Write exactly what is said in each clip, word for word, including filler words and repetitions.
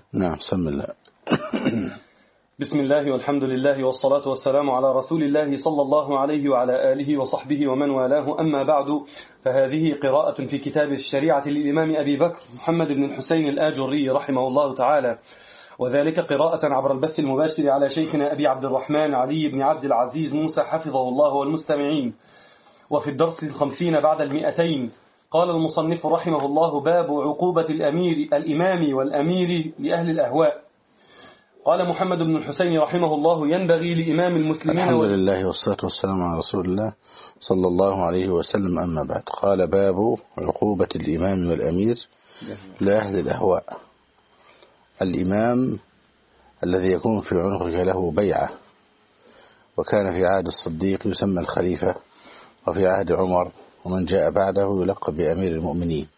نعم سم الله. بسم الله والحمد لله والصلاة والسلام على رسول الله صلى الله عليه وعلى آله وصحبه ومن والاه، أما بعد، فهذه قراءة في كتاب الشريعة للإمام أبي بكر محمد بن الحسين الآجري رحمه الله تعالى، وذلك قراءة عبر البث المباشر على شيخنا أبي عبد الرحمن علي بن عبد العزيز موسى حفظه الله والمستمعين. وفي الدرس الخمسين بعد المئتين قال المصنف رحمه الله: باب عقوبة الأمير الإمام والأمير لأهل الأهواء. قال محمد بن الحسين رحمه الله: ينبغي لإمام المسلمين. الحمد لله والصلاة والسلام على رسول الله صلى الله عليه وسلم، أما بعد. قال: باب عقوبة الإمام والأمير لأهل الأهواء. الإمام الذي يكون في عنقك له بيعة، وكان في عهد الصديق يسمى الخليفة، وفي عهد عمر ومن جاء بعده يلقب بأمير المؤمنين.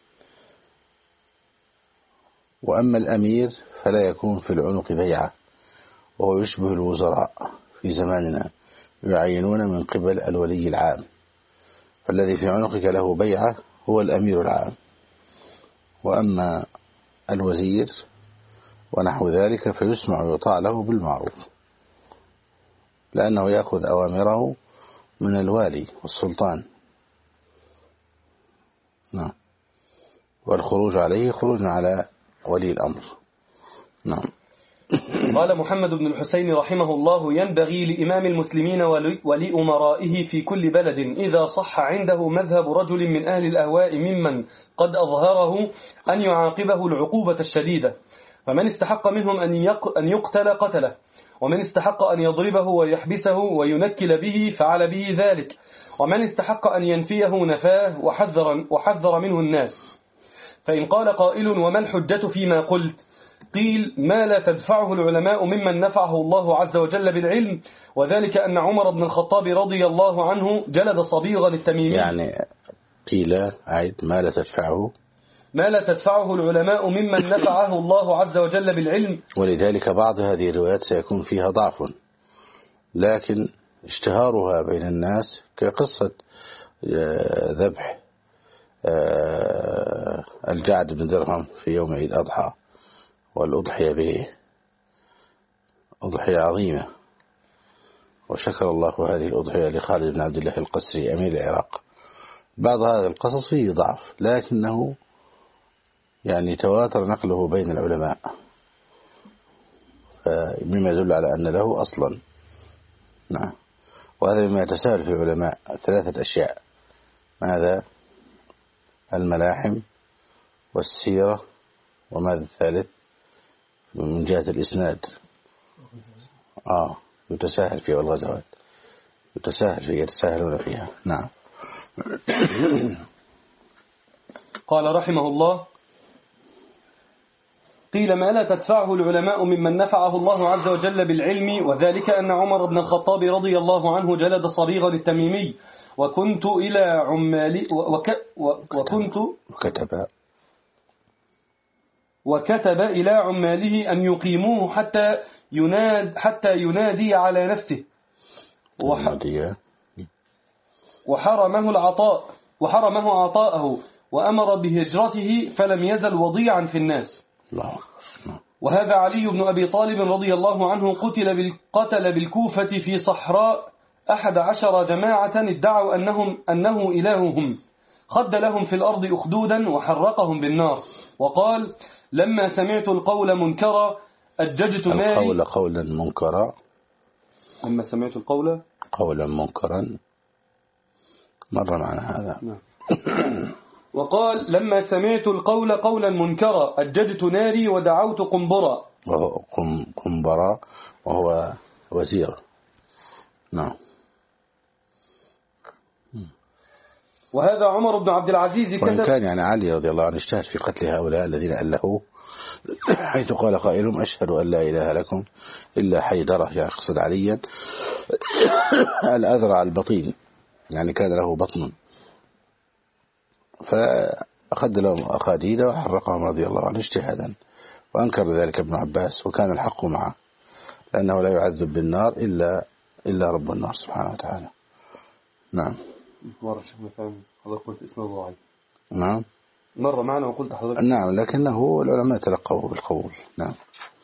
وأما الأمير فلا يكون في العنق بيعة، وهو يشبه الوزراء في زماننا، يعينون من قبل الولي العام، فالذي في عنقك له بيعة هو الأمير العام. وأما الوزير ونحو ذلك فيسمع ويطاع له بالمعروف، لأنه يأخذ أوامره من الوالي والسلطان. نعم. والخروج عليه خروج على ولي الأمر. نعم. قال محمد بن الحسين رحمه الله: ينبغي لإمام المسلمين ولأمرائه في كل بلد إذا صح عنده مذهب رجل من أهل الأهواء ممن قد أظهره أن يعاقبه العقوبة الشديدة، فمن استحق منهم أن يقتل قتله، ومن استحق أن يضربه ويحبسه وينكل به فعل به ذلك، ومن استحق أن ينفيه نفاه وحذر, وحذر منه الناس. فإن قال قائل: وما الحجة فيما قلت؟ قيل: ما لا تدفعه العلماء ممن نفعه الله عز وجل بالعلم، وذلك أن عمر بن الخطاب رضي الله عنه جلد صبيغا التميمي. يعني قيل عيد: ما لا تدفعه ما لا تدفعه العلماء ممن نفعه الله عز وجل بالعلم. ولذلك بعض هذه الروايات سيكون فيها ضعف، لكن اشتهارها بين الناس كقصة ذبح الجعد بن درهم في يوم عيد الأضحى والأضحية به، أضحية عظيمة، وشكر الله هذه الأضحية لخالد بن عبد الله القسري أمير العراق. بعض هذا القصص فيه ضعف، لكنه يعني تواتر نقله بين العلماء، مما يدل على أن له أصلا. نعم. وهذا مما يتساهل في العلماء ثلاثة أشياء: ماذا؟ الملاحم والسيرة، وماذا الثالث؟ من جهة الإسناد آه يتساهل فيها، والغزوات يتساهل فيها، يتساهلون فيها. نعم. قال رحمه الله: قيل: ما لا تدفعه العلماء ممن نفعه الله عز وجل بالعلم، وذلك أن عمر بن الخطاب رضي الله عنه جلد صبيغا التميمي، وكنت إلى عمالي وك وكنت وكتب وكتب إلى عماله أن يقيموه حتى يناد حتى ينادي على نفسه، وحرمه العطاء وحرمه عطاءه، وأمر بهجرته، فلم يزل وضيعا في الناس. وهذا علي بن أبي طالب رضي الله عنه قتل قتل بالكوفة في صحراء أحد عشر جماعة ادعوا أنهم أنه إلههم، خد لهم في الأرض أخدودا وحرقهم بالنار، وقال: لما سمعت القول منكرا أججت ناري. القول قولا منكرا. لما سمعت القول قولا منكرا مر معنا هذا. وقال: لما سمعت القول قولا منكرا أججت ناري ودعوت قنبرا. وهو قنبرا وهو وزير. نعم. وهذا عمر بن عبد العزيز وإن كان يعني علي رضي الله عنه اجتهد في قتل هؤلاء الذين ألهوا، حيث قال قائلهم: أشهد أن لا إله لكم إلا حيدرة، يعني يقصد عليا الأذرع البطين، يعني كان له بطن، فأخذ لهم أخاديد وحرقهم رضي الله عنه اجتهادا، وأنكر ذلك ابن عباس، وكان الحق معه، لأنه لا يعذب بالنار إلا إلا رب النار سبحانه وتعالى. نعم. مرة شيخنا فهم هذا قلت اسمه ضعيف. نعم. مرة معنا وقلت حضرتك. نعم، لكنه العلماء تلقوا بالقبول. نعم.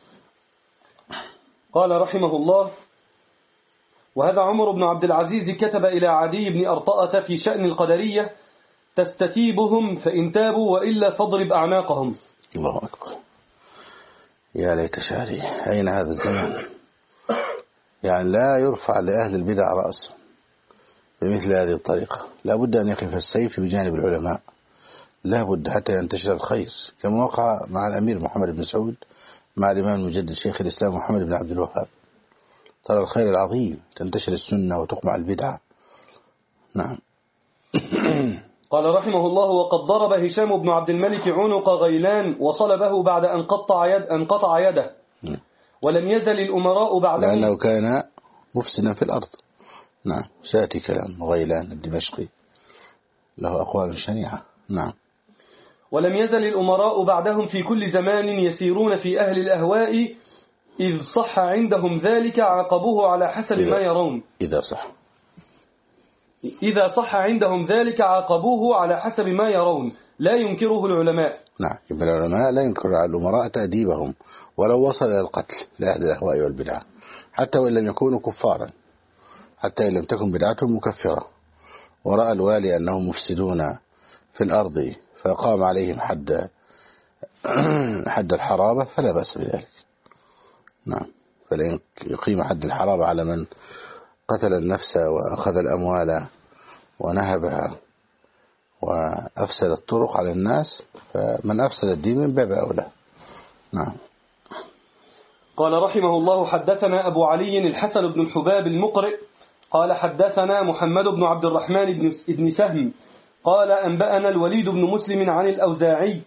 قال رحمه الله: وهذا عمر بن عبد العزيز كتب إلى عدي بن أرطأة في شأن القدرية: تستتيبهم فإن تابوا وإلا فاضرب أعناقهم. الله أكبر. يا ليت شعري، أين هذا الزمان؟ يعني لا يرفع لأهل البدع رأس بمثل هذه الطريقة. لا بد أن يقف السيف بجانب العلماء، لا بد حتى ينتشر الخير، كما وقع مع الأمير محمد بن سعود مع الإمام المجدد شيخ الإسلام محمد بن عبد الوهاب. ترى الخير العظيم، تنتشر السنة وتقمع البدعة. نعم. قال رحمه الله: وقد ضرب هشام بن عبد الملك عنق غيلان وصلبه بعد أن قطع يد أن قطع يده، ولم يزل الأمراء بعد لأنه كان مفسدا في الأرض. نعم، سيأتي كلام غيلان الدمشقي له أقوال شنيعة. نعم. ولم يزل الأمراء بعدهم في كل زمان يسيرون في أهل الأهواء، إذ صح عندهم ذلك عاقبوه على حسب ما يرون. إذا صح إذا صح عندهم ذلك عاقبوه على حسب ما يرون، لا ينكره العلماء. نعم، يبقى العلماء لا ينكر على الأمراء تأديبهم ولو وصل إلى القتل لأهل الأهواء والبدع، حتى وإن لم يكونوا كفارا، حتى إن لم تكن بدعتهم مكفرة، ورأى الوالي أنهم مفسدون في الأرض فقام عليهم حد حد الحرابة فلا بأس بذلك. نعم، فلن يقيم حد الحرابة على من قتل النفس وأخذ الأموال ونهبها وأفسد الطرق على الناس، فمن أفسد الدين من باب أولى. نعم. قال رحمه الله: حدثنا أبو علي الحسن بن الحباب المقرئ قال حدثنا محمد بن عبد الرحمن بن سهم قال أنبأنا الوليد بن مسلم عن الأوزاعي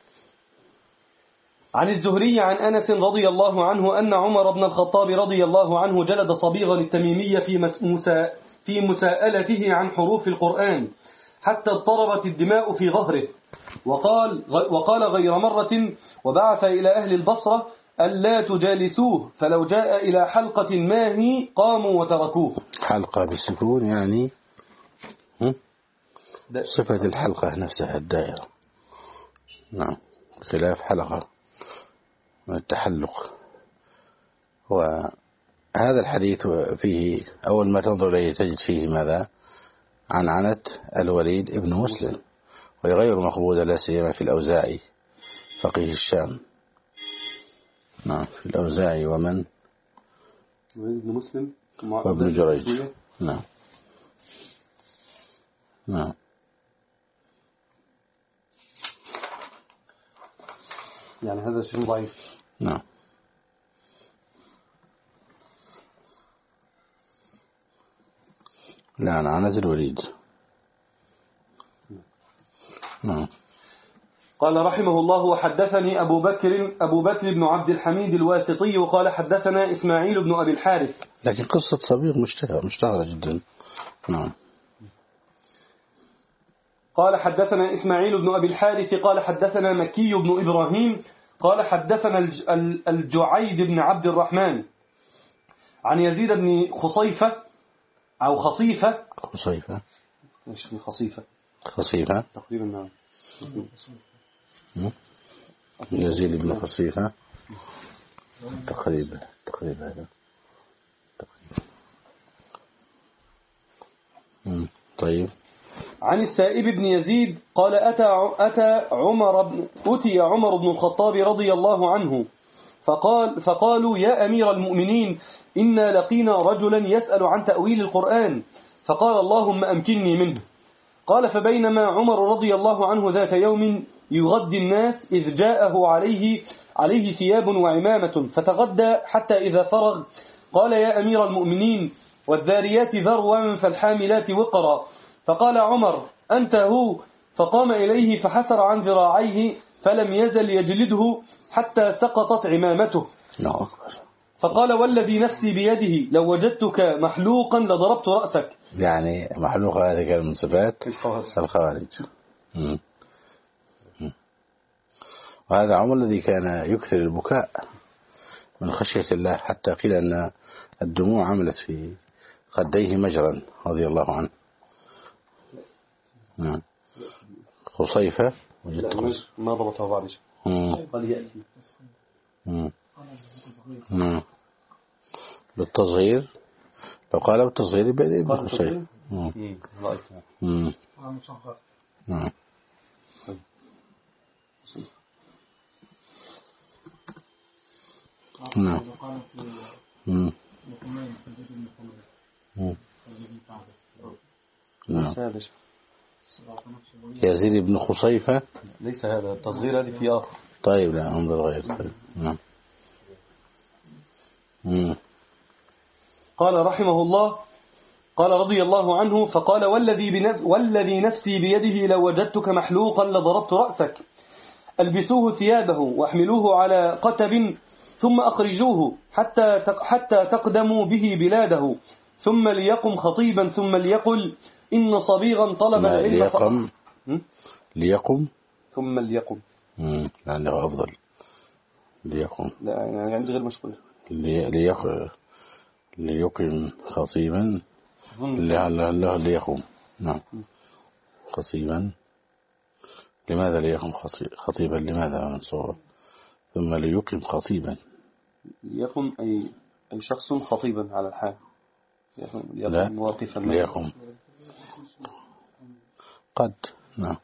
عن الزهري عن أنس رضي الله عنه أن عمر بن الخطاب رضي الله عنه جلد صبيغا التميمي في مسا في مساءلته عن حروف القرآن حتى اضطربت الدماء في ظهره، وقال وقال غير مرة: وبعث إلى أهل البصرة ألا تجالسوه، فلو جاء إلى حلقة ماهي قاموا وتركوه. حلقة بالسكون يعني صفة الحلقة نفسها الدائرة. نعم، خلاف حلقة من التحلق. وهذا الحديث فيه أول ما تنظر إليه تجد فيه ماذا؟ عن عنة الوليد ابن مسلم، وهي غير مقبولة لا سيما في الأوزاعي فقيه الشام. نعم، في الأوزاعي ومن ابن مسلم وابن جريج. نعم. نعم. يعني هذا شيء ضعيف. نعم. لا، عن عنة الوليد. نعم. قال رحمه الله: وحدثني أبو بكر أبو بكر بن عبد الحميد الواسطي وقال حدثنا إسماعيل بن أبي الحارث. لكن قصة صبيغ مشتهرة مشتهرة جدا. نعم. قال حدثنا إسماعيل بن أبي الحارث قال حدثنا مكي بن إبراهيم قال حدثنا الجعيد بن عبد الرحمن عن يزيد بن خصيفة أو خصيفة خصيفة إيش من خصيفة خصيفة تقريبا. نعم. يزيد بن خصيفة تقريبا تقريبا هذا تقريبا. طيب. عن السائب بن يزيد قال أتى أتى عمر بن أتي عمر بن الخطاب رضي الله عنه فقال فقالوا: يا أمير المؤمنين، إنا لقينا رجلا يسأل عن تأويل القرآن، فقال: اللهم أمكنني منه. قال: فبينما عمر رضي الله عنه ذات يوم يغدي الناس إذ جاءه عليه عليه ثياب وعمامة، فتغدى حتى إذا فرغ قال: يا أمير المؤمنين، والذاريات ذروا فالحاملات وقرا. فقال عمر: أنت هو؟ فقام إليه فحسر عن ذراعيه فلم يزل يجلده حتى سقطت عمامته. فقال: والذي نفسي بيده لو وجدتك محلوقا لضربت رأسك. يعني محلوق هذه كان من صفات الخوارج. وهذا عمر الذي كان يكثر البكاء من خشية الله، حتى قيل أن الدموع عملت في خديه مجرا رضي الله عنه. خصيفة لا ما ضبطها بعد شيء قال يأتي بالتصغير. لو قال بالتصغير يبقى ابن خصيفة. امم نعم. نعم. امم نعم. يزيد بن خصيفة ليس هذا التصغير، هذه في آخر. طيب لا انظر غير. طيب نعم. مم. قال رحمه الله، قال رضي الله عنه، فقال والذي, بنف والذي نفسي بيده لو وجدتك محلوقا لضربت رأسك، ألبسوه ثيابه واحملوه على قتب ثم أخرجوه حتى حتى تقدموا به بلاده، ثم ليقم خطيبا ثم ليقل إن صبيغا طلب العلم ليقم ليقم ثم ليقم لأنه أفضل ليقم. لا يعني عندي غير مشغول. ليقم ليقم خطيبا لعله ليقم. نعم. خطيبا. لماذا ليقم خطيبا؟ لماذا منصوبا؟ ثم ليقم خطيبا. ليقم أي أي شخص خطيبا على الحال. ليقم واقفا. ليقم قد. نعم.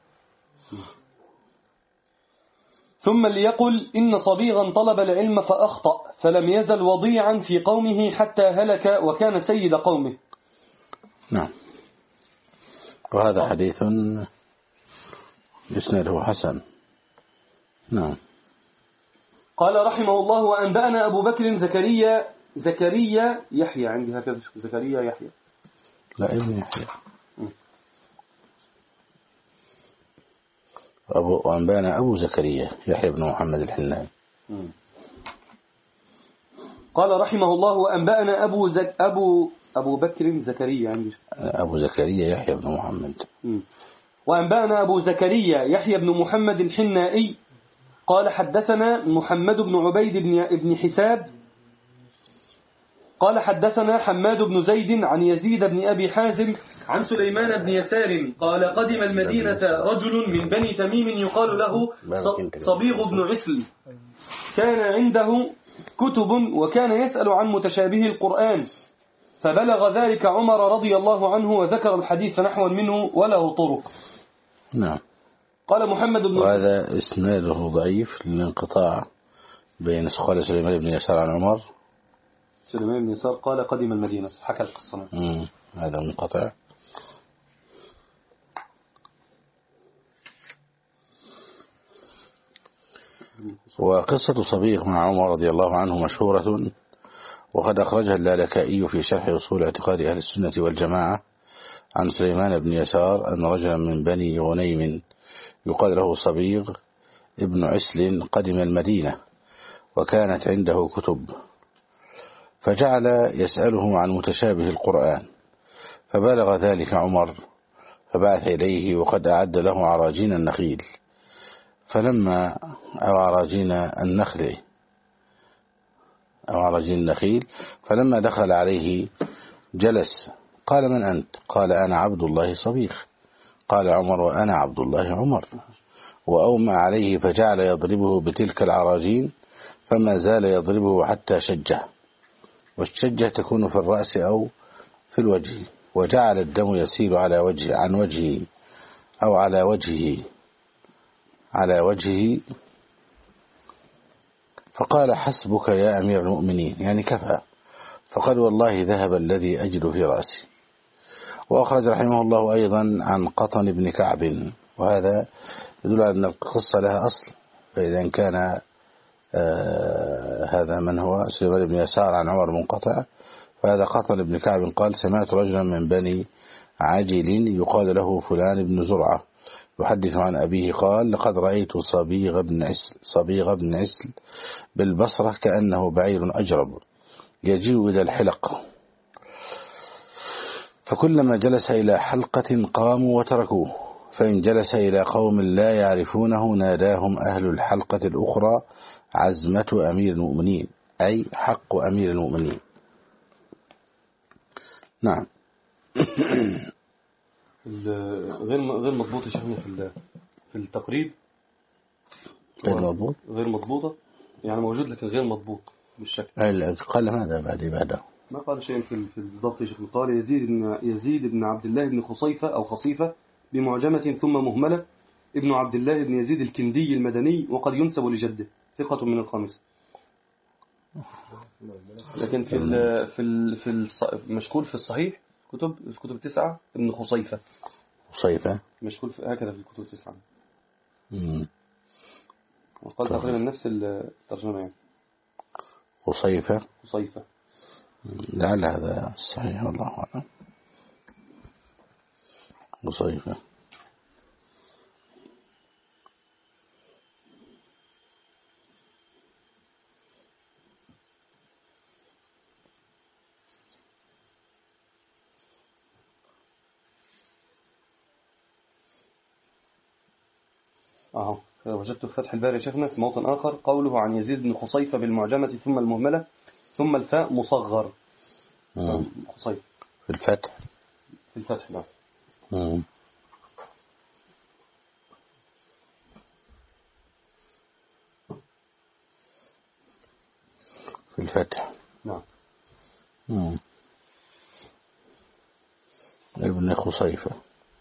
ثم ليقل إن صبيغا طلب العلم فأخطأ فلم يزل وضيعا في قومه حتى هلك وكان سيد قومه. نعم. وهذا حديث إسناده حسن. نعم. قال رحمه الله وأنبأنا أبو بكر زكريا زكريا يحيى، عندي هكذا زكريا يحيى، لا ابن يحيى. أبو وأنبأنا أبو زكريا يحيى بن محمد الحناني. قال رحمه الله وأنبأنا أبو زك أبو أبو بكر زكريا، عندي أبو زكريا يحيى بن محمد. وأنبأنا أبو زكريا يحيى بن محمد الحنائي قال حدثنا محمد بن عبيد بن ابن حساب قال حدثنا حماد بن زيد عن يزيد بن أبي حازم عن سليمان بن يسار قال قدم المدينة رجل من بني تميم يقال له صبيغ بن عسل، كان عنده كتب وكان يسأل عن متشابه القرآن، فبلغ ذلك عمر رضي الله عنه وذكر الحديث نحوا منه وله طرق. نعم. قال محمد بن وهذا إسناده ضعيف للانقطاع بين قال سليمان بن يسار عن عمر. سليمان بن يسار قال قدم المدينة، حكى القصة. هذا منقطع. وقصة صبيغ مع عمر رضي الله عنه مشهورة، وقد أخرجها اللالكائي في شرح أصول اعتقاد أهل السنة والجماعة عن سليمان بن يسار أن رجلا من بني غنيم يقال له صبيغ ابن عسل قدم المدينة وكانت عنده كتب، فجعل يسأله عن متشابه القرآن، فبلغ ذلك عمر فبعث إليه وقد أعد له عراجين النخيل، فلما أو عراجين النخل أو عراجين النخيل فلما دخل عليه جلس، قال من أنت؟ قال أنا عبد الله صبيغ. قال عمر وأنا عبد الله عمر، وأومى عليه فجعل يضربه بتلك العراجين فما زال يضربه حتى شجه، والشجة تكون في الرأس أو في الوجه، وجعل الدم يسيل على وجه عن وجهه أو على وجهه على وجهه، فقال حسبك يا أمير المؤمنين، يعني كفى، فقال والله ذهب الذي أجد في رأسي. وأخرج رحمه الله أيضا عن قطن بن كعب، وهذا يدل على أن القصة لها أصل، فإذا كان آه هذا من هو سليمان بن يسار عن عمر منقطع، فهذا قطن بن كعب قال سمعت رجلا من بني عاجل يقال له فلان بن زرعة يحدث عن أبيه قال لقد رأيت صبيغ بن عسل صبيغ بن عسل بالبصرة كأنه بعير أجرب يجيء إلى الحلق، فكلما جلس إلى حلقة قاموا وتركوه، فإن جلس إلى قوم لا يعرفونه ناداهم أهل الحلقة الأخرى عزمة أمير المؤمنين، أي حق أمير المؤمنين. نعم. غير غير مضبوط يا شيخنا في في التقريب غير مضبوط غير مضبوطة يعني موجود لكن غير مضبوط بالشكل. قال ماذا بعد بعده؟ ما قال شيء في في الضبط يا شيخ. قال يزيد بن يزيد بن عبد الله بن خصيفة أو خصيفة بمعجمة ثم مهملة، ابن عبد الله بن يزيد الكندي المدني، وقد ينسب لجده، ثقة من الخامسة. لكن في ال في ال في مشكول في الصحيح كتب الكتب التسعة ابن خصيفة. خصيفة مشكول هكذا في الكتب التسعة. امم وقال تقريبا نفس الترجمة يعني. خصيفة خصيفة لعل هذا صحيح والله أعلم. خصيفة أهو وجدت في فتح الباري يا شيخنا في موطن آخر قوله عن يزيد بن خصيفة بالمعجمة ثم المهملة ثم الفاء مصغر. خصيفة في الفتح في الفتح نعم. مم. في الفتح نعم. مم. ابن خصيفة.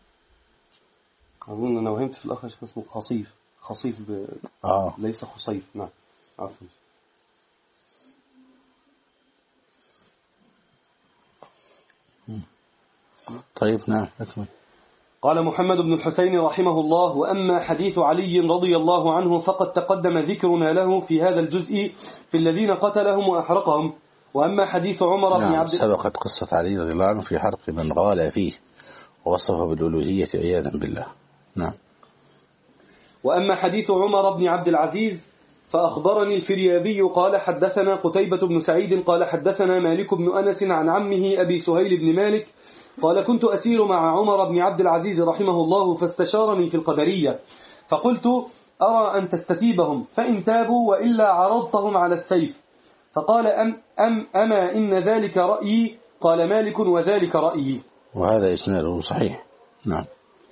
أظن أنا وهمت في الآخر اسمه خصيف. خصيف ب... آه. ليس خصيف. نعم عفوا. طيب نعم أكمل. قال محمد بن الحسين رحمه الله: وأما حديث علي رضي الله عنه فقد تقدم ذكرنا له في هذا الجزء في الذين قتلهم وأحرقهم. وأما حديث عمر نعم بن عبد سبقت قصة علي رضي الله عنه في حرق من غال فيه ووصفه بالألوهية عياذا بالله. نعم. وأما حديث عمر بن عبد العزيز فأخبرني الفريابي قال حدثنا قتيبة بن سعيد قال حدثنا مالك بن أنس عن عمه أبي سهيل بن مالك قال كنت أسير مع عمر بن عبد العزيز رحمه الله فاستشارني في القدرية فقلت أرى أن تستتيبهم فإن تابوا وإلا عرضتهم على السيف. فقال أم, أم أما إن ذلك رأيي؟ قال مالك وذلك رأيي. وهذا إسناده صحيح. نعم.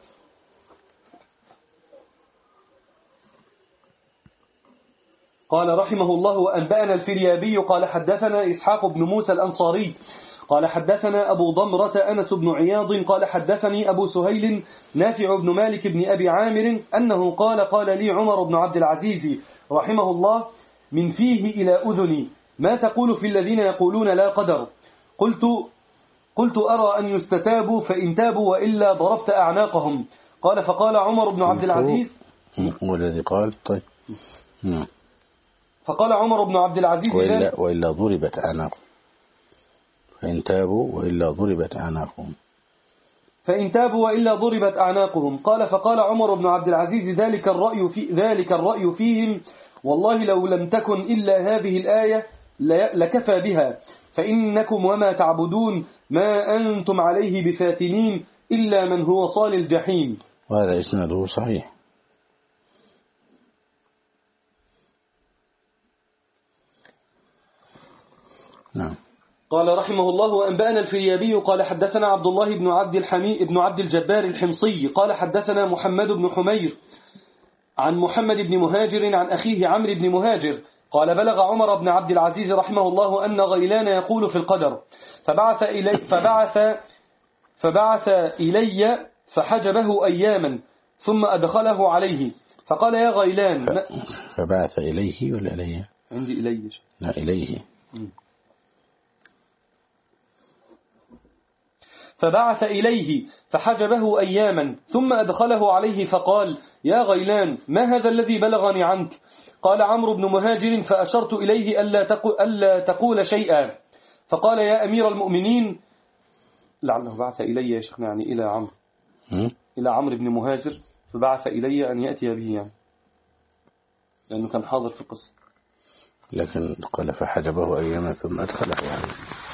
قال رحمه الله: وأنبأنا الفريابي قال حدثنا إسحاق بن موسى الأنصاري قال حدثنا أبو ضمرة أنس بن عياض قال حدثني أبو سهيل نافع بن مالك بن أبي عامر أنه قال قال لي عمر بن عبد العزيز رحمه الله من فيه إلى أذني ما تقول في الذين يقولون لا قدر؟ قلت قلت أرى أن يستتابوا فإن تابوا وإلا ضربت أعناقهم. قال فقال عمر بن عبد العزيز هو الذي قال طيب نعم. فقال عمر بن عبد العزيز وإلا, وإلا ضربت أعناقهم فإن تابوا وإلا ضربت أعناقهم فإن تابوا وإلا ضربت أعناقهم. قال فقال عمر بن عبد العزيز ذلك الرأي في ذلك الرأي فيهم والله لو لم تكن إلا هذه الآية لكفى بها فإنكم وما تعبدون ما أنتم عليه بفاتنين إلا من هو صال الجحيم. وهذا إسناده صحيح. نعم. قال رحمه الله: وأنبأنا الفريابي قال حدثنا عبد الله بن عبد الحميد بن عبد الجبار الحمصي قال حدثنا محمد بن حمير عن محمد بن مهاجر عن أخيه عمرو بن مهاجر قال بلغ عمر بن عبد العزيز رحمه الله أن غيلان يقول في القدر فبعث إلي فبعث فبعث إلي فحجبه أياما ثم أدخله عليه فقال يا غيلان ف... فبعث إليه ولا إليه؟ عندي إليه. لا إليه. م. فبعث إليه فحجبه أياما ثم أدخله عليه فقال يا غيلان ما هذا الذي بلغني عنك؟ قال عمرو بن مهاجر فأشرت إليه ألا تقول, ألا تقول شيئا فقال يا أمير المؤمنين لعله بعث إلي يا شيخنا يعني إلى عمرو إلى عمرو بن مهاجر فبعث إلي أن يأتي به يعني لأنه كان حاضر في القصة. لكن قال فحجبه أياما ثم أدخله عليه.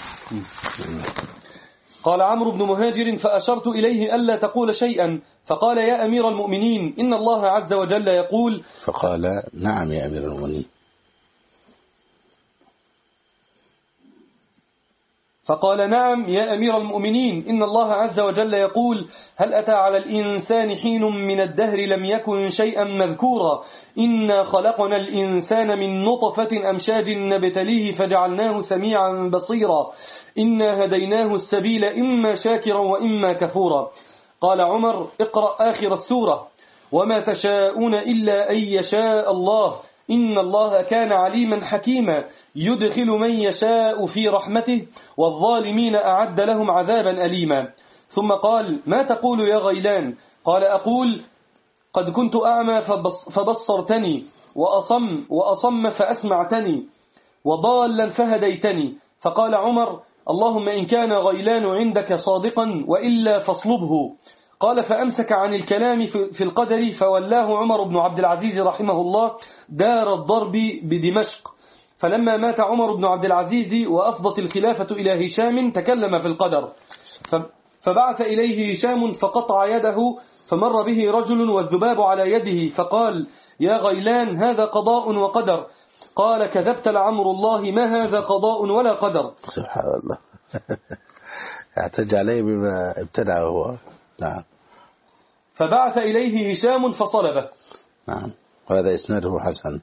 قال عمرو بن مهاجر فأشرت إليه ألا تقول شيئا فقال يا أمير المؤمنين إن الله عز وجل يقول فقال نعم يا أمير المؤمنين. فقال نعم يا أمير المؤمنين، إن الله عز وجل يقول هل أتى على الإنسان حين من الدهر لم يكن شيئا مذكورا إنا خلقنا الإنسان من نطفة أمشاج نبتليه فجعلناه سميعا بصيرا إنا هديناه السبيل إما شاكرا وإما كفورا. قال عمر اقرأ آخر السورة وما تشاءون إلا أن يشاء الله إن الله كان عليما حكيما يدخل من يشاء في رحمته والظالمين أعد لهم عذابا أليما. ثم قال ما تقول يا غيلان؟ قال أقول قد كنت أعمى فبص فبصرتني وأصم, وأصم فأسمعتني وضالا فهديتني. فقال عمر اللهم إن كان غيلان عندك صادقا وإلا فاصلبه. قال فأمسك عن الكلام في القدر فولاه عمر بن عبد العزيز رحمه الله دار الضرب بدمشق. فلما مات عمر بن عبد العزيز وأفضت الخلافة إلى هشام تكلم في القدر فبعث إليه هشام فقطع يده فمر به رجل والذباب على يده فقال يا غيلان هذا قضاء وقدر. قال كذبت لعمر الله ما هذا قضاء ولا قدر. سبحان الله. اعتج عليه بما ابتدعه هو. نعم. فبعث إليه هشام فصلبه. نعم. وهذا إسناده حسن.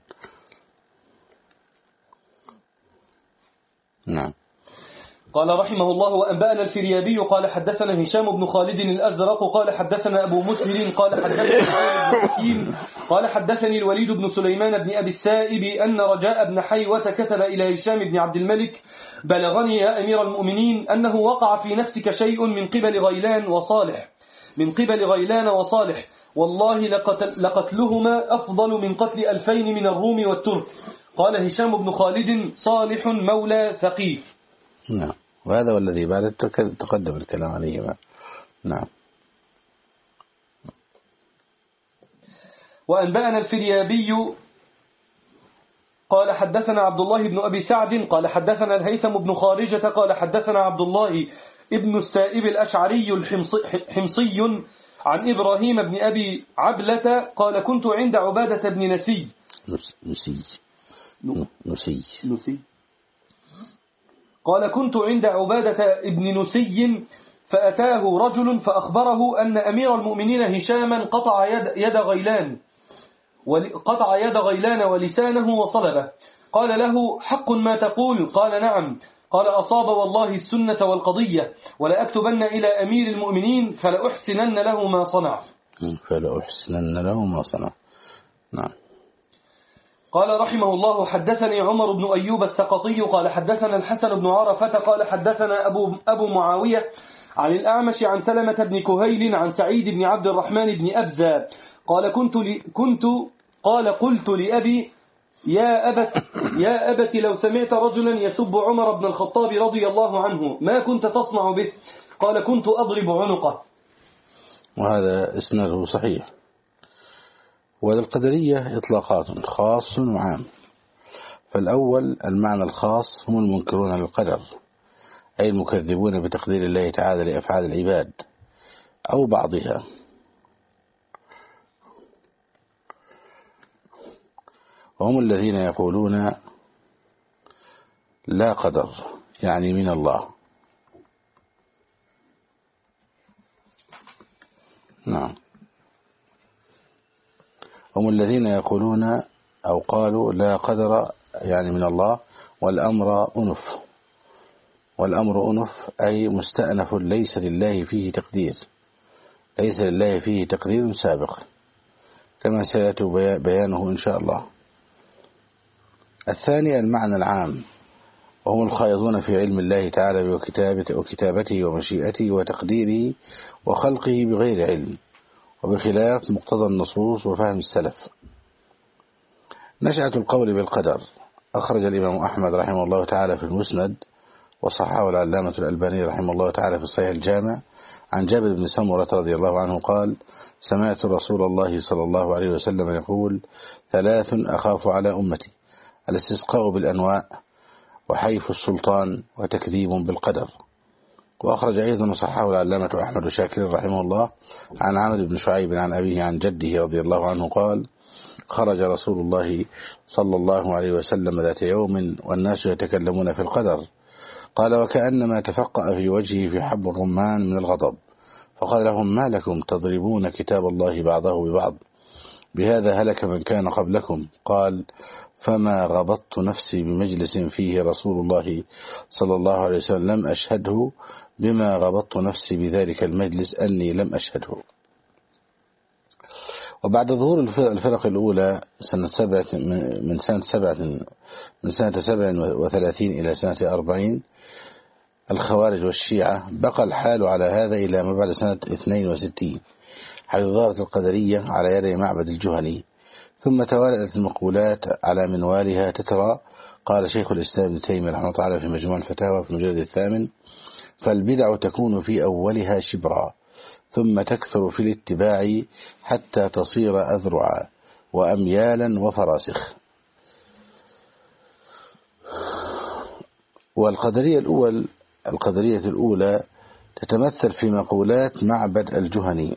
نعم. قال رحمه الله وأنبأنا الفريابي قال حدثنا هشام بن خالد الأزرق قال حدثنا أبو مسلم قال حدثنا حكيم قال حدثني الوليد بن سليمان بن أبي السائب أن رجاء بن حيوة كتب إلى هشام بن عبد الملك بلغني يا أمير المؤمنين أنه وقع في نفسك شيء من قبل غيلان وصالح من قبل غيلان وصالح والله لقتل لقتلهما أفضل من قتل ألفين من الروم والترك. قال هشام بن خالد صالح مولى ثقيف. نعم. وهذا والذي بعد تقدم الكلام عليه. نعم. وأنبأنا الفريابي قال حدثنا عبد الله بن أبي سعد قال حدثنا الهيثم بن خارجة قال حدثنا عبد الله ابن السائب الأشعري الحمصي عن إبراهيم بن أبي عبلة قال كنت عند عبادة بن نسي نسي نسي نسي قال كنت عند عبادة ابن نسي فأتاه رجل فأخبره أن أمير المؤمنين هشاما قطع يد, يد غيلان قطع يد غيلان ولسانه وصلبه. قال له حق ما تقول؟ قال نعم. قال أصاب والله السنة والقضية ولأكتبن إلى أمير المؤمنين فلأحسنن له ما صنع فلأحسنن له ما صنع. نعم. قال رحمه الله حدثني عمر بن أيوب السقطي قال حدثنا الحسن بن عرفة قال حدثنا أبو, أبو معاوية عن الأعمش عن سلمة بن كهيل عن سعيد بن عبد الرحمن بن أبزة قال كنت, كنت قال قلت لأبي يا أبت, يا أبت لو سمعت رجلا يسب عمر بن الخطاب رضي الله عنه ما كنت تصنع به؟ قال كنت أضرب عنقه. وهذا إسناده صحيح. وللقدرية إطلاقات خاص وعام. فالأول المعنى الخاص هم المنكرون للقدر أي المكذبون بتقدير الله تعالى لأفعال العباد أو بعضها. وهم الذين يقولون لا قدر يعني من الله. نعم. هم الذين يقولون أو قالوا لا قدر يعني من الله والأمر أنف. والأمر أنف أي مستأنف ليس لله فيه تقدير ليس لله فيه تقدير سابق كما سيأتي بيانه إن شاء الله. الثاني المعنى العام وهم الخائضون في علم الله تعالى وكتابته, وكتابته ومشيئته وتقديره وخلقه بغير علم وبخلاف مقتضى النصوص وفهم السلف. نشأة القول بالقدر أخرج الإمام أحمد رحمه الله تعالى في المسند وصححه العلامة الألباني رحمه الله تعالى في الصحيح الجامع عن جابر بن سمرة رضي الله عنه قال سمعت رسول الله صلى الله عليه وسلم يقول ثلاث أخاف على أمتي الاستسقاء بالأنواء وحيف السلطان وتكذيب بالقدر. وأخرج أيضا وصححه العلامة أحمد شاكر رحمه الله عن عمرو بن شعيب عن أبيه عن جده رضي الله عنه قال خرج رسول الله صلى الله عليه وسلم ذات يوم والناس يتكلمون في القدر قال وكأنما تفقأ في وجهه في حب الرمان من الغضب، فقال لهم ما لكم تضربون كتاب الله بعضه ببعض، بهذا هلك من كان قبلكم. قال فما غبطت نفسي بمجلس فيه رسول الله صلى الله عليه وسلم لم أشهده بما غبطت نفسي بذلك المجلس أني لم أشهده. وبعد ظهور الفرق الأولى سنة سبعة من سنة سبعة من سنة سبع وثلاثين إلى سنة أربعين الخوارج والشيعة، بقى الحال على هذا إلى ما بعد سنة اثنين وستين حيث ظهرت القدرية على يدي معبد الجهني، ثم توالت المقولات على منوالها تترى. قال شيخ الإسلام ابن تيمية رحمه الله تعالى في مجموع الفتاوى في المجلد الثامن فالبدع تكون في أولها شبرا ثم تكثر في الاتباع حتى تصير أذرعا وأميالا وفراسخ. والقدرية الأول القدرية الأولى تتمثل في مقولات معبد الجهني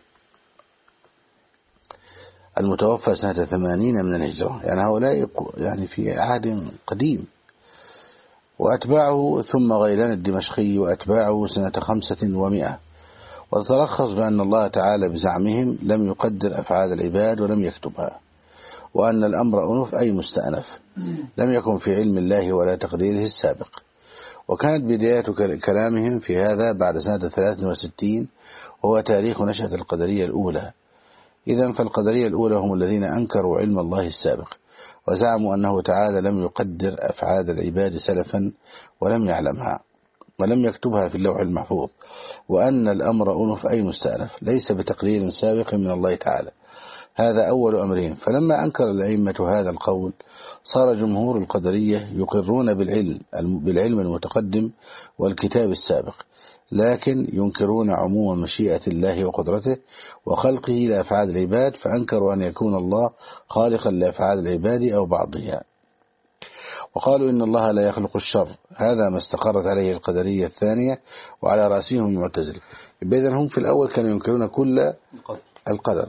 المتوفى سنة ثمانين من الهجرة، يعني هؤلاء يعني في عهد قديم، وأتباعه ثم غيلان الدمشقي وأتباعه سنة خمسة ومئة. وتتلخص بأن الله تعالى بزعمهم لم يقدر أفعال العباد ولم يكتبها، وأن الأمر أنف أي مستأنف لم يكن في علم الله ولا تقديره السابق. وكانت بدايات كلامهم في هذا بعد سنة ثلاث وستين وهو تاريخ نشأة القدرية الأولى. إذن فالقدرية الأولى هم الذين أنكروا علم الله السابق وزعموا أنه تعالى لم يقدر أفعال العباد سلفا ولم يعلمها ولم يكتبها في اللوح المحفوظ، وأن الأمر أنف أي مستأنف ليس بتقدير سابق من الله تعالى. هذا أول أمرين. فلما أنكر الأئمة هذا القول صار جمهور القدرية يقرون بالعلم بالعلم المتقدم والكتاب السابق، لكن ينكرون عموم مشيئة الله وقدرته وخلقه لأفعال العباد، فأنكروا أن يكون الله خالقا لأفعال العباد أو بعضها، وقالوا إن الله لا يخلق الشر. هذا ما استقرت عليه القدرية الثانية وعلى رأسهم المعتزلة. إذن هم في الأول كانوا ينكرون كل القدر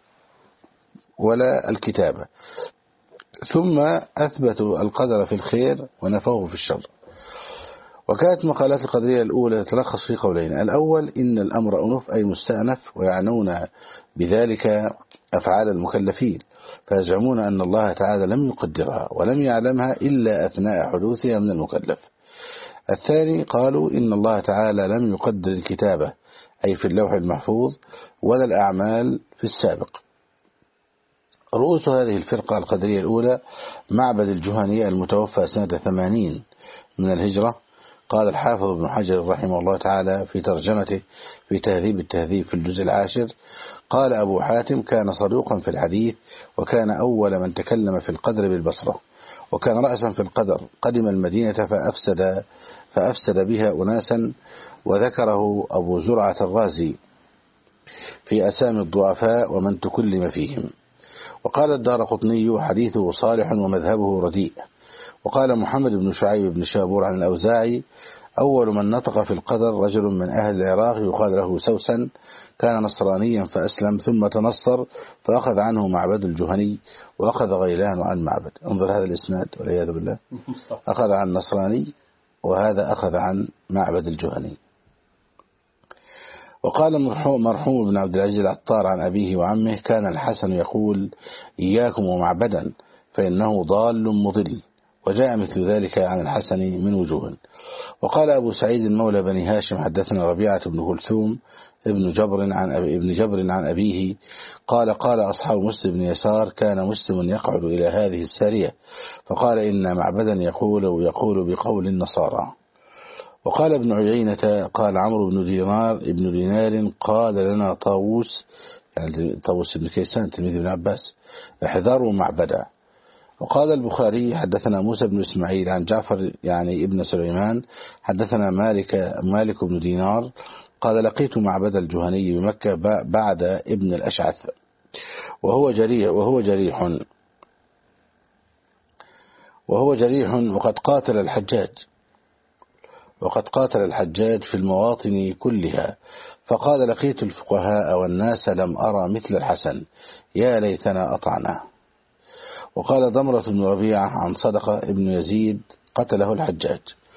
ولا الكتابة، ثم أثبتوا القدر في الخير ونفوه في الشر. وكانت مقالات القدرية الأولى تتلخص في قولين: الأول إن الأمر أنف أي مستأنف، ويعنون بذلك أفعال المكلفين، فيزعمون أن الله تعالى لم يقدرها ولم يعلمها إلا أثناء حدوثها من المكلف. الثاني قالوا إن الله تعالى لم يقدر الكتابة أي في اللوح المحفوظ ولا الأعمال في السابق. رؤوس هذه الفرقة القدرية الأولى معبد الجهني المتوفى سنة ثمانين من الهجرة. قال الحافظ ابن حجر رحمه الله تعالى في ترجمته في تهذيب التهذيب في الجزء العاشر: قال أبو حاتم: كان صدوقا في الحديث، وكان أول من تكلم في القدر بالبصرة، وكان رأسا في القدر. قدم المدينة فأفسد, فأفسد بها أناسا، وذكره أبو زرعة الرازي في أسامي الضعفاء ومن تكلم فيهم. وقال الدارقطني: حديثه صالح ومذهبه رديء. وقال محمد بن شعيب بن شابور عن الأوزاعي: أول من نطق في القدر رجل من أهل العراق يقال له سوسن، كان نصرانيا فأسلم ثم تنصر فأخذ عنه معبد الجهني، وأخذ غيلان عن معبد. انظر هذا الإسناد والعياذ بالله، أخذ عن نصراني وهذا أخذ عن معبد الجهني. وقال مرحوم بن عبد العزيز العطار عن أبيه وعمه: كان الحسن يقول: إياكم ومعبدا فإنه ضال مضل. وجاء مثل ذلك عن الحسن من وجوه. وقال أبو سعيد مولى بني هاشم: حدثنا ربيعة بن كلثوم ابن جبر عن أبي ابن جبر عن أبيه قال: قال أصحاب مسلم بن يسار: كان مسلم يقعد إلى هذه السارية فقال: إن معبدا يقول ويقول بقول النصارى. وقال ابن عيينة: قال عمرو بن دينار ابن دينار: قال لنا طاووس، يعني طاووس بن كيسان تلميذ ابن عباس: احذروا معبدا. وقال البخاري: حدثنا موسى بن إسماعيل عن جعفر يعني ابن سليمان حدثنا مالك مالك بن دينار قال: لقيت معبد الجهني بمكة بعد ابن الأشعث وهو جريح وهو جريح وهو جريح وقد قاتل الحجاج وقد قاتل الحجاج في المواطن كلها، فقال: لقيت الفقهاء والناس لم أرى مثل الحسن، يا ليتنا أطعناه. وقال ضمرة بن ربيعة عن صدقة ابن يزيد: قتله الحجاج.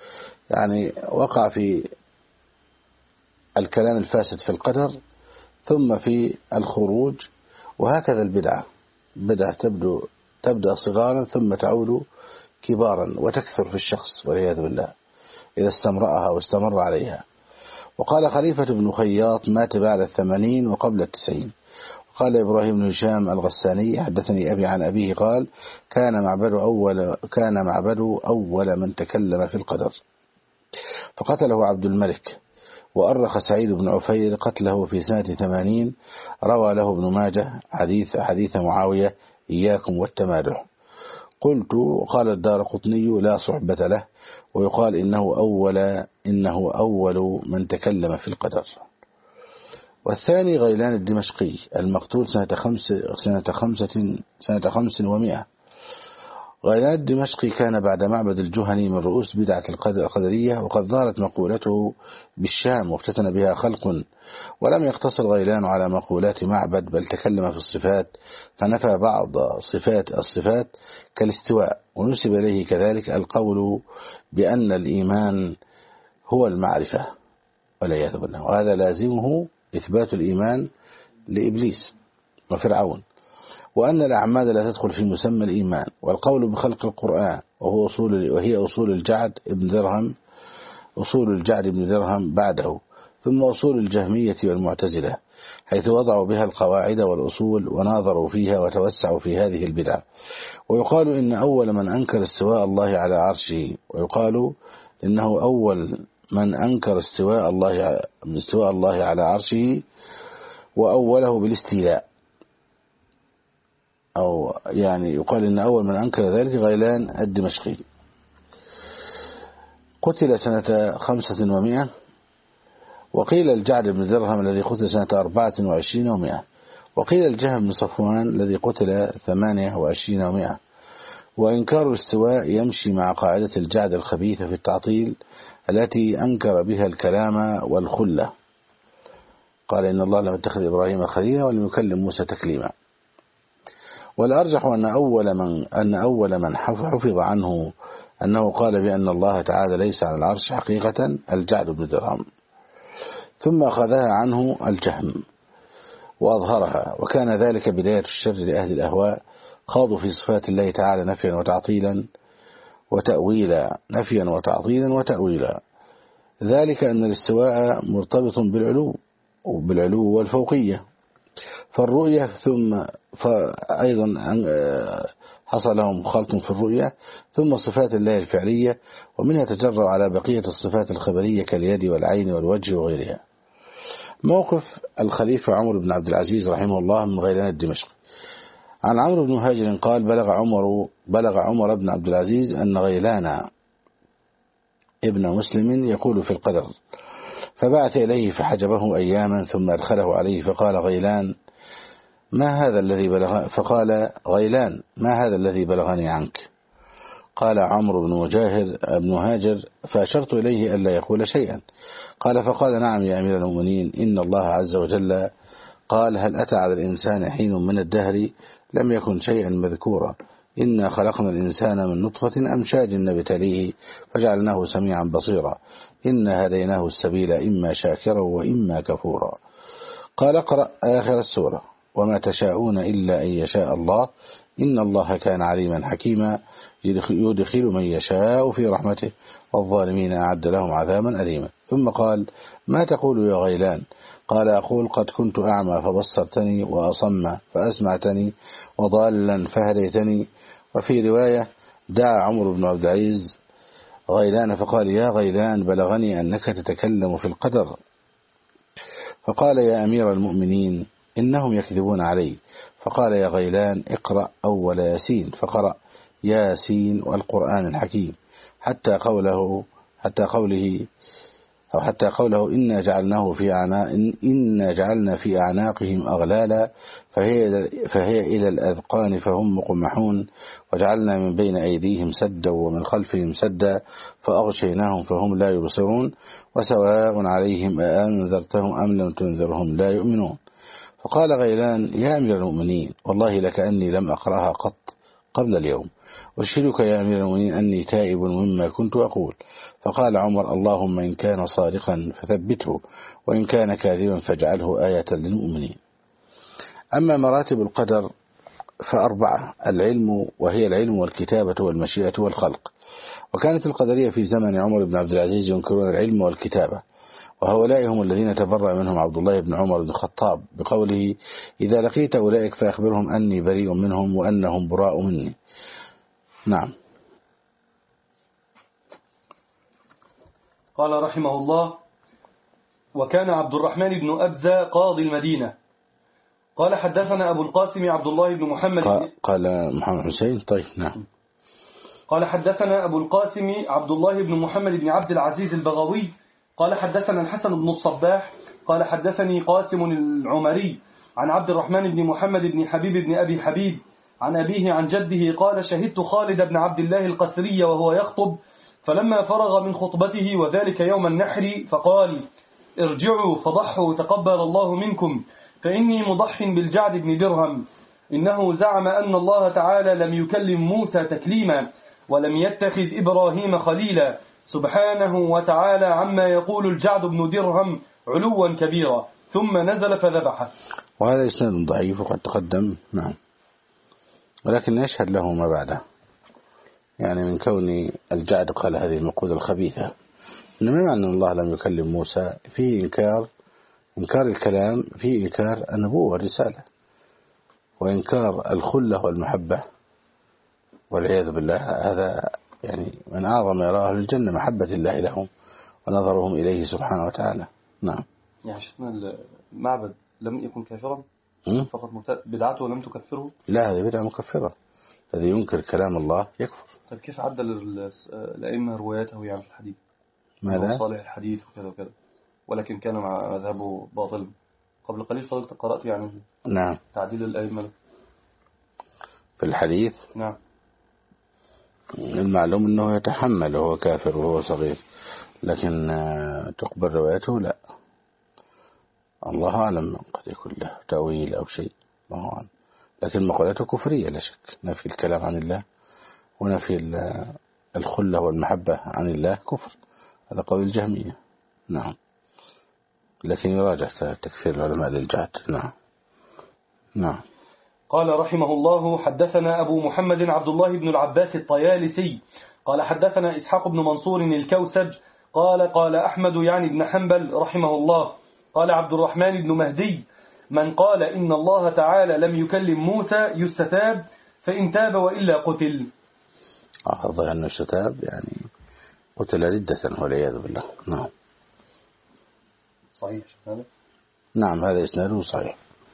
يعني وقع في الكلام الفاسد في القدر ثم في الخروج. وهكذا البدعة، بدعة تبدو تبدأ صغارا ثم تعود كبارا وتكثر في الشخص والعياذ بالله إذا استمرأها واستمر عليها. وقال خليفة بن خياط مات بعد الثمانين وقبل التسعين. قال إبراهيم بن هشام الغساني حدثني أبي عن أبيه قال كان معبد أول كان معبد أول من تكلم في القدر، فقتله عبد الملك، وأرخ سعيد بن عفير قتله في سنة ثمانين. روى له ابن ماجه حديث حديث معاوية إياكم والتمادح. قلت قال الدارقطني لا صحبة له، ويقال إنه أول إنه أول من تكلم في القدر. والثاني غيلان الدمشقي المقتول سنة خمس سنة خمسة سنة خمس ومائة. غيلان الدمشقي كان بعد معبد الجهني من رؤوس بدعة القدرية، وقد ظهرت مقولته بالشام وافتتن بها خلق. ولم يقتصر غيلان على مقولات معبد، بل تكلم في الصفات فنفى بعض صفات الصفات كالاستواء، ونسب إليه كذلك القول بأن الإيمان هو المعرفة والعياذ بالله، وهذا لازمه إثبات الإيمان لإبليس وفرعون، وأن الأعمال لا تدخل في مسمى الإيمان، والقول بخلق القرآن وهو أصول وهي أصول الجعد ابن درهم أصول الجعد ابن درهم بعده، ثم أصول الجهمية والمعتزلة، حيث وضعوا بها القواعد والأصول وناظروا فيها وتوسعوا في هذه البدعة. ويقال إن أول من أنكر استواء الله على عرشه ويقال إنه أول من أنكر استواء الله استواء الله على عرشه وأوله بالاستيلاء، أو يعني يقال إن أول من أنكر ذلك غيلان الدمشقي، قتل سنة خمسة ومائة. وقيل الجعد بن درهم الذي قتل سنة أربعة وعشرين ومائة. وقيل الجهم بن صفوان الذي قتل ثمانية وعشرين ومائة. وإنكار الاستواء يمشي مع قاعدة الجعد الخبيثة في التعطيل التي أنكر بها الكلام والخلة. قال إن الله لم يتخذ إبراهيم خليلا ولم يكلم موسى تكليما. والأرجح أن أول من أن أول من حفظ عنه أنه قال بأن الله تعالى ليس على العرش حقيقة الجعد بن درهم، ثم أخذها عنه الجهم وأظهرها، وكان ذلك بداية الشر لأهل الأهواء، خاضوا في صفات الله تعالى نفيا وتعطيلا وتأويلا نفيا وتعطيلا وتأويلا. ذلك أن الاستواء مرتبط بالعلو وبالعلو والفوقية، فالرؤية ثم فأيضا حصل لهم خلط في الرؤية، ثم صفات الله الفعلية، ومنها تجرأ على بقية الصفات الخبرية كاليد والعين والوجه وغيرها. موقف الخليفة عمر بن عبد العزيز رحمه الله من غيلان الدمشق. عن عمرو بن هاجر قال بلغ عمر بلغ عمر بن عبد العزيز أن غيلان ابن مسلم يقول في القدر، فبعث إليه فحجبه أياما ثم أدخله عليه فقال غيلان ما هذا الذي بلغ فقال غيلان ما هذا الذي بلغني عنك؟ قال عمرو بن مجاهر بن هاجر فأشرت إليه ألا يقول شيئا. قال فقال نعم يا أمير المؤمنين، إن الله عز وجل قال هل أتى على الإنسان حين من الدهر لم يكن شيئا مذكورا، إنا خلقنا الإنسان من نطفة أمشاج نبتليه فجعلناه سميعا بصيرا، إنا هديناه السبيل إما شاكرا وإما كفورا. قال اقرأ آخر السورة وما تشاءون إلا أن يشاء الله إن الله كان عليما حكيما يدخل من يشاء في رحمته والظالمين أعد لهم عذابا أليما. ثم قال ما تقول يا غيلان؟ قال أقول قد كنت أعمى فبصرتني وأصم فأسمعتني وضالا فهديتني. وفي رواية دعا عمر بن عبد العزيز غيلان فقال يا غيلان بلغني أنك تتكلم في القدر. فقال يا أمير المؤمنين إنهم يكذبون علي. فقال يا غيلان اقرأ أول ياسين، فقرأ ياسين والقرآن الحكيم حتى قوله حتى قوله أو حتى قوله إنا جعلناه في أعناق إنا جعلنا في أعناقهم أغلالا فهي فهي إلى الأذقان فهم مقمحون وجعلنا من بين أيديهم سدا ومن خلفهم سدا فأغشيناهم فهم لا يبصرون وسواء عليهم أأنذرتهم أم لم تنذرهم لا يؤمنون. فقال غيلان يا أمير المؤمنين والله لكأني لم أقرأها قط قبل اليوم، أشهدك يا أمير المؤمنين أني تائب مما كنت أقول. فقال عمر اللهم إن كان صادقا فثبته وإن كان كاذبا فاجعله آية للمؤمنين. أما مراتب القدر فأربعة: العلم، وهي العلم والكتابة والمشيئة والخلق. وكانت القدرية في زمن عمر بن عبد العزيز ينكرون العلم والكتابة، وهؤلاء هم الذين تبرأ منهم عبد الله بن عمر بن الخطاب بقوله إذا لقيت أولئك فأخبرهم أني بريء منهم وأنهم براء مني. نعم. قال رحمه الله: وكان عبد الرحمن بن أبزة قاضي المدينة. قال حدثنا أبو القاسم عبد الله بن محمد قال, قال محمد حسين. طيب نعم. قال حدثنا أبو القاسم عبد الله بن محمد بن عبد العزيز البغوي قال حدثنا الحسن بن الصباح قال حدثني قاسم العمري عن عبد الرحمن بن محمد بن حبيب بن أبي حبيب عن أبيه عن جده قال شهدت خالد بن عبد الله القسري وهو يخطب، فلما فرغ من خطبته وذلك يوم النحر فقال ارجعوا فضحوا تقبل الله منكم، فإني مضح بالجعد بن درهم، إنه زعم أن الله تعالى لم يكلم موسى تكليما ولم يتخذ إبراهيم خليلا، سبحانه وتعالى عما يقول الجعد بن درهم علوا كبيرا، ثم نزل فذبحه. وهذا إسناد ضعيف وقد تقدم. نعم. ولكن يشهد له ما بعده، يعني من كون الجعد قال هذه المقولة الخبيثة، إنما معنى أن الله لم يكلم موسى فيه إنكار إنكار الكلام، فيه إنكار النبوة والرسالة، وإنكار الخلة والمحبة والعياذ بالله. هذا يعني من أعظم يراه الجنة محبة الله لهم ونظرهم إليه سبحانه وتعالى. نعم. يعني شفنا المعبد لم يكن كافرا فقط بدعته لم تكفره؟ لا، هذه بدعة مكفرة. الذي ينكر كلام الله يكفر. طيب كيف عدل الأئمة رواياته يعني في الحديث؟ ماذا؟ صالح الحديث وكذا وكذا، ولكن كان مع مذهبه باطل. قبل قليل فضلت قرأت يعني نعم تعديل الأئمة في الحديث. نعم. المعلوم أنه يتحمل وهو كافر وهو صغير، لكن تقبل روايته لا. الله أعلم، قد يكون له تأويل أو شيء، الله أعلم. لكن مقولته كفرية لا شك. نفي الكلام عن الله ونفي الخلة والمحبة عن الله كفر، هذا قول الجهمية. نعم. لكن يراجع تكفير العلماء للجهد. نعم. نعم. قال رحمه الله حدثنا أبو محمد عبد الله بن العباس الطيالسي قال حدثنا إسحاق بن منصور الكوسج قال قال أحمد يعني بن حنبل رحمه الله قال عبد الرحمن بن مهدي من قال إن الله تعالى لم يكلم موسى يستتاب، فإن تاب وإلا قتل. أعظم أنه يستتاب يعني قتل ردة والعياذ بالله. نعم. صحيح هذا؟ نعم، هذا إسناده صحيح.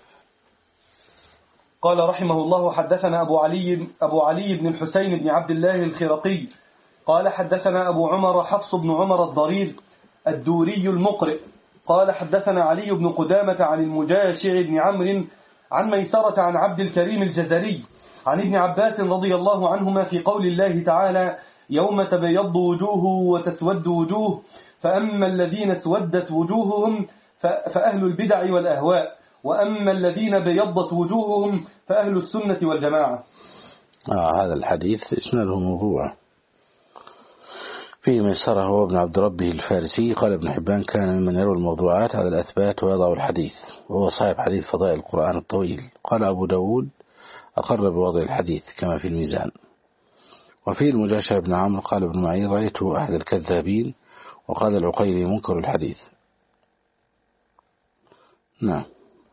قال رحمه الله حدثنا أبو علي أبو علي بن الحسين بن عبد الله الخرقي قال حدثنا أبو عمر حفص بن عمر الضرير الدوري المقرئ قال حدثنا علي بن قدامة عن المجاشع بن عمرو عن ميسرة عن عبد الكريم الجزري عن ابن عباس رضي الله عنهما في قول الله تعالى يوم تبيض وجوه وتسود وجوه، فأما الذين اسودت وجوههم فأهل البدع والأهواء، وأما الذين بيضت وجوههم فأهل السنة والجماعة. آه هذا الحديث اسناده موضوع. فيه ميسرة هو ابن عبد ربه الفارسي. قال ابن حبان كان ممن يروي الموضوعات على الأثبات ويضع الحديث، وهو صاحب حديث فضائل القرآن الطويل. قال أبو داود أقر بوضع الحديث كما في الميزان. وفي المجاشع بن عمرو قال ابن معين رأيته أحد الكذابين، وقال العقيلي منكر الحديث. نعم.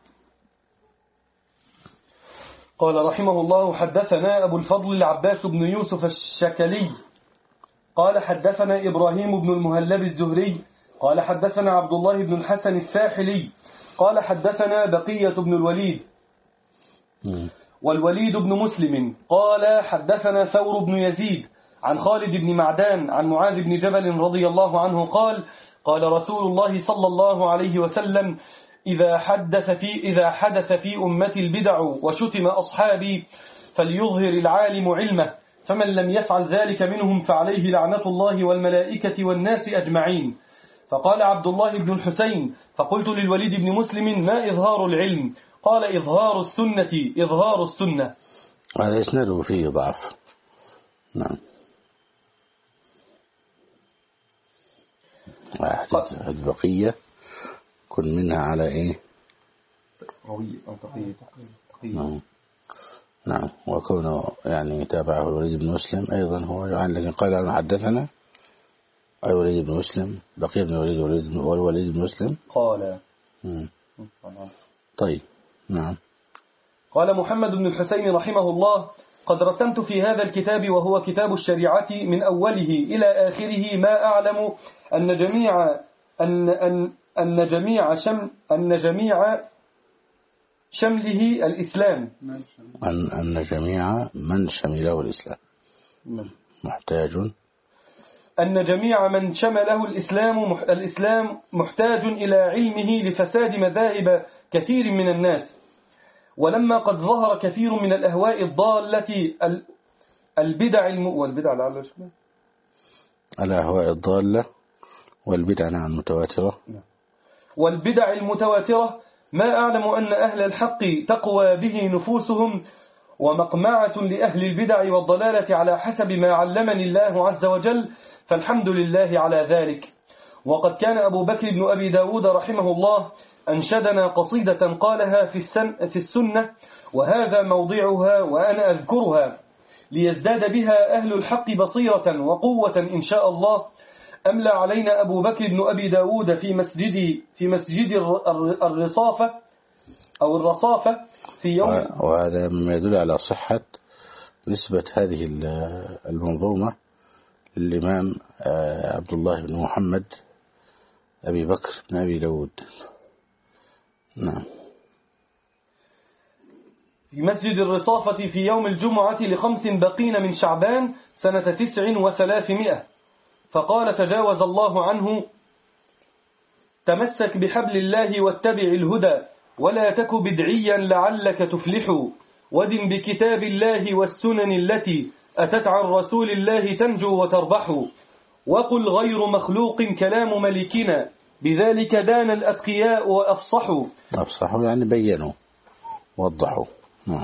قال رحمه الله حدثنا أبو الفضل العباس بن يوسف الشكلي قال حدثنا إبراهيم بن المهلب الزهري قال حدثنا عبد الله بن الحسن الساحلي قال حدثنا بقية بن الوليد والوليد بن مسلم قال حدثنا ثور بن يزيد عن خالد بن معدان عن معاذ بن جبل رضي الله عنه قال قال رسول الله صلى الله عليه وسلم إذا حدث في إذا حدث في أمتي البدع وشتم أصحابي فليظهر العالم علمه، فمن لم يفعل ذلك منهم فعليه لعنة الله والملائكة والناس أجمعين. فقال عبد الله بن الحسين فقلت للوليد بن مسلم ما إظهار العلم؟ قال إظهار السنة إظهار السنة. هذا إسناده فيه ضعف، نعم. أحدث البقية كن منها على إيه؟ قوي أو تقي تقي. نعم. نعم. وكونه يعني تابعه الوليد بن مسلم أيضا هو يعني، لكن قال أنه حدثنا الوليد بن مسلم، بقي بن الوليد والوليد بن مسلم قال. مم. طيب. نعم. قال محمد بن الحسين رحمه الله: قد رسمت في هذا الكتاب وهو كتاب الشريعة من أوله إلى آخره ما أعلم أن جميع أن أن أن جميع شم أن جميع شمله الإسلام أن أن جميع من شمله الإسلام محتاج أن جميع من شمله الإسلام الإسلام محتاج إلى علمه لفساد مذاهب كثير من الناس. ولما قد ظهر كثير من الأهواء الضالة البدع الم... والبدع لعل الأهواء الضالة والبدع نعم المتواترة والبدع المتواترة ما أعلم أن أهل الحق تقوى به نفوسهم ومقمعة لأهل البدع والضلالة على حسب ما علمني الله عز وجل، فالحمد لله على ذلك. وقد كان أبو بكر بن أبي داود رحمه الله أنشدنا قصيدة قالها في, السن في السنة وهذا موضعها وأنا أذكرها ليزداد بها أهل الحق بصيرة وقوة إن شاء الله. أملى علينا أبو بكر بن أبي داود في مسجد في مسجد الرصافة أو الرصافة في يوم، وهذا مما يدل على صحة نسبة هذه المنظومة للإمام عبد الله بن محمد أبي بكر بن أبي داود. نعم. في مسجد الرصافة في يوم الجمعة لخمس بقين من شعبان سنة تسع وثلاثمائة، فقال تجاوز الله عنه: تمسك بحبل الله واتبع الهدى ولا تك بدعيا لعلك تفلح، ودم بكتاب الله والسنن التي أتت عن رسول الله تنجو وتربح، وقل غير مخلوق كلام ملكنا بذلك دان الأتقياء وأفصحوا. أفصحوا يعني بينوا وضحوا. نعم.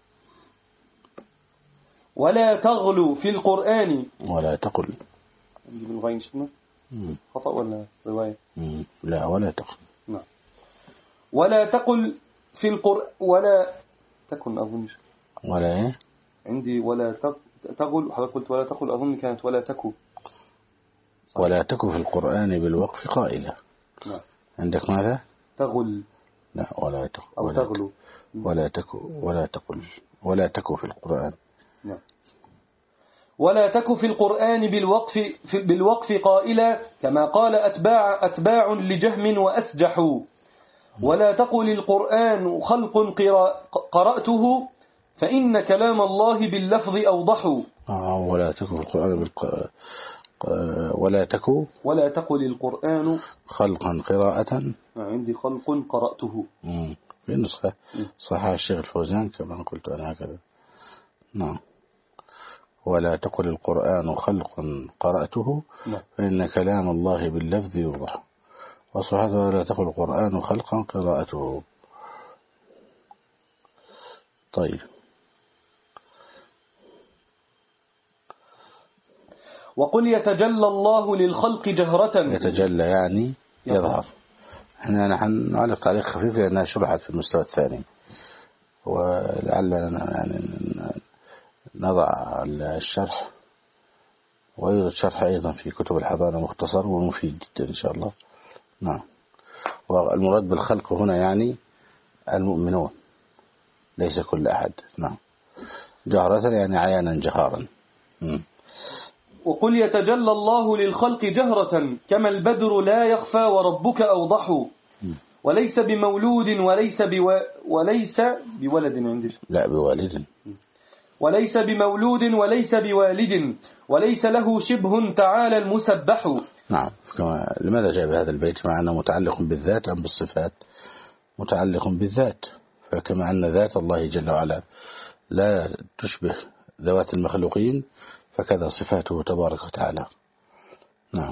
ولا تغلوا في القرآن ولا تقل بالغين شنو خطأ ولا رواية؟ لا ولا تقل. نعم. ولا تقل في القرآن ولا تكن أظن ولا إيه عندي ولا تقل، حضرتك قلت ولا تقل أظن كانت ولا تكو. ولا تكو في القرآن بالوقف قائلة. نعم. عندك ماذا؟ تغل. لا ولا تقل أو ولا تغلو. ولا تكو ولا تقل ولا تكو في القرآن. نعم. ولا تك في القرآن بالوقف بالوقف قائلا كما قال أتباع أتباع لجهم وأسجحوا. ولا تقل القرآن خلق قرأته فإن كلام الله باللفظ أوضح. آه ولا تك في القرآن بالق... ولا تكو ولا تقل القرآن خلقا قراءة. عندي خلق قرأته. مم. في نسخة صحيح الشيخ الفوزان كما قلت أنا هكذا. نعم. ولا تقل القرآن خلق قرأته فإن كلام الله باللفظ يوضح. وصحيح ولا تقل القرآن خلقا قراءته. طيب. وقل يتجلى الله للخلق جهرة. يتجلى يعني يظهر. احنا نحن نعلق تعليق خفيف لأنها شرحت في المستوى الثاني، ولعلنا يعني نضع الشرح، ويوجد شرح أيضا في كتب الحضانة مختصر ومفيد جدا إن شاء الله. نعم. والمراد بالخلق هنا يعني المؤمنون ليس كل أحد. نعم. جهرة يعني عيانا جهارا. م. وقل يتجلى الله للخلق جهرة كما البدر لا يخفى وربك أوضح. م. وليس بمولود وليس بو... وليس بولد عندي لا بوالد. م. وليس بمولود وليس بوالد وليس له شبه تعالى المسبح. نعم. كما لماذا جاء بهذا البيت مع أنه متعلق بالذات أم بالصفات؟ متعلق بالذات، فكما أن ذات الله جل وعلا لا تشبه ذوات المخلوقين فكذا صفاته تبارك وتعالى. نعم.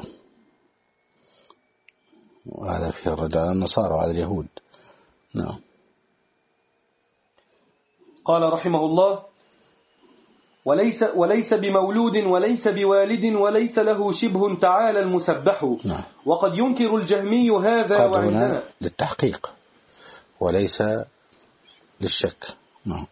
وهذا فيه الرد على النصارى وعلى اليهود. نعم. قال رحمه الله: وليس, وليس بمولود وليس بوالد وليس له شبه تعالى المسبح. نعم. وقد ينكر الجهمي هذا وعندنا للتحقيق وليس للشك. نعم.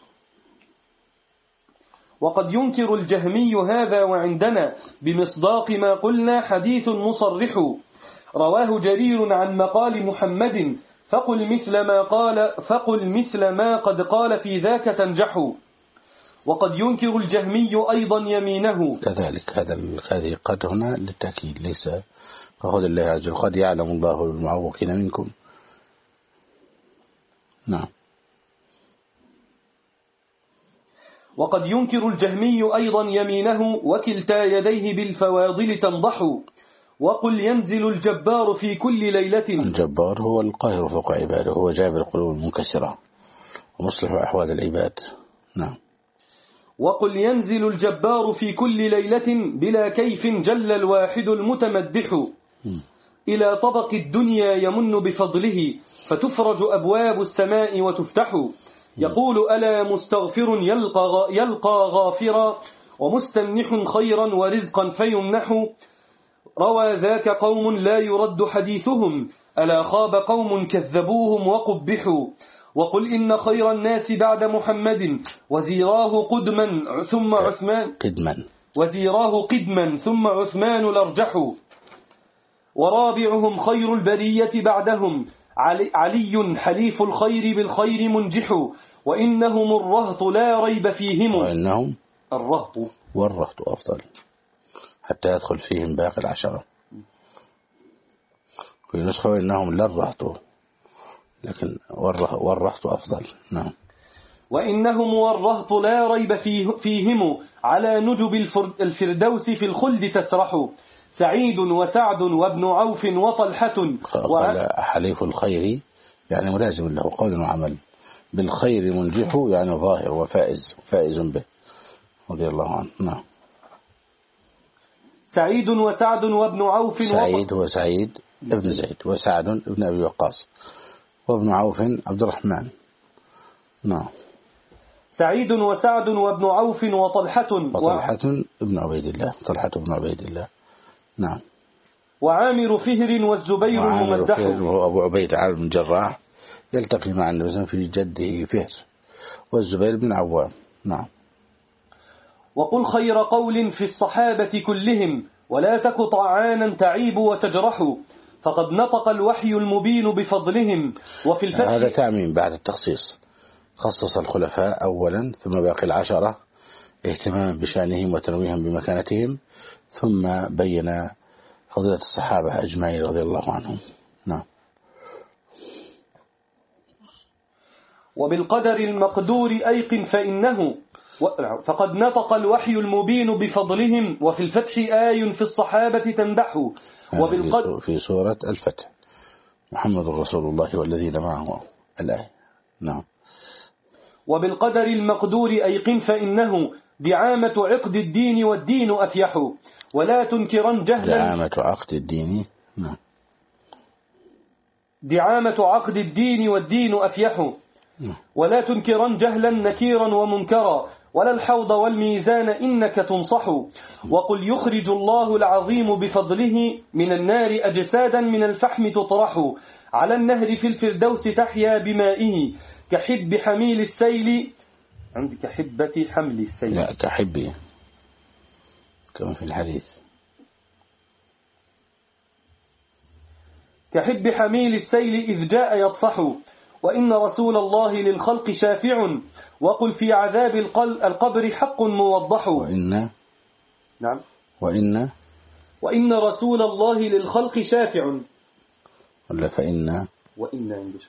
وقد ينكر الجهمي هذا وعندنا بمصداق ما قلنا حديث مصرح رواه جرير عن مقال محمد فقل مثل ما قال فقل مثل ما قد قال في ذاك تنجح. وقد ينكر الجهمي أيضا يمينه كذلك. هذا هذه قد هنا للتأكيد ليس فقد الله عز وجل قد يعلم الله المعوقين منكم. نعم. وقد ينكر الجهمي أيضا يمينه وكلتا يديه بالفواضل تنضح. وقل ينزل الجبار في كل ليلة. الجبار هو القاهر فوق عباده، هو جابر القلوب المنكسرة ومصلح أحوال العباد. نعم. وقل ينزل الجبار في كل ليلة بلا كيف جل الواحد المتمدح م. إلى طبق الدنيا يمن بفضله فتفرج أبواب السماء وتفتح. يقول ألا مستغفر يلقى, يلقى غافرا ومستمنح خيرا ورزقا فيمنح. روى ذاك قوم لا يرد حديثهم ألا خاب قوم كذبوهم وقبحوا. وقل إن خير الناس بعد محمد وزيراه قدما ثم عثمان قدما وزيراه قدما ثم عثمان الأرجح. ورابعهم خير البرية بعدهم علي, علي حليف الخير بالخير منجح. وإنهم الرهط لا ريب فيهم. وإنهم الرهط والرهط أفضل حتى يدخل فيهم باقي العشرة. في نسخة وإنهم لا الرهط لكن والرهط أفضل. نعم. وإنهم والرهط لا ريب فيه فيهم على نجب الفردوس في الخلد تسرح. سعيد وسعد وابن عوف وطلحة. قال حليف الخير يعني ملازم له قول وعمل، بالخير منجح يعني ظاهر وفائز فائز به رضي الله عنه. نعم. سعيد وسعد وابن عوف. سعيد هو سعيد ابن زيد وسعد ابن أبي وقاص وابن عوف عبد الرحمن. نعم. سعيد وسعد وابن عوف وطلحة وطلحة ابن عبيد الله طلحة ابن عبيد الله. نعم. وعامر فهر والزبير الممدح. وهو أبو عبيد عامر بن جراح يلتقي مع النبي في جده فهر والزبير بن عوام. نعم. وقل خير قول في الصحابة كلهم ولا تك طعانا تعيب وتجرح. فقد نطق الوحي المبين بفضلهم وفي الفتح. هذا تعميم بعد التخصيص، خصص الخلفاء أولا ثم باقي العشرة اهتماما بشأنهم وتنويهم بمكانتهم، ثم بين فضيلة الصحابة أجمعين رضي الله عنهم. نعم. وبالقدر المقدور أيقن فإنه فقد نطق الوحي المبين بفضلهم وفي الفتح آي في الصحابة تمدح. وبالقدر في سورة الفتح محمد رسول الله والذين معه الآية. نعم. وبالقدر المقدور أيقن فإنه دعامة عقد الدين والدين أفيح. ولا تنكرن جهلا. دعامة عقد الدين. نعم. دعامة عقد الدين والدين أفيح. ولا تنكرن جهلا نكيرا ومنكرا ولا الحوض والميزان إنك تنصح. وقل يخرج الله العظيم بفضله من النار أجسادا من الفحم تطرح. على النهر في الفردوس تحيا بمائه كحب حميل السيل. عندي كحبة حمل السيل. لا كحبه كما في الحديث. كحب حميل السيل إذ جاء يطفح. وإن رسول الله للخلق شافع. وقل في عذاب القبر حق موضح. وإن نعم. وإن وإن رسول الله للخلق شافع. ولا فإن وإن عندش.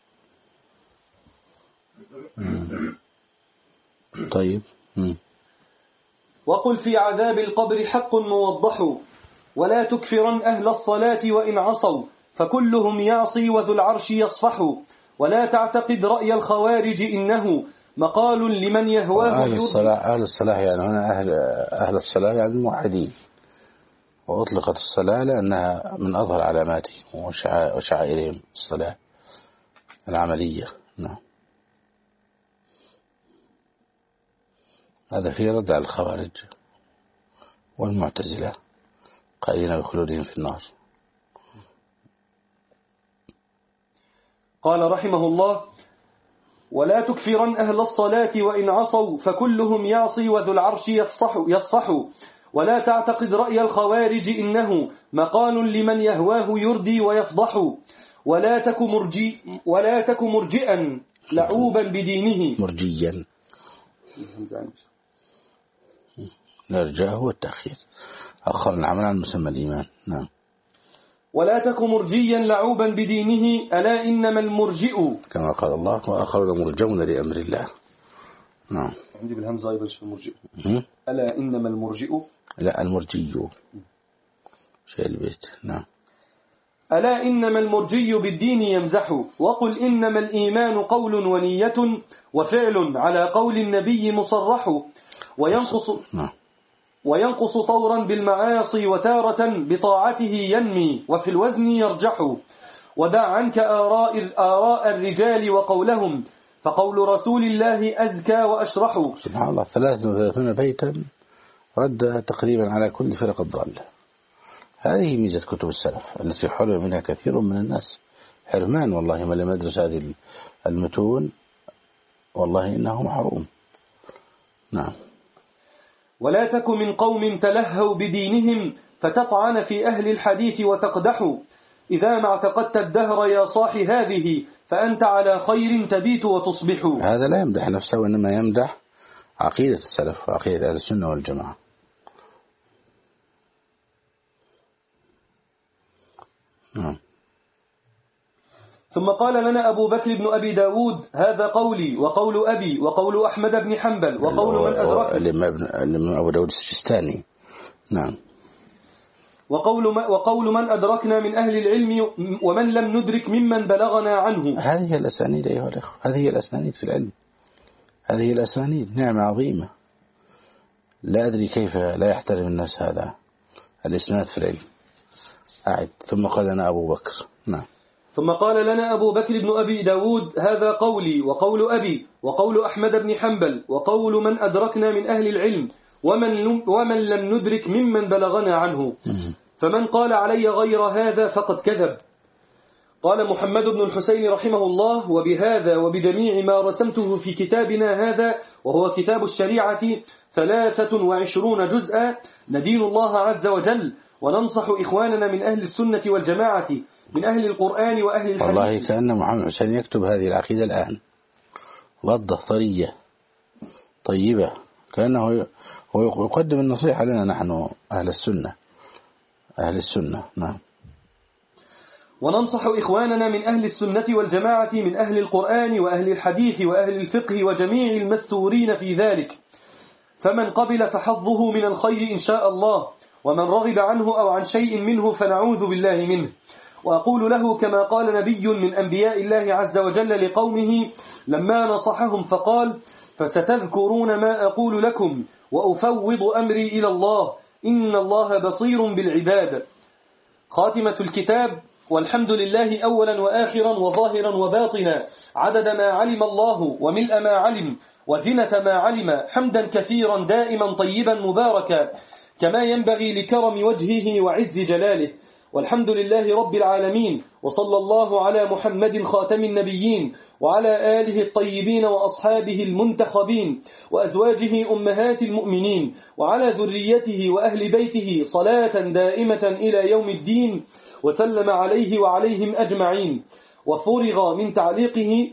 طيب. مم. وقل في عذاب القبر حق موضح. ولا تكفرن أهل الصلاة وإن عصوا فكلهم يعصي وذو العرش يصفح. ولا تعتقد رأي الخوارج إنه مقال لمن يهواه. أهل الصلاة أهل الصلاة يعني هنا أهل أهل الصلاة يعني الموحدين، وأطلقت الصلاة لأنها من أظهر علاماتهم وشعائرهم الصلاة العملية. نعم. هذا في رد على الخوارج والمعتزلة قائلين بخلودهم في النار. قال رحمه الله: ولا تكفرن أهل الصلاة وإن عصوا فكلهم يعصي وذو العرش يفصح, يفصح ولا تعتقد رأي الخوارج إنه مقال لمن يهواه يردي ويفضح ولا تك, مرجي ولا تك مرجئا لعوبا بدينه. مرجيا الإرجاء هو التأخير، أخر العمل عن مسمى الإيمان. نعم. ولا تك مرجيا لعوبا بدينه ألا إنما المرجئ كما قال الله وآخرون مرجون لأمر الله. نعم. عندي بالهمزة أيضا المرجئ. ألا إنما المرجئ، لا المرجي شيء البيت. نعم. ألا إنما المرجي بالدين يمزح وقل إنما الإيمان قول ونية وفعل على قول النبي مصرح وينقص نعم. وينقص طورا بالمعاصي وتارة بطاعته ينمي وفي الوزن يرجح ودع عنك آراء, آراء الرجال وقولهم فقول رسول الله أزكى وأشرح. سبحان الله، ثلاثة وثلاثون بيتا رد تقريبا على كل فرق الضالة. هذه ميزة كتب السلف التي حرم منها كثير من الناس، حرمان والله، من لم يدرس هذه المتون والله إنه محروم. نعم. ولا تك من قوم تلهوا بدينهم فتطعن في أهل الحديث وتقدحوا إذا ما اعتقدت الدهر يا صاح هذه فأنت على خير تبيت وتصبح. هذا لا يمدح نفسه وإنما يمدح عقيدة السلف وعقيدة أهل السنة والجماعة. نعم. ثم قال لنا أبو بكر بن أبي داود هذا قولي وقول أبي وقول أحمد بن حنبل وقول من أدرك الإمام أبو داود السجستاني. نعم. وقول, وقول من أدركنا من أهل العلم ومن لم ندرك ممن بلغنا عنه. هذه الأسانيد أيها الأخوة، هذه الأسانيد في العلم، هذه الأسانيد نعمة عظيمة. لا أدري كيف لا يحترم الناس هذا الإسناد في العلم. أعد. ثم قال لنا أبو بكر. نعم. ثم قال لنا أبو بكر بن أبي داود هذا قولي وقول أبي وقول أحمد بن حنبل وقول من أدركنا من أهل العلم ومن, ومن لم ندرك ممن بلغنا عنه فمن قال علي غير هذا فقد كذب. قال محمد بن الحسين رحمه الله: وبهذا وبجميع ما رسمته في كتابنا هذا وهو كتاب الشريعة ثلاثة وعشرون جزءا ندين الله عز وجل وننصح إخواننا من أهل السنة والجماعة من أهل القرآن وأهل الحديث. والله كأن محمد حسين يكتب هذه العقيدة الآن غضة طرية طيبة، كأنه هو يقدم النصيحة لنا نحن أهل السنة أهل السنة. نعم. وننصح إخواننا من أهل السنة والجماعة من أهل القرآن وأهل الحديث وأهل الفقه وجميع المستورين في ذلك، فمن قبل فحظه من الخير إن شاء الله، ومن رغب عنه أو عن شيء منه فنعوذ بالله منه. وأقول له كما قال نبي من أنبياء الله عز وجل لقومه لما نصحهم فقال: فستذكرون ما أقول لكم وأفوض أمري إلى الله إن الله بصير بالعباد. خاتمة الكتاب: والحمد لله أولا وآخرا وظاهرا وباطنا عدد ما علم الله وملء ما علم وزنة ما علم، حمدا كثيرا دائما طيبا مباركا كما ينبغي لكرم وجهه وعز جلاله. والحمد لله رب العالمين، وصلى الله على محمد خاتم النبيين وعلى آله الطيبين وأصحابه المنتخبين وأزواجه أمهات المؤمنين وعلى ذريته وأهل بيته صلاة دائمة إلى يوم الدين، وسلم عليه وعليهم أجمعين. وفرغ من تعليقه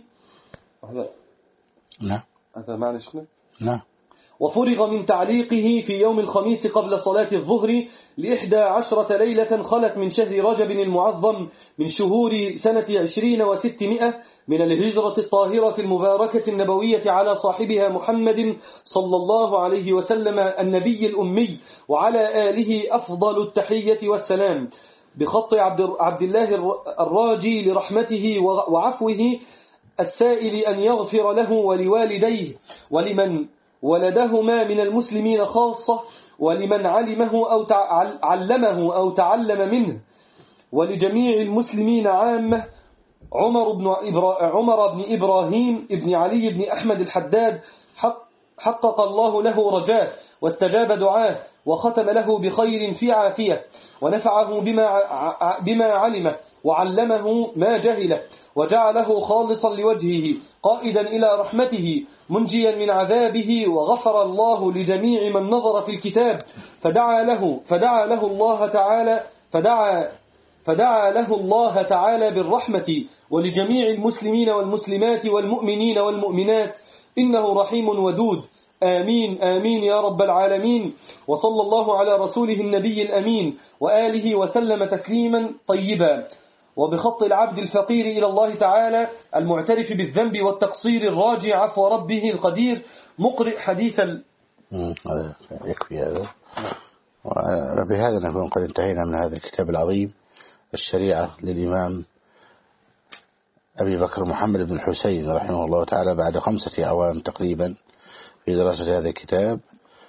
لا هذا معنى شنو؟ لا وفرغ من تعليقه في يوم الخميس قبل صلاة الظهر لإحدى عشرة ليلة خلت من شهر رجب المعظم من شهور سنة عشرين وستمائة من الهجرة الطاهرة المباركة النبوية على صاحبها محمد صلى الله عليه وسلم النبي الأمي وعلى آله أفضل التحية والسلام، بخط عبد الله الراجي لرحمته وعفوه السائل أن يغفر له ولوالديه ولمن ولدهما من المسلمين خاصة ولمن علمه أو علمه أو تعلم منه ولجميع المسلمين عامة. عمر بن, إبرا... عمر بن إبراهيم بن علي بن أحمد الحداد حق حقق الله له رجاه واستجاب دعاه وختم له بخير في عافية ونفعه بما بما علمه وعلمه ما جهله وجعله خالصا لوجهه قائدا إلى رحمته منجيا من عذابه وغفر الله لجميع من نظر في الكتاب فدعا له فدعا له الله تعالى فدعا فدعا له الله تعالى بالرحمة ولجميع المسلمين والمسلمات والمؤمنين والمؤمنات إنه رحيم ودود. آمين آمين يا رب العالمين. وصلى الله على رسوله النبي الأمين وآله وسلم تسليما طيبا. وبخط العبد الفقير إلى الله تعالى المعترف بالذنب والتقصير الراجي عفو ربه القدير مقرئ حديث ال... هذا يكفي هذا. وبهذا نكون قد انتهينا من هذا الكتاب العظيم الشريعة للإمام أبي بكر محمد بن الحسين رحمه الله تعالى بعد خمسة أعوام تقريبا في دراسة هذا الكتاب.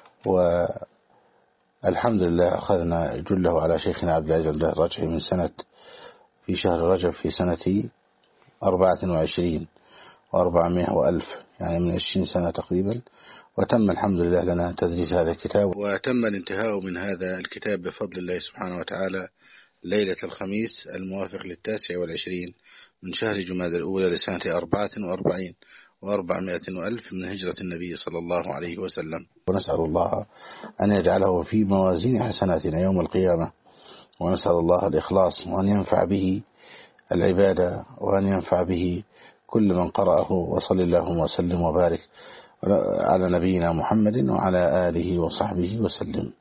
والحمد لله أخذنا جله على شيخنا عبد العزيز الرجحي من سنة في شهر رجب في سنة أربعة وعشرين وأربعمائة وألف يعني من عشرين سنة تقريبا. وتم الحمد لله لنا تدريس هذا الكتاب وتم الانتهاء من هذا الكتاب بفضل الله سبحانه وتعالى ليلة الخميس الموافق للتاسع والعشرين من شهر جماد الأولى لسنة أربعة وأربعين وأربعمائة وألف من هجرة النبي صلى الله عليه وسلم. ونسأل الله أن يجعله في موازين حسناتنا يوم القيامة ونسأل الله الإخلاص وأن ينفع به العبادة وأن ينفع به كل من قرأه. وصل اللهم وسلم وبارك على نبينا محمد وعلى آله وصحبه وسلم.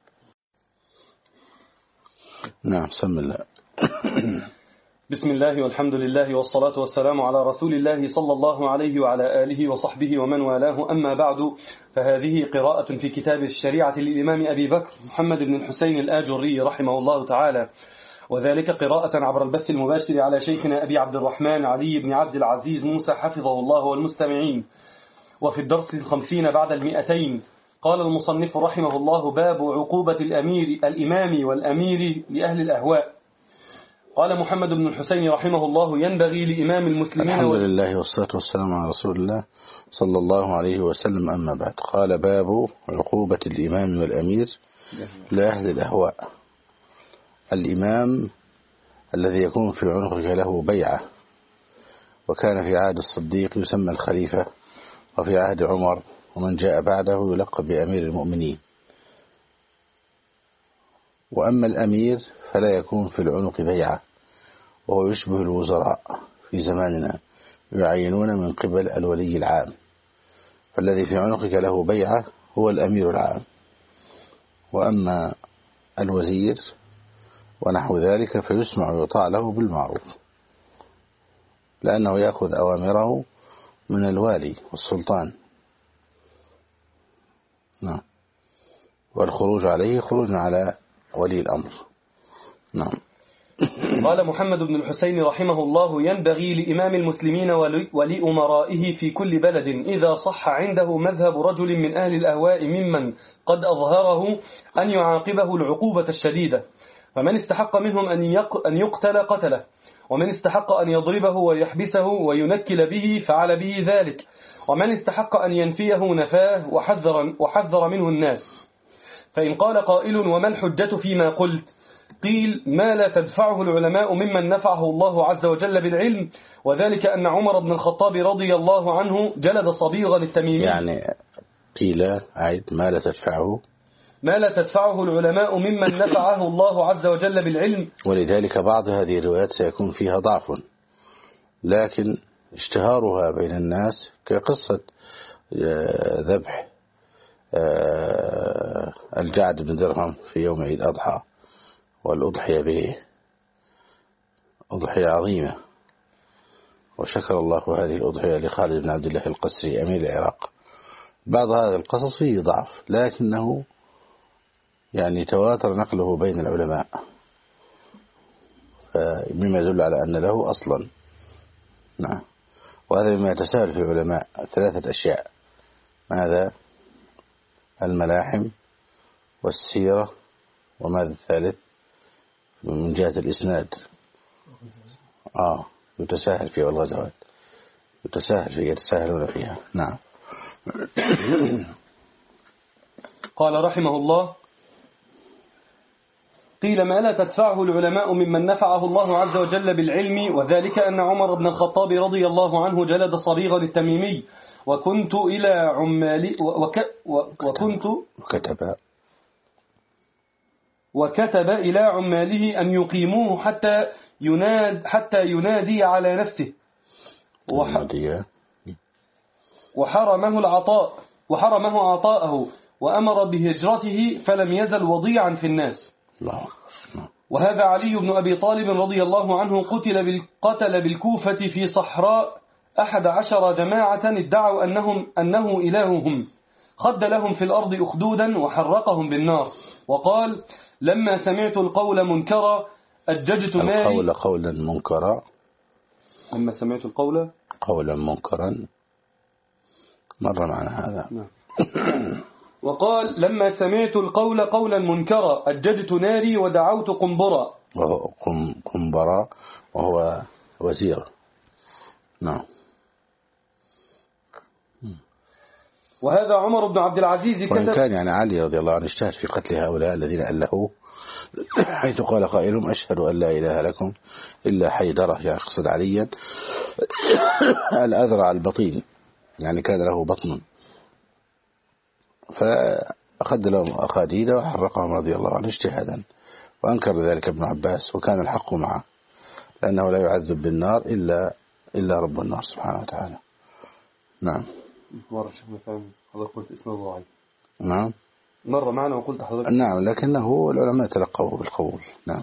نعم سم الله. بسم الله والحمد لله والصلاة والسلام على رسول الله صلى الله عليه وعلى آله وصحبه ومن والاه. أما بعد فهذه قراءة في كتاب الشريعة للإمام أبي بكر محمد بن الحسين الآجري رحمه الله تعالى، وذلك قراءة عبر البث المباشر على شيخنا أبي عبد الرحمن علي بن عبد العزيز موسى حفظه الله والمستمعين. وفي الدرس الخمسين بعد المئتين قال المصنف رحمه الله: باب عقوبة الأمير الإمام والأمير لأهل الأهواء. قال محمد بن الحسين رحمه الله: ينبغي لإمام المسلمين الحمد لله والصلاة والسلام على رسول الله صلى الله عليه وسلم. أما بعد، قال: باب عقوبة الإمام والأمير لأهل الأهواء. الإمام الذي يكون في عنقك له بيعة، وكان في عهد الصديق يسمى الخليفة، وفي عهد عمر ومن جاء بعده يلقب بأمير المؤمنين. وأما الأمير فلا يكون في العنق بيعة، وهو يشبه الوزراء في زماننا يعينون من قبل الولي العام، فالذي في عنقك له بيعة هو الأمير العام. وأما الوزير ونحو ذلك فيسمع ويطاع له بالمعروف، لأنه يأخذ أوامره من الوالي والسلطان. نعم. والخروج عليه خروج على ولي الأمر. نعم. قال محمد بن الحسين رحمه الله: ينبغي لإمام المسلمين ولأمرائه في كل بلد إذا صح عنده مذهب رجل من أهل الأهواء ممن قد أظهره أن يعاقبه العقوبة الشديدة، فمن استحق منهم أن يقتل قتله، ومن استحق أن يضربه ويحبسه وينكل به فعل به ذلك، ومن استحق أن ينفيه نفاه وحذر, وحذر منه الناس. فإن قال قائل: وما الحجة فيما قلت؟ قيل: ما لا تدفعه العلماء ممن نفعه الله عز وجل بالعلم، وذلك أن عمر بن الخطاب رضي الله عنه جلد صبيغا التميمي. يعني قيل عيد ما لا تدفعه ما لا تدفعه العلماء ممن نفعه الله عز وجل بالعلم. ولذلك بعض هذه الروايات سيكون فيها ضعف، لكن اشتهارها بين الناس كقصة ذبح الجعد بن درهم في يوم عيد أضحى، والأضحية به أضحية عظيمة، وشكر الله هذه الأضحية لخالد بن عبد الله القسري أمير العراق. بعض هذا القصص فيه ضعف، لكنه يعني تواتر نقله بين العلماء، مما يدل على أن له أصلا. نعم. وهذا مما يتساهل في العلماء ثلاثة أشياء: ماذا؟ الملاحم والسيرة، وماذا الثالث؟ من جهة الإسناد آه يتساهل فيها، والغزوات يتساهل فيها، يتساهلون فيها. نعم. قال رحمه الله: قيل: ما لا تدفعه العلماء ممن نفعه الله عز وجل بالعلم، وذلك أن عمر بن الخطاب رضي الله عنه جلد صبيغا التميمي، وكنت إلى عمالي وك وكنت وكتب وكتب إلى عماله أن يقيموه حتى يناد حتى ينادي على نفسه، وحرمه العطاء وحرمه عطاءه وأمر بهجرته، فلم يزل وضيعا في الناس. وهذا علي بن أبي طالب رضي الله عنه قتل قتل بالكوفة في صحراء أحد عشر جماعة ادعوا أنهم أنه إلههم، خد لهم في الأرض أخدودا وحرقهم بالنار، وقال: لما سمعت القول منكرا أججت ناري. القول قولا منكرا. لما سمعت القول قولا منكرا مر معنا هذا. نعم. وقال: لما سمعت القول قولا منكرا أججت ناري ودعوت قنبرا. وهو قنبرا وهو وزير. نعم. وهذا عمر بن عبد العزيز كتب، وإن كان يعني علي رضي الله عنه اجتهد في قتل هؤلاء الذين ألهوا، حيث قال قائلهم: أشهد أن لا إله لكم إلا حيدرة، يعني يقصد عليا الأذرع البطين، يعني كان له بطن، فأخذ لهم أخاديد وحرقهم رضي الله عنه اجتهادا، وأنكر ذلك ابن عباس، وكان الحق معه، لأنه لا يعذب بالنار إلا إلا رب النار سبحانه وتعالى. نعم. مرة شيخنا فهم حضرتك قلت اسمه ضعيف. نعم. مرة معنا وقلت حضرتك. نعم، لكنه العلماء تلقوه بالقول. نعم.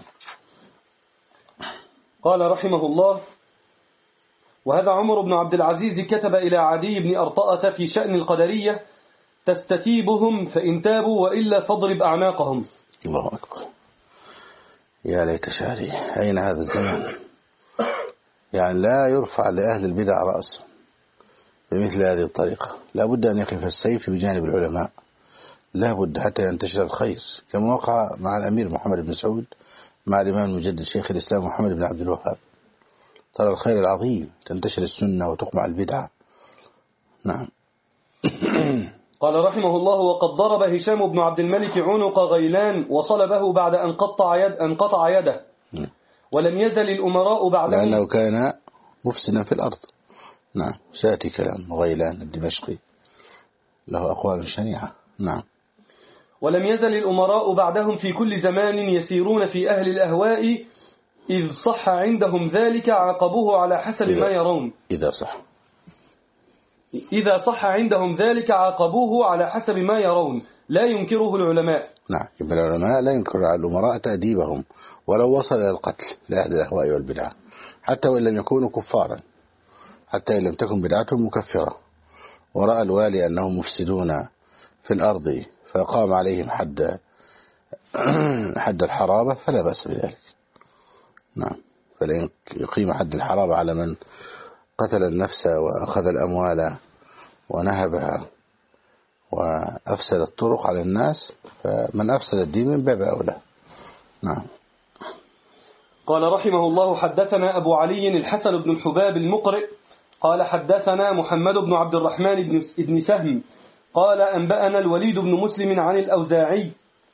قال رحمه الله: وهذا عمر بن عبد العزيز كتب إلى عدي بن أرطأة في شأن القدرية: تستتيبهم فإن تابوا وإلا فاضرب أعناقهم. الله أكبر. يا ليت شعري، أين هذا الزمان؟ يعني لا يرفع لأهل البدع رأس بمثل هذه الطريقة. لا بد أن يقف السيف بجانب العلماء، لا بد حتى ينتشر الخير، كما وقع مع الأمير محمد بن سعود مع الإمام المجدد شيخ الإسلام محمد بن عبد الوهاب. ترى الخير العظيم، تنتشر السنة وتقمع البدعة. نعم. قال رحمه الله: وقد ضرب هشام بن عبد الملك عنق غيلان وصلبه بعد أن قطع يد أن قطع يده، ولم يزل الأمراء بعده، لأنه كان مفسدا في الأرض. نعم. سيأتي كلام غيلان الدمشقي، له أقوال شنيعة. نعم. ولم يزل الأمراء بعدهم في كل زمان يسيرون في أهل الأهواء، إذ صح عندهم ذلك عاقبوه على حسب ما يرون. إذا صح إذا صح عندهم ذلك عاقبوه على حسب ما يرون، لا ينكره العلماء. نعم. يبقى العلماء لا ينكر على الأمراء تأديبهم ولو وصل إلى القتل لأهل الأهواء والبدعة، حتى وإن لم يكونوا كفارا، حتى إن لم تكن بدعتهم مكفرة، ورأى الوالي أنهم مفسدون في الأرض فقام عليهم حد حد الحرابة، فلا بأس بذلك. نعم. فلا يقيم حد الحرابة على من قتل النفس وأخذ الأموال ونهبها وأفسد الطرق على الناس، فمن أفسد الدين من باب أولى. نعم. قال رحمه الله: حدثنا أبو علي الحسن بن الحباب المقرئ قال حدثنا محمد بن عبد الرحمن بن سهم قال أنبأنا الوليد بن مسلم عن الأوزاعي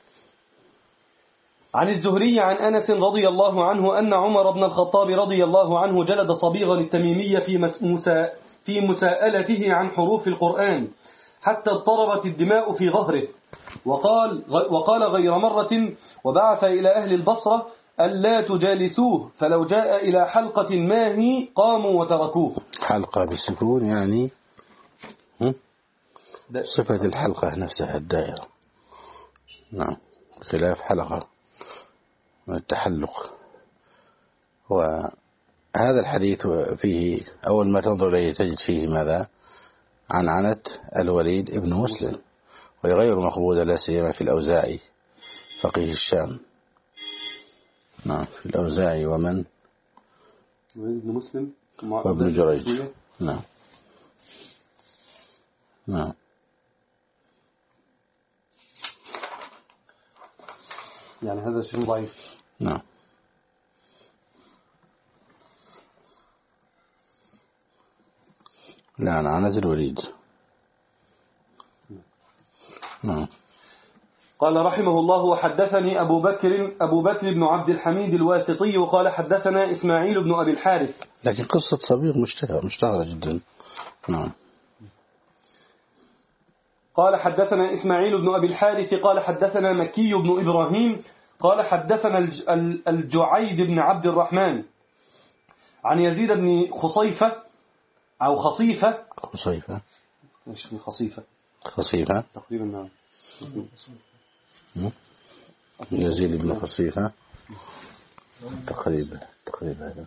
عن الزهري عن أنس رضي الله عنه أن عمر بن الخطاب رضي الله عنه جلد صبيغا التميمي في مسا في مساءلته عن حروف القرآن حتى اضطربت الدماء في ظهره، وقال وقال غير مرة: وبعث إلى أهل البصرة ألا تجالسوه، فلو جاء إلى حلقة ماهي قاموا وتركوه. حلقة بالسكون يعني صفة الحلقة نفسها الدائرة. نعم. خلاف حلقة من التحلق. وهذا الحديث فيه أول ما تنظر إليه تجد فيه ماذا؟ عن عنة الوليد ابن مسلم، وهي غير مقبولة لا سيما في الأوزاعي فقيه الشام. نعم. في الأوزاعي ومن الوليد بن مسلم وابن جريج. نعم. نعم. يعني هذا شيء ضعيف. نعم. لا، عن عنة الوليد. نعم. قال رحمه الله: وحدثني أبو بكر أبو بكر بن عبد الحميد الواسطي قال حدثنا إسماعيل بن أبي الحارث. لكن قصة صبيغ مشتهرة مشتهرة جدا. نعم. قال حدثنا إسماعيل بن أبي الحارث قال حدثنا مكي بن إبراهيم قال حدثنا الجعيد بن عبد الرحمن عن يزيد بن خصيفة أو خصيفة خصيفة مش خصيفة خصيفة تقريبا. نعم. يزيد بن خصيفة تقريبا تقريبا هذا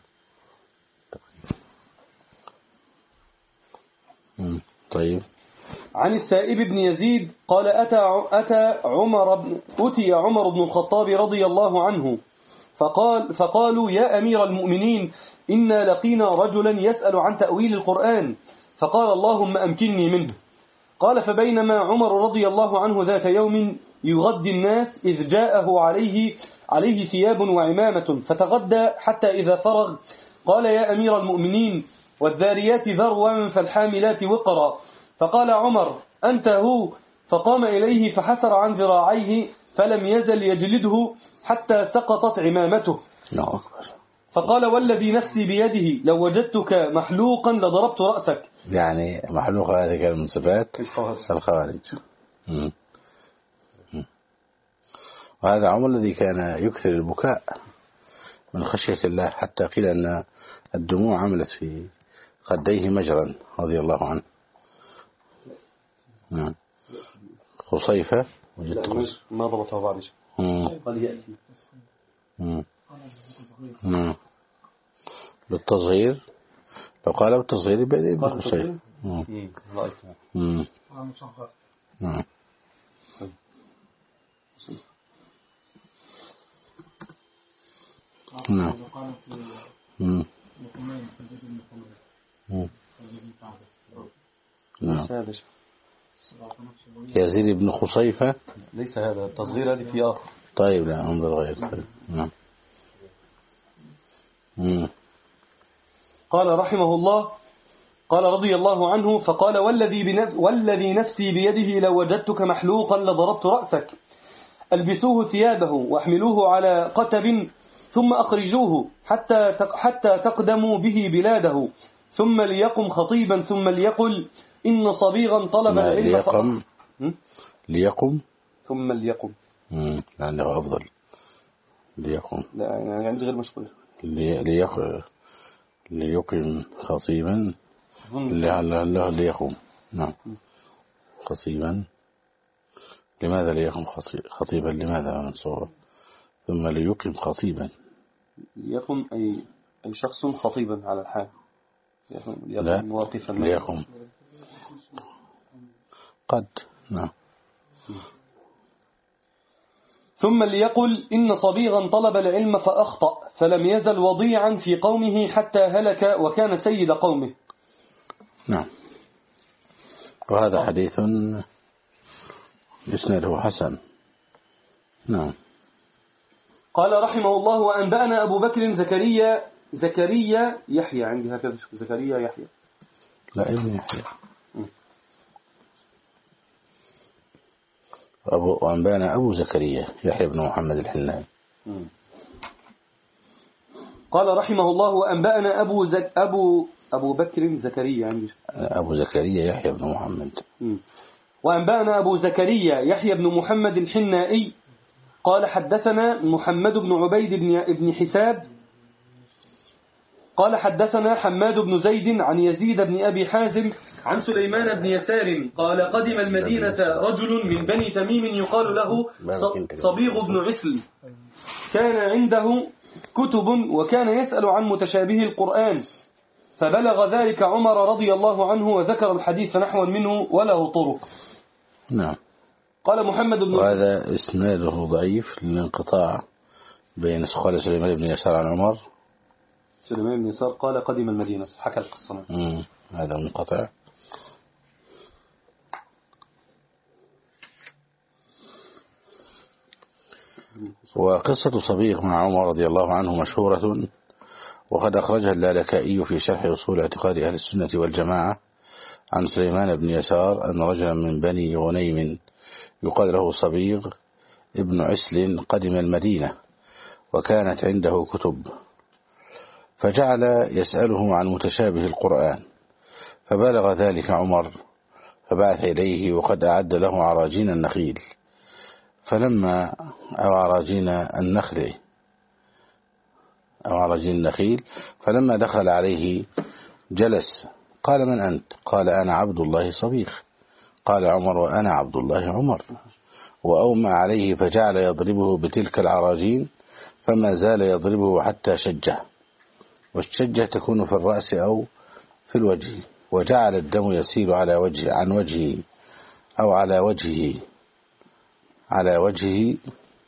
تقريبا. طيب. عن السائب بن يزيد قال أتى أتى عمر بن أتي عمر بن الخطاب رضي الله عنه فقال فقالوا: يا أمير المؤمنين، إنا لقينا رجلا يسأل عن تأويل القرآن، فقال: اللهم أمكنني منه. قال: فبينما عمر رضي الله عنه ذات يوم يغدي الناس إذ جاءه عليه عليه ثياب وعمامة، فتغدى حتى إذا فرغ قال: يا أمير المؤمنين، والذاريات ذروا فالحاملات وقرا. فقال عمر: أنت هو. فقام إليه فحسر عن ذراعيه فلم يزل يجلده حتى سقطت عمامته. فقال: والذي نفسي بيده لو وجدتك محلوقا لضربت رأسك. يعني محلوق هذه كان من صفات الخوارج. وهذا عمر الذي كان يكثر البكاء من خشية الله، حتى قيل أن الدموع عملت في خديه مجرا رضي الله عنه. نعم. خصيفة وجدت ما ضبطها بعد شيء. قال يأتي. نعم. بالتصغير، لو قال بالتصغير يبقى ابن خصيفة. نعم. نعم. نعم. نعم. يزيد بن خصيفة ليس هذا التصغير، هذه في آخر. طيب لا انظر غير. طيب. نعم. مم. قال رحمه الله قال رضي الله عنه: فقال: والذي, بنف والذي نفسي بيده لو وجدتك محلوقا لضربت رأسك. ألبسوه ثيابه واحملوه على قتب ثم أخرجوه حتى حتى تقدموا به بلاده، ثم ليقم خطيبا ثم ليقل: إن صبيغا طلب العلم ليقم ليقم ثم ليقم. لأنه أفضل ليقم. لا يعني عندي غير مشكلة. ليقم ليقم خطيبا لعله ليقم. نعم. خطيبا. لماذا ليقم خطيبا؟ لماذا منصوبة؟ ثم ليقم خطيبا. ليقم أي أي شخص خطيبا على الحال. لا واقفا ليقم قد. نعم. ثم ليقل: إن صبيغا طلب العلم فأخطأ فلم يزل وضيعا في قومه حتى هلك وكان سيد قومه. نعم. وهذا حديث إسناده حسن. نعم. قال رحمه الله: وأنبأنا أبو بكر زكريا زكريا يحيى. عندي هكذا زكريا يحيى. لا ابن يحيى. أبو وأنبأنا أبو زكريا يحيى بن محمد الحناني. قال رحمه الله: وأنبأنا أبو زك أبو أبو بكر زكريا. عندي أبو زكريا يحيى بن محمد. وأنبأنا أبو زكريا يحيى بن محمد الحنائي قال حدثنا محمد بن عبيد بن ابن حساب قال حدثنا حماد بن زيد عن يزيد بن أبي حازم عن سليمان بن يسار قال: قدم المدينة رجل من بني تميم يقال له صبيغ بن عسل، كان عنده كتب وكان يسأل عن متشابه القرآن، فبلغ ذلك عمر رضي الله عنه وذكر الحديث نحوا منه وله طرق. نعم. قال محمد بن وهذا إسناده ضعيف للانقطاع بين قال سليمان بن يسار عن عمر. سليمان بن يسار قال: قدم المدينة، حكى القصة. هذا منقطع. وقصة صبيغ مع عمر رضي الله عنه مشهورة، وقد أخرجها اللالكائي في شرح أصول اعتقاد أهل السنة والجماعة عن سليمان بن يسار أن رجلا من بني غنيم يقال له صبيغ ابن عسل قدم المدينة وكانت عنده كتب، فجعل يسأله عن متشابه القرآن، فبلغ ذلك عمر فبعث إليه وقد أعد له عراجين النخيل، فلما أو عراجين النخل أو عراجين النخيل فلما دخل عليه جلس، قال: من أنت؟ قال: أنا عبد الله صبيخ. قال عمر: وأنا عبد الله عمر. وأومى عليه فجعل يضربه بتلك العراجين، فما زال يضربه حتى شجه، والشجة تكون في الرأس أو في الوجه، وجعل الدم يسيل على وجه عن وجهه أو على وجهه على وجهه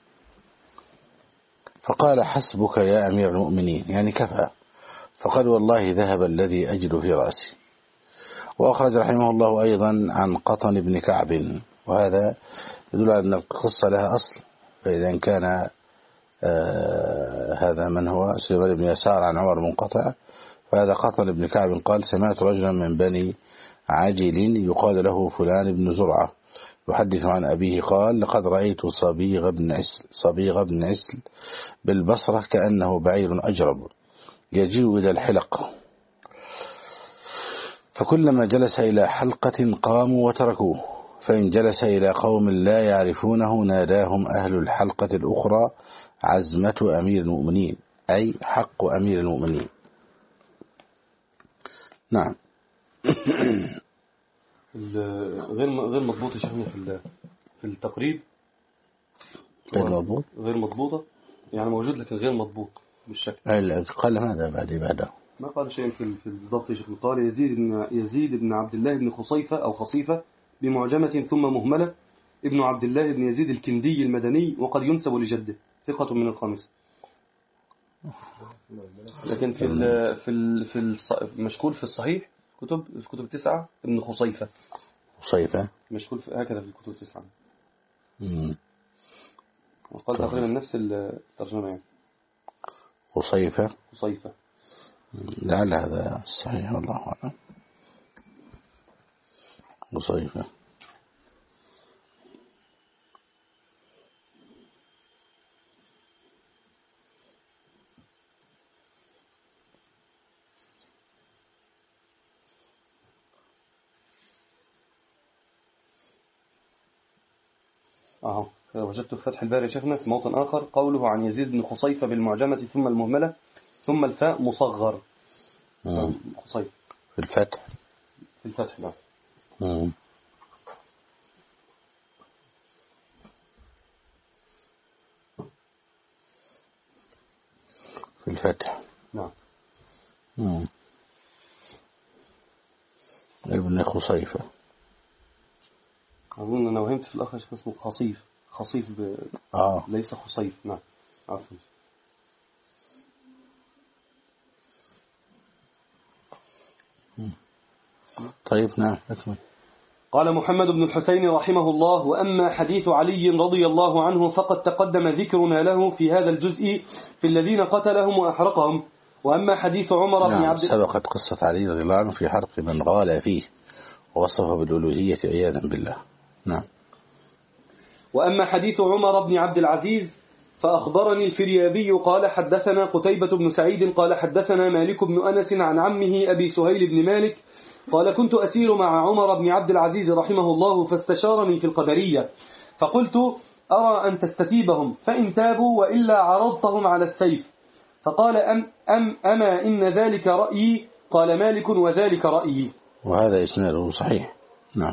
فقال: حسبك يا أمير المؤمنين، يعني كفى. فقال: والله ذهب الذي أجد في رأسي. وأخرج رحمه الله أيضا عن قطن بن كعب، وهذا يدل على أن القصة لها أصل، فإذا كان آه هذا من هو سليمان بن يسار عن عمر منقطع، فهذا قطن بن كعب قال: سمعت رجلا من بني عجل يقال له فلان بن زرعة يحدث عن أبيه قال: لقد رأيت صبيغ بن عسل, صبيغ بن عسل بالبصرة كأنه بعير أجرب يجيء إلى الحلق، فكلما جلس إلى حلقة قاموا وتركوه، فإن جلس إلى قوم لا يعرفونه ناداهم أهل الحلقة الأخرى: عزمة أمير المؤمنين، أي حق أمير المؤمنين. نعم. غير غير مضبوط يا شيخنا في في التقريب، غير مضبوط غير مضبوطة يعني موجود لكن غير مضبوط بالشكل. قال ماذا بعد بعده؟ ما قال شيء في في الضبط يا شيخنا. قال: يزيد بن يزيد بن عبد الله بن خصيفة أو خصيفة بمعجمة ثم مهملة، ابن عبد الله بن يزيد الكندي المدني، وقد ينسب لجده، ثقة من الخامسة. لكن في ال في ال في مشكول في الصحيح كتب في كتب تسعة ابن خصيفة خصيفة مشكول هكذا في الكتب التسعة. امم وقال تقريبا نفس الترجمة يعني خصيفة خصيفة. لعل هذا صحيح والله أعلم. خصيفة أهو وجدت في فتح الباري شيخنا في موطن آخر قوله عن يزيد بن خصيفة بالمعجمة ثم المهملة ثم الفاء مصغر. خصيفة في الفتح في الفتح نعم. مم. في الفتح نعم. مم. ابن خصيفة. أظن أنا وهمت في الآخر اسمه خصيف خصيف ب... آه. ليس خصيف. نعم عفوا. طيب نعم أكمل. قال محمد بن الحسين رحمه الله: وأما حديث علي رضي الله عنه فقد تقدم ذكرنا له في هذا الجزء في الذين قتلهم وأحرقهم. وأما حديث عمر نعم بن عبد سبقت قصة علي رضي الله عنه في حرق من غال فيه ووصفه بالألوهية عياذا بالله. نعم. وأما حديث عمر بن عبد العزيز فأخبرني الفريابي قال حدثنا قتيبة بن سعيد قال حدثنا مالك بن أنس عن عمه أبي سهيل بن مالك قال: كنت أسير مع عمر بن عبد العزيز رحمه الله فاستشارني في القدرية، فقلت: أرى أن تستتيبهم، فإن تابوا وإلا عرضتهم على السيف. فقال: أم, أم أما إن ذلك رأيي؟ قال مالك: وذلك رأيي. وهذا إسناده صحيح. نعم.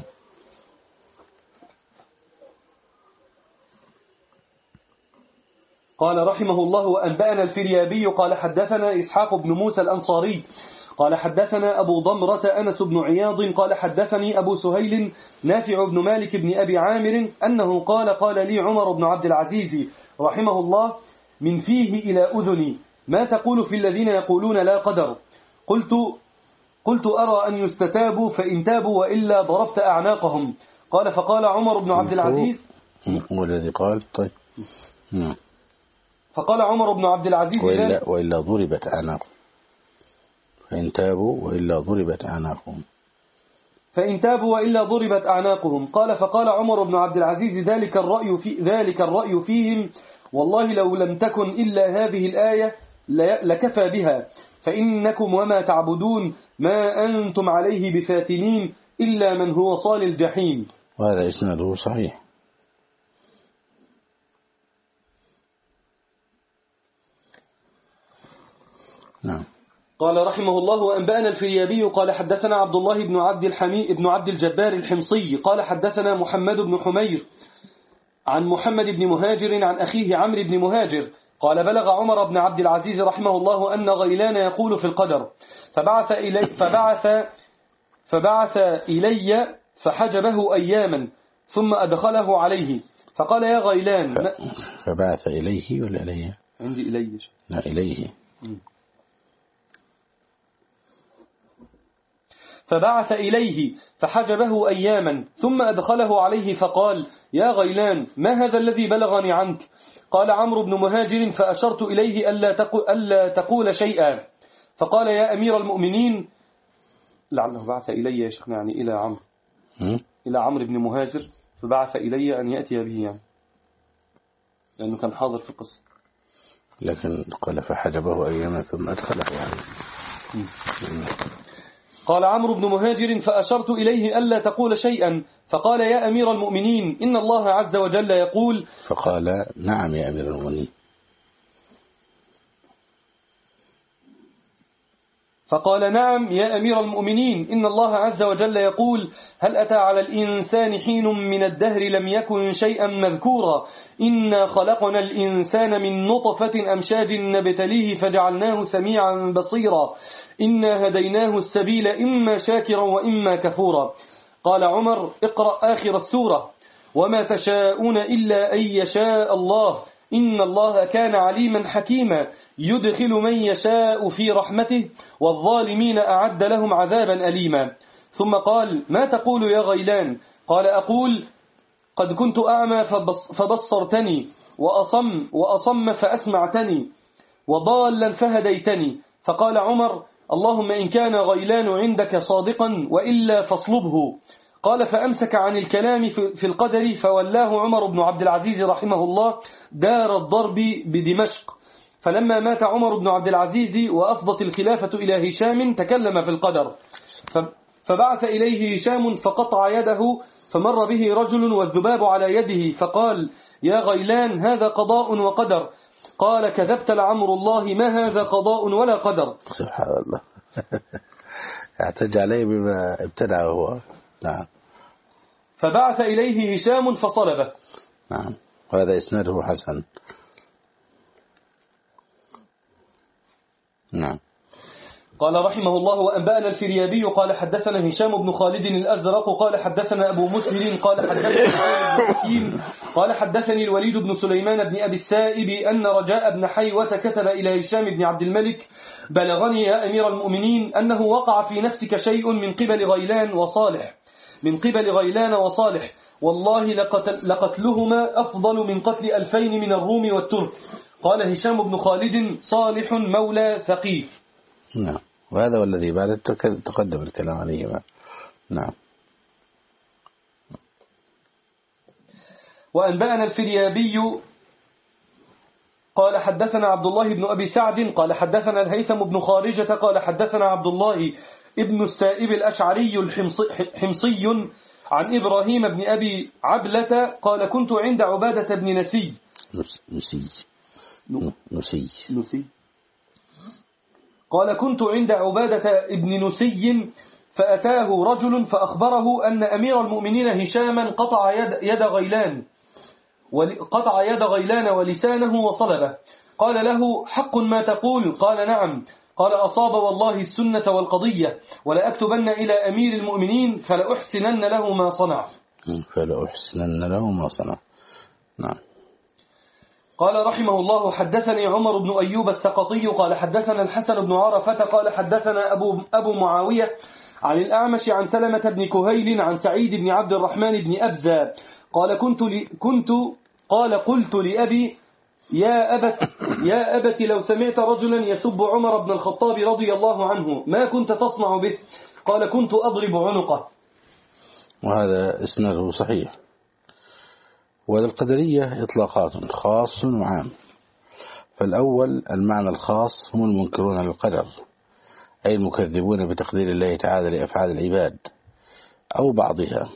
قال رحمه الله: وأنبأنا الفريابي قال حدثنا إسحاق بن موسى الأنصاري قال حدثنا أبو ضمرة أنس بن عياض قال حدثني أبو سهيل نافع بن مالك بن أبي عامر أنه قال: قال لي عمر بن عبد العزيز رحمه الله من فيه إلى أذني: ما تقول في الذين يقولون لا قدر؟ قلت قلت أرى أن يستتابوا، فإن تابوا وإلا ضربت أعناقهم. قال: فقال عمر بن عبد العزيز هو الذي قال طيب نعم. فقال عمر بن عبد العزيز: وإلا, وإلا ضربت أعناقهم، فإن تابوا وإلا ضربت أعناقهم. فإن تابوا وإلا ضربت أعناقهم. قال فقال عمر بن عبد العزيز ذلك الرأي, في ذلك الرأي فيهم والله لو لم تكن إلا هذه الآية لكفى بها، فإنكم وما تعبدون ما أنتم عليه بفاتنين إلا من هو صال الجحيم. وهذا إسناده صحيح. نعم. قال رحمه الله وأنبأنا الفريابي قال حدثنا عبد الله بن عبد الحميد بن عبد الجبار الحمصي قال حدثنا محمد بن حمير عن محمد بن مهاجر عن أخيه عمرو بن مهاجر قال بلغ عمر بن عبد العزيز رحمه الله أن غيلان يقول في القدر فبعث إلي, فبعث فبعث إلي فحجبه أياما ثم أدخله عليه فقال يا غيلان. فبعث إليه ولا إليه؟ عندي إليه. لا إليه. فبعث إليه فحجبه أياما ثم أدخله عليه فقال يا غيلان ما هذا الذي بلغني عنك؟ قال عمرو بن مهاجر فأشرت إليه ألا تقول, ألا تقول شيئا فقال يا أمير المؤمنين لعله بعث إلي يا شيخنا يعني إلى عمرو إلى عمرو بن مهاجر فبعث إلي أن يأتي به يعني لأنه كان حاضر في القصة. لكن قال فحجبه أياما ثم أدخله عليه. قال عمرو بن مهاجر فأشرت إليه ألا تقول شيئا فقال يا أمير المؤمنين إن الله عز وجل يقول. فقال نعم يا أمير المؤمنين. فقال نعم يا أمير المؤمنين إن الله عز وجل يقول هل أتى على الإنسان حين من الدهر لم يكن شيئا مذكورا إنا خلقنا الإنسان من نطفة أمشاج نبتليه فجعلناه سميعا بصيرا إنا هديناه السبيل إما شاكرا وإما كفورا. قال عمر اقرأ آخر السورة وما تشاءون إلا أن يشاء الله إن الله كان عليما حكيما يدخل من يشاء في رحمته والظالمين أعد لهم عذابا أليما. ثم قال ما تقول يا غيلان؟ قال أقول قد كنت أعمى فبصرتني وأصم, وأصم فأسمعتني وضالا فهديتني. فقال عمر اللهم إن كان غيلان عندك صادقا وإلا فاصلبه. قال فأمسك عن الكلام في القدر فولاه عمر بن عبد العزيز رحمه الله دار الضرب بدمشق. فلما مات عمر بن عبد العزيز وأفضت الخلافة إلى هشام تكلم في القدر فبعث إليه هشام فقطع يده فمر به رجل والذباب على يده فقال يا غيلان هذا قضاء وقدر. قال كذبت لعمر الله ما هذا قضاء ولا قدر. سبحان الله. اعتج عليه بما ابتدعه هو. نعم. فبعث إليه هشام فصلبه. نعم. وهذا إسناده حسن. نعم. قال رحمه الله وأنبأنا الفريابي قال حدثنا هشام بن خالد الأزرق قال حدثنا أبو مسهل قال حدثنا حكيم قال حدثني الوليد بن سليمان بن أبي السائب أن رجاء بن حيوة كتب إلى هشام بن عبد الملك بلغني يا أمير المؤمنين أنه وقع في نفسك شيء من قبل غيلان وصالح من قبل غيلان وصالح والله لقتل لقتلهما أفضل من قتل ألفين من الروم والترك. قال هشام بن خالد صالح مولى ثقيف. نعم. وهذا والذي بعد تقدم الكلام عليه. نعم. وأنبأنا الفريابي قال حدثنا عبد الله بن أبي سعد قال حدثنا الهيثم بن خارجة قال حدثنا عبد الله ابن السائب الأشعري الحمصي عن إبراهيم بن أبي عبلة قال كنت عند عبادة بن نسي نسي نسي نسي قال كنت عند عبادة ابن نسي فأتاه رجل فأخبره أن أمير المؤمنين هشاما قطع يد, يد غيلان قطع يد غيلان ولسانه وصلبه. قال له حق ما تقول؟ قال نعم. قال أصاب والله السنة والقضية ولا أكتبن إلى أمير المؤمنين فلأحسنن له ما صنع فلأحسنن له ما صنع. نعم. قال رحمه الله حدثني عمر بن أيوب السقطي قال حدثنا الحسن بن عرفة قال حدثنا أبو, أبو معاوية عن الأعمش عن سلمة بن كهيل عن سعيد بن عبد الرحمن بن أبزة قال كنت, كنت قال قلت لأبي يا أبت, يا أبت لو سمعت رجلا يسب عمر بن الخطاب رضي الله عنه ما كنت تصنع به؟ قال كنت أضرب عنقه. وهذا إسناده صحيح. وللقدرية إطلاقات خاص وعام. فالأول المعنى الخاص هم المنكرون للقدر، أي المكذبون بتقدير الله تعالى لأفعال العباد أو بعضها.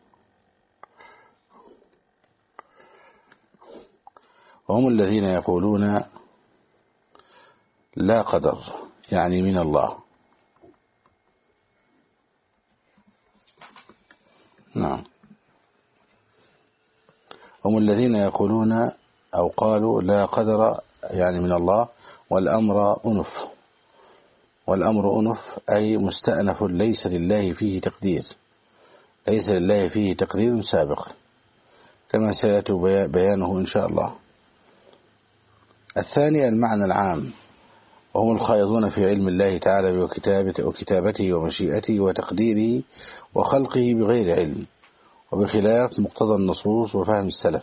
وهم الذين يقولون لا قدر، يعني من الله. نعم. هم الذين يقولون أو قالوا لا قدر، يعني من الله، والأمر أنف. والأمر أنف أي مستأنف ليس لله فيه تقدير، ليس لله فيه تقدير سابق، كما سيأتي بيانه إن شاء الله. الثاني المعنى العام، وهم الخائضون في علم الله تعالى وكتابته, وكتابته ومشيئته وتقديره وخلقه بغير علم، وبخلاف مقتضى النصوص وفهم السلف.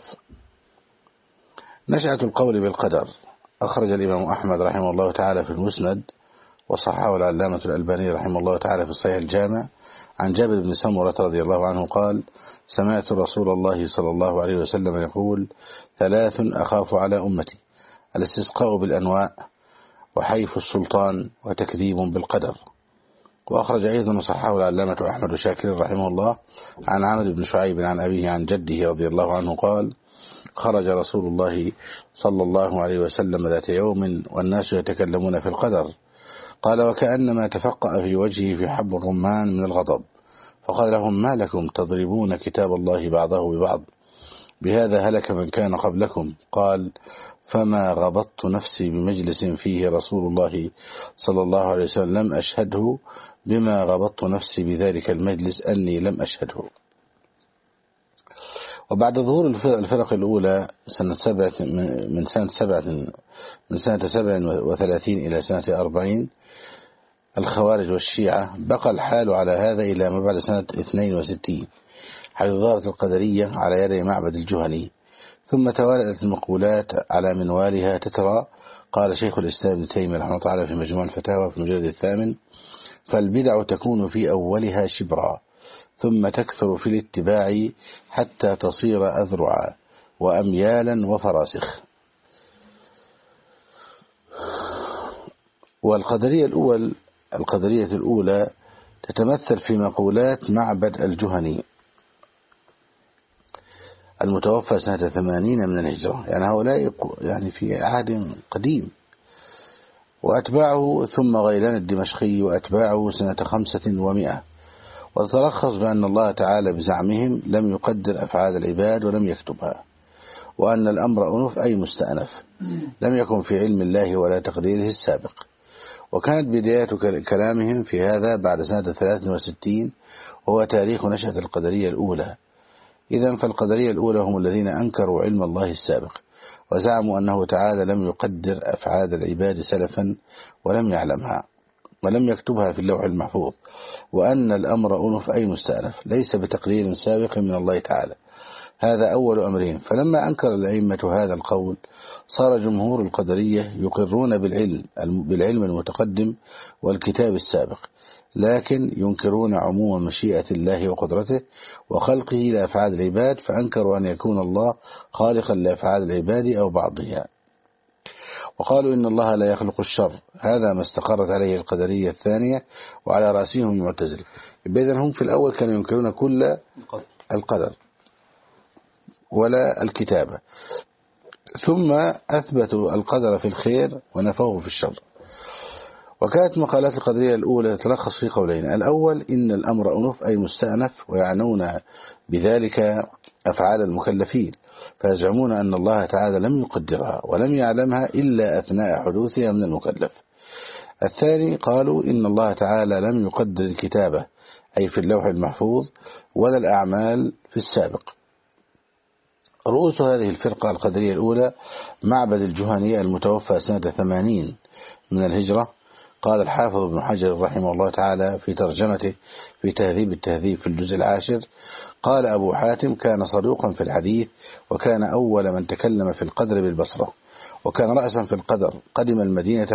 نشأة القول بالقدر. أخرج الإمام أحمد رحمه الله تعالى في المسند، وصححه العلامة الألباني رحمه الله تعالى في الصحيح الجامع عن جابر بن سمرة رضي الله عنه قال: سمعت رسول الله صلى الله عليه وسلم يقول: ثلاث أخاف على أمتي: الاستسقاء بالأنواء، وحيف السلطان، وتكذيب بالقدر. وأخرج أيضا وصححه العلامة أحمد شاكر رحمه الله عن عمرو بن شعيب عن أبيه عن جده رضي الله عنه قال: خرج رسول الله صلى الله عليه وسلم ذات يوم والناس يتكلمون في القدر، قال: وكأنما تفقأ في وجهه في حب الرمان من الغضب، فقال لهم: ما لكم تضربون كتاب الله بعضه ببعض؟ بهذا هلك من كان قبلكم. قال: فما غبطت نفسي بمجلس فيه رسول الله صلى الله عليه وسلم لم أشهده بما غبطت نفسي بذلك المجلس أني لم أشهده. وبعد ظهور الفرق الأولى سنة سبعة من سنة سبعة من سنة سبع وثلاثين إلى سنة أربعين، الخوارج والشيعة، بقى الحال على هذا إلى ما بعد سنة اثنين وستين، حيث ظهرت القدرية على يدي معبد الجهني، ثم توالت المقولات على منوالها تترى. قال شيخ الإسلام ابن تيمية رحمه الله تعالى في مجموع الفتاوى في المجلد الثامن: فالبدع تكون في أولها شبرا، ثم تكثر في الاتباع حتى تصير أذرعا وأميالا وفراسخ. والقدرية الأول القدرية الأولى تتمثل في مقولات معبد الجهني المتوفى سنة ثمانين من الهجرة، يعني هؤلاء يعني في عهد قديم، وأتباعه ثم غيلان الدمشقي وأتباعه سنة خمسة ومائة. وتتلخص بأن الله تعالى بزعمهم لم يقدر أفعال العباد ولم يكتبها، وأن الأمر أنف أي مستأنف لم يكن في علم الله ولا تقديره السابق. وكانت بداية كلامهم في هذا بعد سنة ثلاث وستين، وهو تاريخ نشأة القدرية الأولى. إذن فالقدرية الأولى هم الذين أنكروا علم الله السابق، وزعموا أنه تعالى لم يقدر أفعال العباد سلفا ولم يعلمها ولم يكتبها في اللوح المحفوظ، وأن الأمر أنف أي مستأنف ليس بتقدير سابق من الله تعالى. هذا أول أمرين. فلما أنكر الأئمة هذا القول، صار جمهور القدرية يقرون بالعلم بالعلم المتقدم والكتاب السابق، لكن ينكرون عموم مشيئة الله وقدرته وخلقه لأفعال العباد، فأنكروا أن يكون الله خالقا لأفعال العباد أو بعضها. وقالوا إن الله لا يخلق الشر. هذا ما استقرت عليه القدرية الثانية، وعلى رأسهم المعتزلة. إذن هم في الأول كانوا ينكرون كل القدر ولا الكتابة، ثم أثبتوا القدر في الخير ونفوه في الشر. وكانت مقالات القدرية الأولى تتلخص في قولين: الأول إن الأمر أنف أي مستأنف، ويعنون بذلك أفعال المكلفين، فيزعمون أن الله تعالى لم يقدرها ولم يعلمها إلا أثناء حدوثها من المكلف. الثاني قالوا إن الله تعالى لم يقدر الكتابة أي في اللوح المحفوظ ولا الأعمال في السابق. رؤوس هذه الفرقة القدرية الأولى معبد الجهني المتوفى سنة ثمانين من الهجرة. قال الحافظ ابن حجر رحمه الله تعالى في ترجمته في تهذيب التهذيب في الجزء العاشر: قال أبو حاتم: كان صدوقا في الحديث، وكان أول من تكلم في القدر بالبصرة، وكان رأسا في القدر. قدم المدينة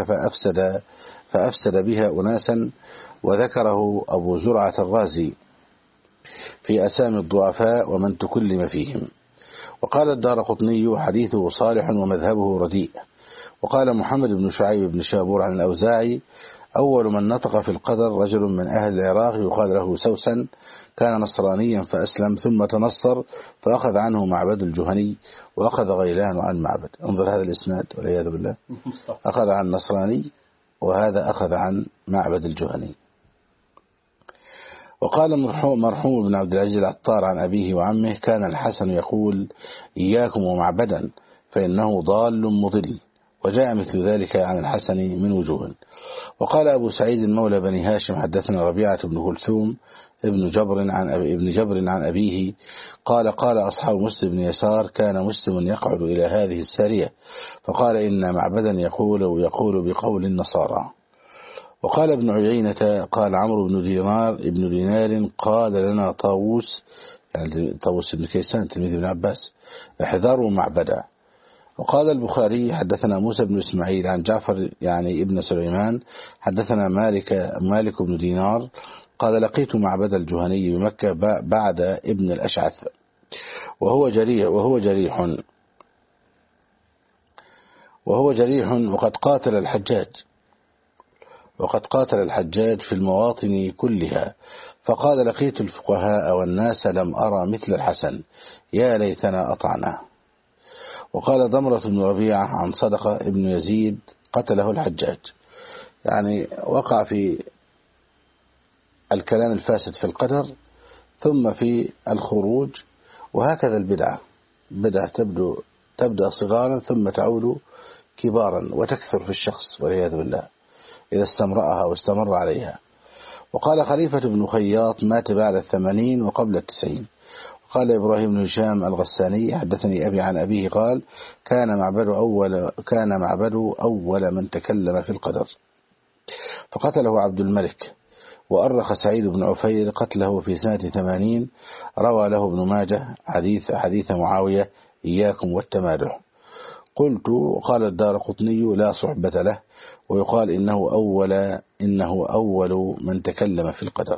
في أسامي الضعفاء ومن تكلم فيهم. وقال الدارقطني حديثه صالح ومذهبه رديء. وقال محمد بن شعيب بن شابور عن الأوزاعي أول من نطق في القدر رجل من أهل العراق يقال له سوسن، كان نصرانيا فأسلم ثم تنصر فأخذ عنه معبد الجهني، وأخذ غيلان عن معبد. انظر هذا الإسناد والعياذ بالله، أخذ عن نصراني وهذا أخذ عن معبد الجهني. وقال مرحوم بن عبد العزيز العطار عن أبيه وعمه كان الحسن يقول إياكم ومعبدا فإنه ضال مضل، وجاء مثل ذلك عن الحسن من وجوه. وقال أبو سعيد مولى بني هاشم حدثنا ربيعة بن كلثوم ابن جبر عن أبي ابن جبر عن أبيه قال قال أصحاب مسلم بن يسار كان مسلم يقعد إلى هذه السارية فقال إن معبدا يقول ويقول بقول النصارى. وقال ابن عيينة قال عمرو بن دينار ابن دينار قال لنا طاووس يعني طاووس بن كيسان تلميذ ابن عباس احذروا معبدا. وقال البخاري حدثنا موسى بن إسماعيل عن جعفر يعني ابن سليمان حدثنا مالك مالك بن دينار قال لقيت معبد الجهني بمكة بعد ابن الأشعث وهو جريح وهو جريح وهو جريح وقد قاتل الحجاج وقد قاتل الحجاج في المواطن كلها، فقال لقيت الفقهاء والناس لم أرى مثل الحسن يا ليتنا أطعناه. وقال ضمرة بن ربيعة عن صدقة ابن يزيد قتله الحجاج، يعني وقع في الكلام الفاسد في القدر ثم في الخروج. وهكذا البدعة بدعة تبدو تبدأ صغارا ثم تعود كبارا وتكثر في الشخص والعياذ بالله إذا استمرأها واستمر عليها. وقال خليفة بن خياط مات بعد الثمانين وقبل التسعين. قال إبراهيم بن هشام الغساني حدثني أبي عن أبيه قال كان معبد أول كان معبد أول من تكلم في القدر فقتله عبد الملك. وأرخ سعيد بن عفير قتله في سنة ثمانين. روى له ابن ماجه حديث حديث معاوية إياكم والتمادح. قلت قال الدارقطني لا صحبة له ويقال إنه أول إنه أول من تكلم في القدر.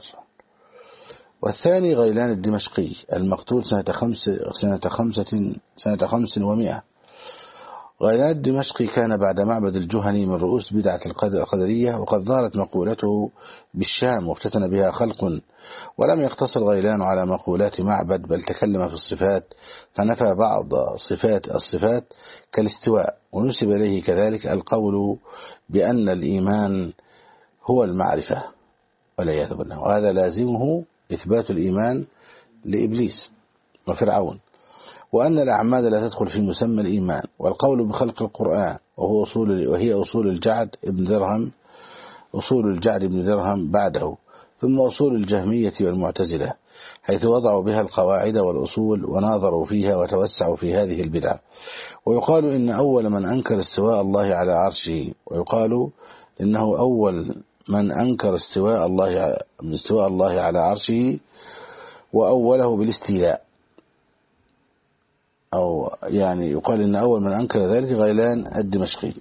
والثاني غيلان الدمشقي المقتول سنة خمس سنة خمسة سنة خمس ومائة. غيلان الدمشقي كان بعد معبد الجهني من رؤوس بدعة القدرية، وقد ظهرت مقولته بالشام وافتتن بها خلق. ولم يقتصر غيلان على مقولات معبد بل تكلم في الصفات فنفى بعض صفات الصفات كالاستواء، ونسب إليه كذلك القول بأن الإيمان هو المعرفة والعياذ بالله، وهذا لازمه إثبات الإيمان لإبليس وفرعون، وأن الأعمال لا تدخل في مسمى الإيمان. والقول بخلق القرآن وهو أصول وهي أصول الجعد ابن درهم أصول الجعد ابن درهم بعده، ثم أصول الجهمية والمعتزلة حيث وضعوا بها القواعد والأصول وناظروا فيها وتوسعوا في هذه البدعة. ويقال إن أول من أنكر استواء الله على عرشه ويقال إنه أول من أنكر استواء الله استواء الله على عرشه وأوله بالاستيلاء، أو يعني يقال إن أول من أنكر ذلك غيلان الدمشقي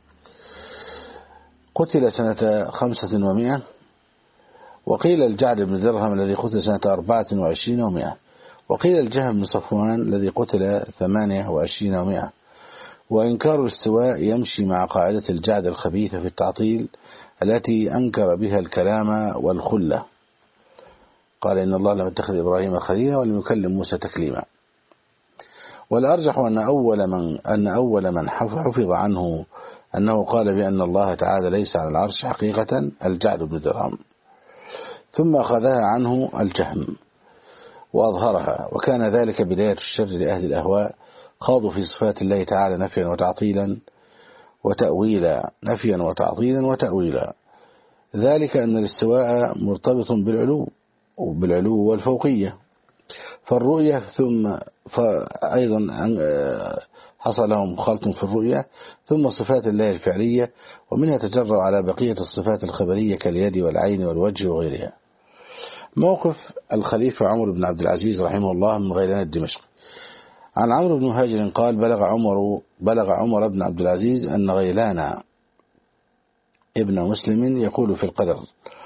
قتل سنة خمسة ومائة. وقيل الجعد بن درهم الذي قتل سنة أربعة وعشرين ومائة. وقيل الجهم بن صفوان الذي قتل ثمانية وعشرين ومائة. وإنكار الاستواء يمشي مع قاعدة الجعد الخبيثة في التعطيل التي أنكر بها الكلام والخلة. قال إن الله لم يتخذ إبراهيم خليلا ولم يكلم موسى تكليما. والأرجح أن أول من أن أول من حفظ عنه أنه قال بأن الله تعالى ليس على العرش حقيقة الجعد بن درهم، ثم أخذها عنه الجهم وأظهرها، وكان ذلك بداية الشر لأهل الأهواء خاضوا في صفات الله تعالى نفيا وتعطيلا وتأويلا نفيا وتعطيلا وتأويلا. ذلك أن الاستواء مرتبط بالعلو وبالعلو والفوقية، فالرؤية ثم فأيضا حصل لهم خلط في الرؤية، ثم صفات الله الفعلية، ومنها تجرأ على بقية الصفات الخبرية كاليد والعين والوجه وغيرها. موقف الخليفة عمر بن عبد العزيز رحمه الله من غيلان الدمشق. عن عمرو بن هاجر قال بلغ عمر بلغ عمر بن عبد العزيز أن غيلان ابن مسلم يقول في القدر،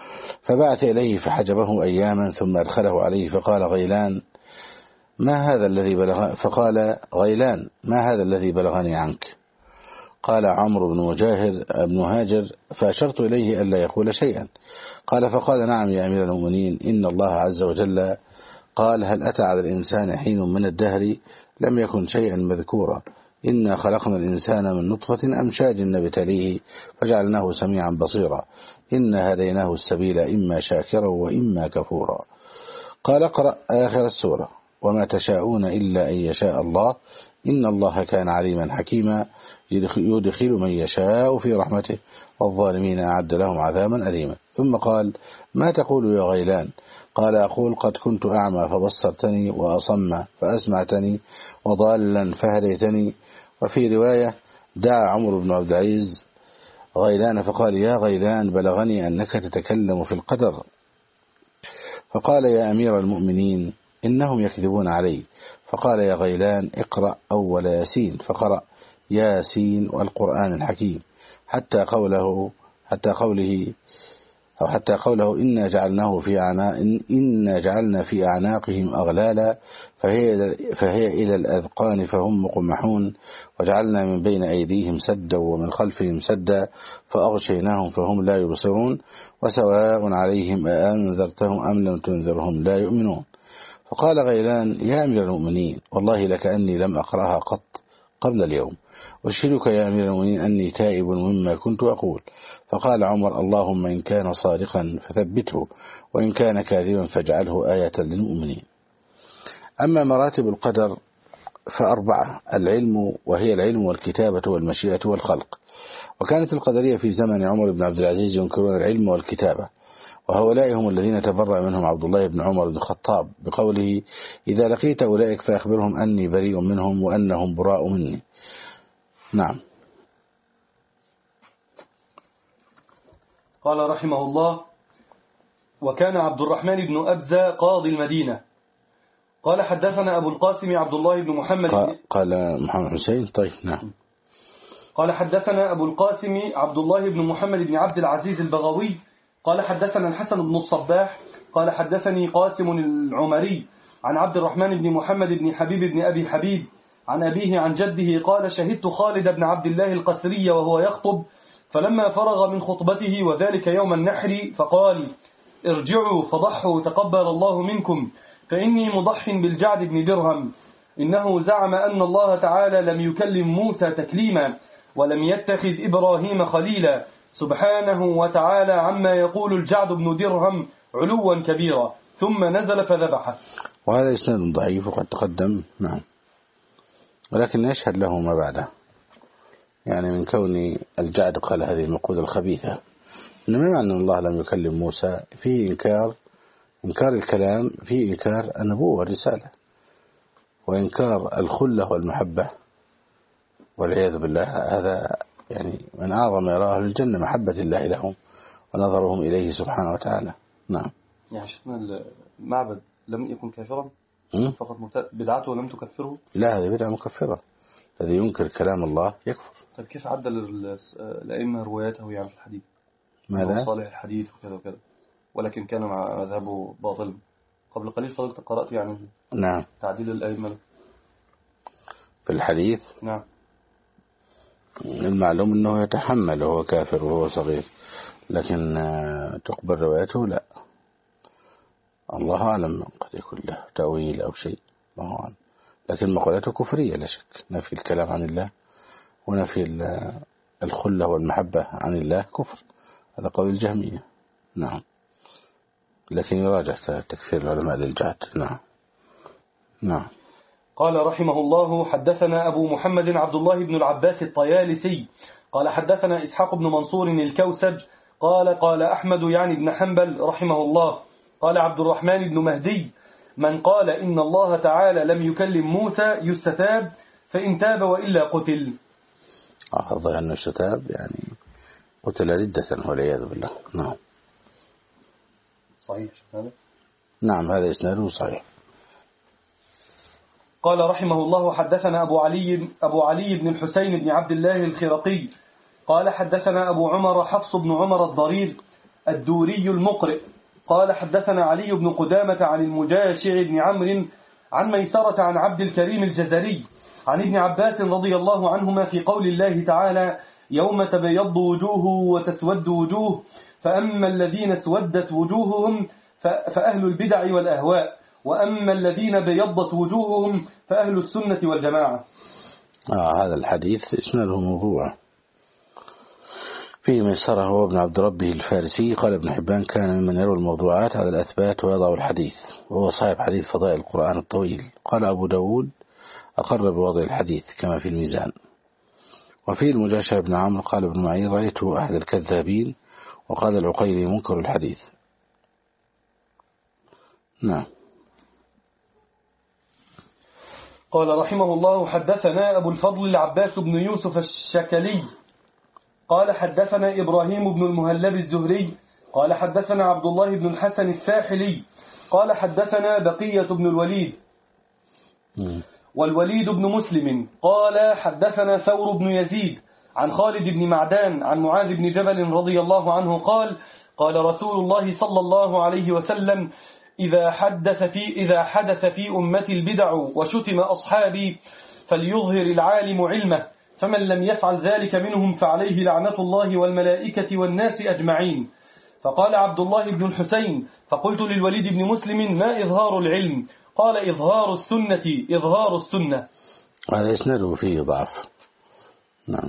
فبعث إليه فحجبه أياما ثم أدخله عليه فقال غيلان ما هذا الذي بلغ فقال غيلان ما هذا الذي بلغني عنك؟ قال عمرو بن مجاهر بن هاجر فأشرت إليه ألا يقول شيئا. قال فقال نعم يا أمير المؤمنين إن الله عز وجل قال هل أتى على الإنسان حين من الدهر لم يكن شيئا مذكورا إنا خلقنا الإنسان من نطفة أمشاج نبتليه فجعلناه سميعا بصيرا إنا هديناه السبيل إما شاكرا وإما كفورا. قال اقرأ آخر السورة وما تشاءون إلا أن يشاء الله إن الله كان عليما حكيما يدخل من يشاء في رحمته والظالمين أعد لهم عذابا أليما. ثم قال ما تقول يا غيلان؟ قال أقول قد كنت أعمى فبصرتني وأصم فأسمعتني وضالا فهديتني. وفي رواية دعا عمر بن عبد العزيز غيلان فقال يا غيلان بلغني أنك تتكلم في القدر. فقال يا أمير المؤمنين إنهم يكذبون علي. فقال يا غيلان اقرأ أول ياسين فقرأ ياسين والقرآن الحكيم حتى قوله حتى قوله أو حتى قوله إنا جعلناه في أعناق إنا جعلنا في أعناقهم أغلالا فهي فهي إلى الأذقان فهم مقمحون وجعلنا من بين أيديهم سدا ومن خلفهم سدا فأغشيناهم فهم لا يبصرون وسواء عليهم أأنذرتهم أم لم تنذرهم لا يؤمنون. فقال غيلان يا أمير المؤمنين والله لكأني لم أقرأها قط قبل اليوم أشهدك يا أمير المؤمنين أني تائب مما كنت أقول. فقال عمر اللهم إن كان صادقا فثبته وإن كان كاذبا فاجعله آية للمؤمنين. أما مراتب القدر فأربعة: العلم وهي العلم والكتابة والمشيئة والخلق. وكانت القدرية في زمن عمر بن عبد العزيز ينكرون العلم والكتابة وهؤلاء هم الذين تبرأ منهم عبد الله بن عمر بن الخطاب بقوله إذا لقيت أولئك فأخبرهم أني بريء منهم وأنهم براء مني. نعم. قال رحمه الله وكان عبد الرحمن بن أبزة قاضي المدينة قال حدثنا أبو القاسم عبد الله بن محمد قال, قال محمد حسين طيب نعم. قال حدثنا أبو القاسم عبد الله بن محمد بن عبد العزيز البغوي قال حدثنا الحسن بن الصباح قال حدثني قاسم العمري عن عبد الرحمن بن محمد بن حبيب بن أبي حبيب عن أبيه عن جده قال شهدت خالد بن عبد الله القسري وهو يخطب فلما فرغ من خطبته وذلك يوم النحر فقال ارجعوا فضحوا تقبل الله منكم فإني مضح بالجعد بن درهم إنه زعم أن الله تعالى لم يكلم موسى تكليما ولم يتخذ إبراهيم خليلا سبحانه وتعالى عما يقول الجعد بن درهم علوا كبيرا ثم نزل فذبحه. وهذا إسناد ضعيف وقد تقدم. نعم. ولكن يشهد له ما بعده يعني من كون الجعد قال هذه المقولة الخبيثة إنما معنى أن الله لم يكلم موسى فيه إنكار إنكار الكلام فيه إنكار النبوة والرسالة وإنكار الخلة والمحبة والعياذ بالله. هذا يعني من أعظم يراه الجنة محبة الله لهم ونظرهم إليه سبحانه وتعالى. نعم. يعني شفنا المعبد لم يكن كافرا فقط بدعته لم تكفره. لا هذه بدعة مكفرة. الذي ينكر كلام الله يكفر. طيب كيف عدل الأئمة رواياته يعني في الحديث؟ ماذا؟ صالح الحديث وكذا وكذا ولكن كان مع مذهبه باطل. قبل قليل فضلت قرأت يعني نعم تعديل الأئمة في الحديث. نعم. المعلوم أنه يتحمل وهو كافر وهو صغير لكن تقبل روايته لا. الله أعلم قد يكون له تأويل أو شيء ما هو عنه. لكن مقولته كفرية لا شك. نفي الكلام عن الله ونفي الخلة والمحبة عن الله كفر. هذا قول الجهمية. نعم. لكن يراجع تكفير العلماء للجهد. نعم. نعم. قال رحمه الله حدثنا أبو محمد عبد الله بن العباس الطيالسي قال حدثنا إسحاق بن منصور الكوسج قال قال أحمد يعني بن حنبل رحمه الله قال عبد الرحمن بن مهدي من قال إن الله تعالى لم يكلم موسى يستتاب فإن تاب وإلا قتل. أعظم أنه يستتاب يعني قتل ردة والعياذ بالله. نعم. صحيح هذا. نعم هذا إسناده صحيح. قال رحمه الله حدثنا أبو علي أبو علي بن الحسين بن عبد الله الخرقي قال حدثنا أبو عمر حفص بن عمر الضرير الدوري المقرئ قال حدثنا علي بن قدامة عن المجاشع بن عمرو عن ميسرة عن عبد الكريم الجزري عن ابن عباس رضي الله عنهما في قول الله تعالى يوم تبيض وجوه وتسود وجوه فأما الذين اسودت وجوههم فأهل البدع والأهواء وأما الذين بيضت وجوههم فأهل السنة والجماعة. آه هذا الحديث اسناده موضوع. فيه ميسرة هو ابن عبد ربه الفارسي. قال ابن حبان كان ممن يروي الموضوعات على الأثبات ويضع الحديث، وهو صاحب حديث فضائل القرآن الطويل. قال أبو داود أقر بوضع الحديث كما في الميزان. وفيه المجاشع بن عمرو قال ابن معين رأيته أحد الكذابين، وقال العقيلي منكر الحديث. نعم. قال رحمه الله حدثنا أبو الفضل العباس بن يوسف الشكلي قال حدثنا إبراهيم بن المهلب الزهري قال حدثنا عبد الله بن الحسن الساحلي قال حدثنا بقية بن الوليد والوليد بن مسلم قال حدثنا ثور بن يزيد عن خالد بن معدان عن معاذ بن جبل رضي الله عنه قال قال رسول الله صلى الله عليه وسلم إذا حدث في إذا حدث في أمتي البدع وشتم أصحابي فليظهر العالم علمه، فمن لم يفعل ذلك منهم فعليه لعنة الله والملائكة والناس أجمعين. فقال عبد الله بن الحسين فقلت للوليد بن مسلم ما إظهار العلم؟ قال إظهار السنة إظهار السنة. هذا إسناده فيه ضعف. نعم.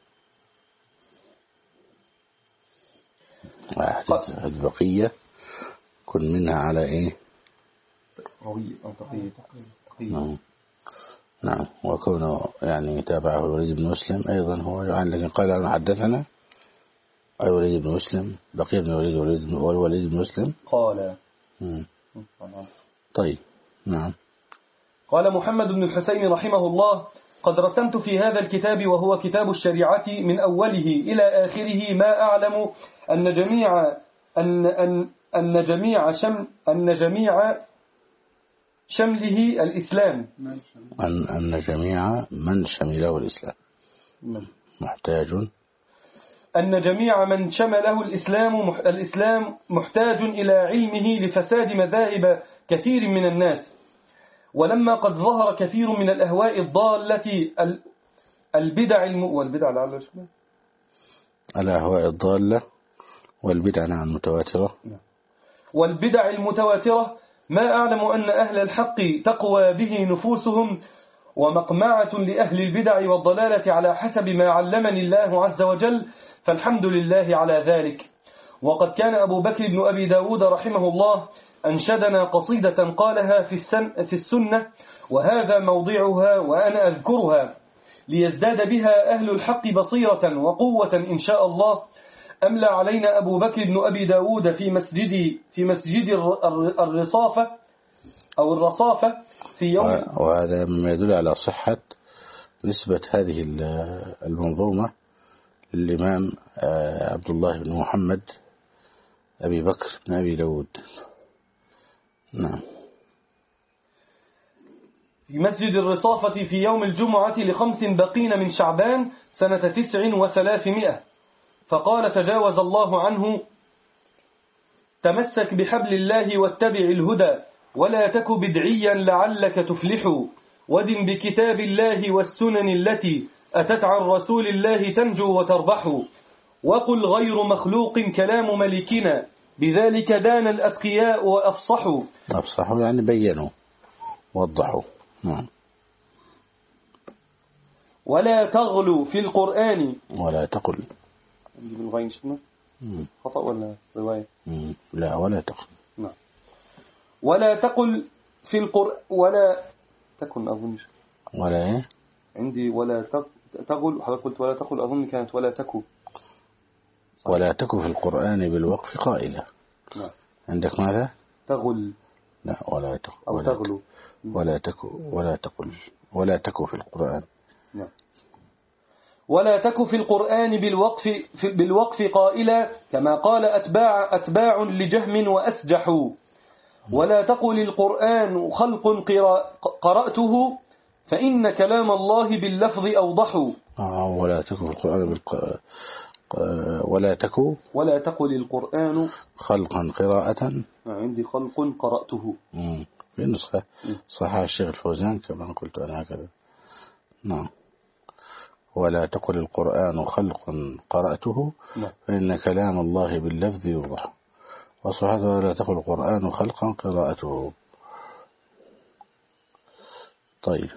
حديث البقية كن منها على إيه؟ قوي أو تقي تقي. نعم. نعم. وكونه يعني تابعه الوليد بن مسلم أيضا هو يعني، لكن قال أنه حدثنا الوليد بن مسلم بقية بن الوليد والوليد بن مسلم قال. مم. طيب. نعم. قال محمد بن الحسين رحمه الله قد رسمت في هذا الكتاب وهو كتاب الشريعة من أوله إلى آخره ما أعلم أن جميع أن أن أن جميع شم أن جميع شمله الإسلام أن أن جميع من شمله الإسلام محتاج أن جميع من شمله الإسلام الإسلام محتاج إلى علمه لفساد مذاهب كثير من الناس. ولما قد ظهر كثير من الأهواء الضالة البدع الم... والبدع لعل الأهواء الضالة والبدع نعم متواترة والبدع المتواترة ما أعلم أن أهل الحق تقوى به نفوسهم ومقمعة لأهل البدع والضلالة على حسب ما علمني الله عز وجل، فالحمد لله على ذلك. وقد كان أبو بكر بن أبي داود رحمه الله أنشدنا قصيدة قالها في, السن في السنة وهذا موضعها وأنا أذكرها ليزداد بها أهل الحق بصيرة وقوة إن شاء الله. أملى علينا أبو بكر بن أبي داود في مسجد في مسجد الرصافة أو الرصافة في يوم، وهذا مما يدل على صحة نسبة هذه المنظومة للإمام عبد الله بن محمد أبي بكر بن أبي داود. نعم. في مسجد الرصافة في يوم الجمعة لخمس بقين من شعبان سنة تسع وثلاثمائة، فقال تجاوز الله عنه تمسك بحبل الله واتبع الهدى ولا تك بدعيا لعلك تفلح ودم بكتاب الله والسنن التي أتت عن رسول الله تنجو وتربح وقل غير مخلوق كلام ملكنا بذلك دان الأتقياء وأفصحوا. أفصحوا يعني بينوا وضحوا. نعم. ولا تغلوا في القرآن ولا تقل بالغين شنو خطأ ولا رواية؟ لا ولا تقل. نعم. ولا تقل في القرآن ولا تكن أظن ولا إيه عندي ولا تقل حضرتك قلت ولا تقل أظن كانت ولا تكو ولا تكو في القرآن بالوقف قائلة. نعم. عندك ماذا؟ تغل. لا ولا تقل أو ولا تغلو. ولا تكو ولا تقل ولا تكو في القرآن. نعم. ولا تك في القرآن بالوقف في بالوقف قائلا كما قال أتباع أتباع لجهم وأسجحوا. ولا تقل القرآن خلق قرأته فإن كلام الله باللفظ أوضح. آه ولا تك في القرآن بالق... ولا تكو ولا تقل القرآن خلقا قراءة. عندي خلق قرأته. مم. في نسخة صحيح الشيخ الفوزان كما قلت أنا هكذا. نعم. ولا تقل القرآن خلق قرأته فإن كلام الله باللفظ يوضح. وصحيح ولا تقل القرآن خلقا قراءته. طيب.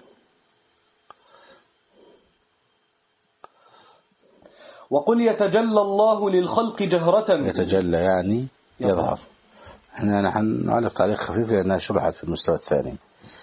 وقل يتجلى الله للخلق جهرة. يتجلى يعني يظهر. احنا نحن نعلق تعليق خفيف لأنها شرحت في المستوى الثاني،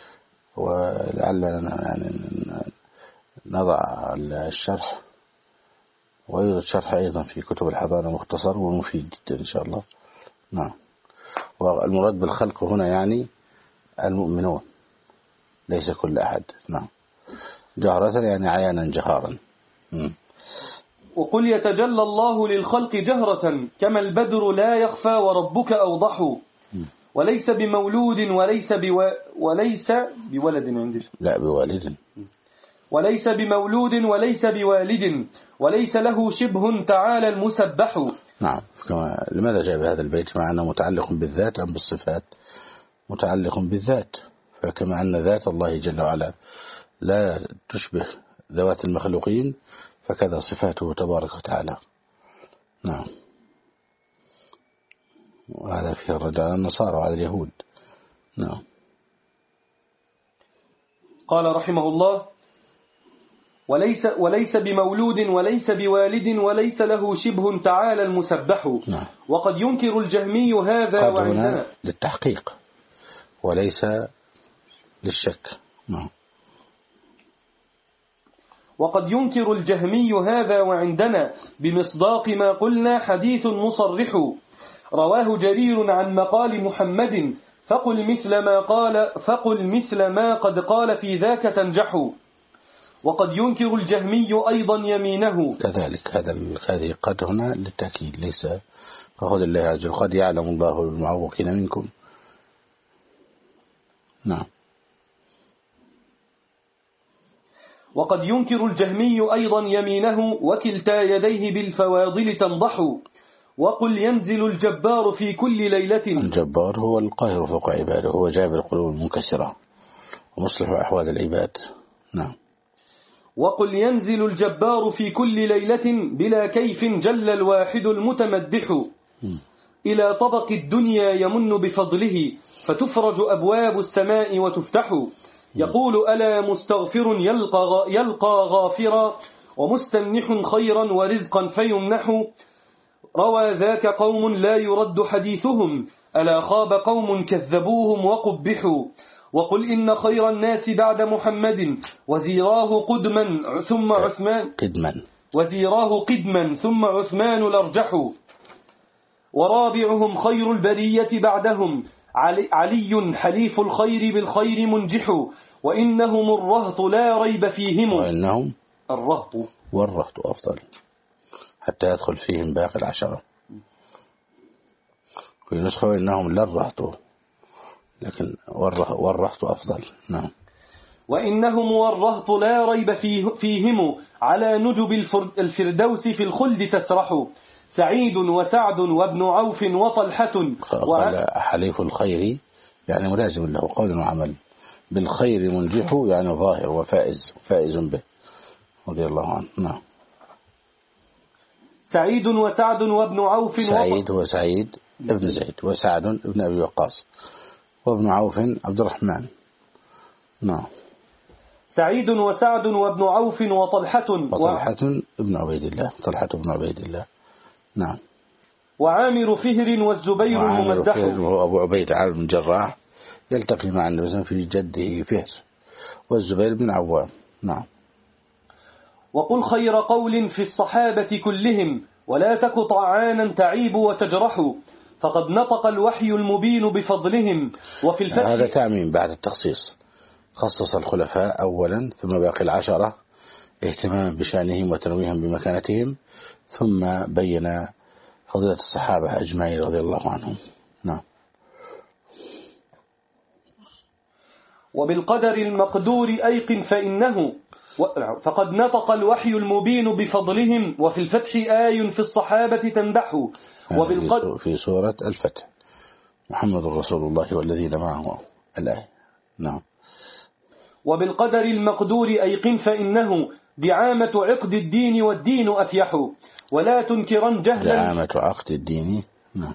ولعلنا يعني نضع الشرح، ويوجد شرح أيضا في كتب الحضانة مختصر ومفيد جدا إن شاء الله. نعم. والمراد بالخلق هنا يعني المؤمنون ليس كل أحد. نعم. جهرة يعني عيانا جهارا. م. وقل يتجلى الله للخلق جهرة كما البدر لا يخفى وربك أوضح. وليس بمولود وليس بو... وليس بولد عندي لا بوالد. وليس بمولود وليس بوالد وليس له شبه تعالى المسبح. نعم. كما لماذا جاء بهذا البيت مع أنه متعلق بالذات أم بالصفات؟ متعلق بالذات، فكما أن ذات الله جل وعلا لا تشبه ذوات المخلوقين فكذا صفاته تبارك وتعالى. نعم. وهذا فيه الرد على النصارى وعلى اليهود. نعم. قال رحمه الله وليس, وليس بمولود وليس بوالد وليس له شبه تعالى المسبح. نعم. وقد ينكر الجهمي هذا وعندنا للتحقيق وليس للشك. نعم. وقد ينكر الجهمي هذا وعندنا بمصداق ما قلنا حديث مصرح رواه جرير عن مقال محمد فقل مثل ما قال فقل مثل ما قد قال في ذاك تنجح. وقد ينكر الجهمي أيضا يمينه كذلك. هذا هذه قد هنا للتأكيد ليس فقد الله عز وجل قد يعلم الله المعوقين منكم. نعم. وقد ينكر الجهمي أيضا يمينه وكلتا يديه بالفواضل تنضح. وقل ينزل الجبار في كل ليلة. الجبار هو القاهر فوق عباده، هو جابر القلوب المنكسرة ومصلح أحوال العباد. نعم. وقل ينزل الجبار في كل ليلة بلا كيف جل الواحد المتمدح. م. إلى طبق الدنيا يمن بفضله فتفرج أبواب السماء وتفتح. يقول ألا مستغفر يلقى, يلقى غافرا ومستنح خيرا ورزقا فيمنح. روى ذاك قوم لا يرد حديثهم ألا خاب قوم كذبوهم وقبحوا. وقل إن خير الناس بعد محمد وزيراه قدما ثم عثمان قدما وزيراه قدما ثم عثمان الأرجح. ورابعهم خير البرية بعدهم علي, علي حليف الخير بالخير منجح. وإنهم الرهط لا ريب فيهم. وإنهم الرهط والرهط أفضل حتى يدخل فيهم باقي العشرة. في نسخة وإنهم لا الرهط لكن والرهط أفضل. نعم. وإنهم والرهط لا ريب فيه فيهم على نجب الفردوس في الخلد تسرح. سعيد وسعد وابن عوف وطلحة. قال حليف الخير يعني ملازم له قول وعمل، بالخير منجح يعني ظاهر وفائز فائز به رضي الله عنه. نعم. سعيد وسعد وابن عوف. سعيد هو سعيد ابن زيد وسعد ابن أبي وقاص وابن عوف عبد الرحمن. نعم. سعيد وسعد وابن عوف وطلحة وطلحة ابن عبيد الله طلحة ابن عبيد الله. نعم. وعامر فهر والزبير الممدح. وهو أبو عبيد عامر بن جراح يلتقي مع النبي في جده فهر والزبير بن عوام. نعم. وقل خير قول في الصحابة كلهم ولا تك طعانا تعيب وتجرح. فقد نطق الوحي المبين بفضلهم. وفي الفتح هذا تعميم بعد التخصيص، خصص الخلفاء أولا ثم باقي العشرة اهتماما بشأنهم وتنويها بمكانتهم، ثم بين فضيلة الصحابة أجمعين رضي الله عنهم. نعم. وبالقدر المقدور أيقن فإنه فقد نطق الوحي المبين بفضلهم، وفي الفتح آي في الصحابة تمدحه. وبالقدر في سورة الفتح محمد رسول الله والذين معه الآية. نعم. وبالقدر المقدور أيقن فإنه دعامة عقد الدين والدين أفيح، ولا تنكرن جهلا. دعامة عقد الدين. نعم.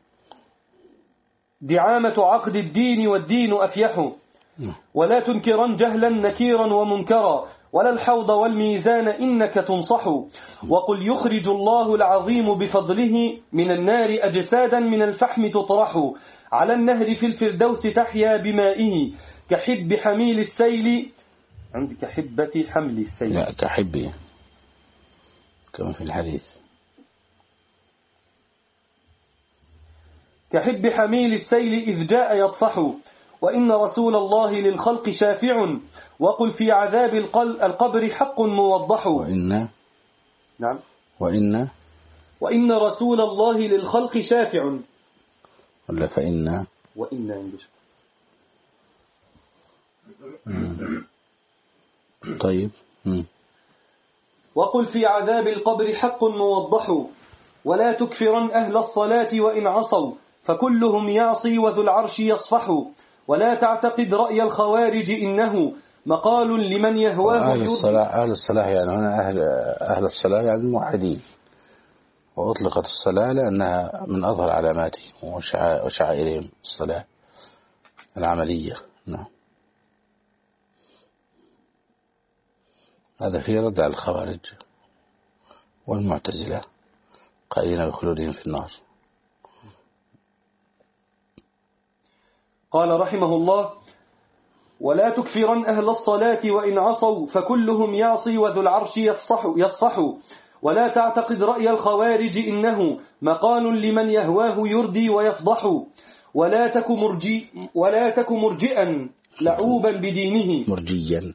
دعامة عقد الدين والدين أفيح، ولا تنكرن جهلا نكيرا ومنكرا، ولا الحوض والميزان إنك تنصح. وقل يخرج الله العظيم بفضله من النار أجسادا من الفحم تطرح، على النهر في الفردوس تحيا بمائه، كحب حميل السيل. عندي كحبة حمل السيل. لا كحبه كما في الحديث. كحب حميل السيل إذ جاء يطفح، وإن رسول الله للخلق شافع، وقل في عذاب القبر حق موضح. وإن نعم. وإن وإن رسول الله للخلق شافع. ولا فإن وإن عندش. طيب. مم. وقل في عذاب القبر حق موضح، ولا تكفرن أهل الصلاة وإن عصوا، فكلهم يعصي وذو العرش يصفح. ولا تعتقد رأي الخوارج إنه مقال لمن يهواه. أهل الصلاة أهل الصلاة يعني هنا أهل أهل الصلاة يعني الموحدين، وأطلقت الصلاة لأنها من أظهر علاماتهم وشعائرهم الصلاة العملية. نعم. هذا في رد على الخوارج والمعتزلة قائلين بخلودهم في النار. قال رحمه الله: ولا تكفرن أهل الصلاة وإن عصوا، فكلهم يعصي وذو العرش يفصح, يصفح. ولا تعتقد رأي الخوارج إنه مقال لمن يهواه يردي ويفضح. ولا تك, مرجي ولا تك مرجئا لعوبا بدينه. مرجيا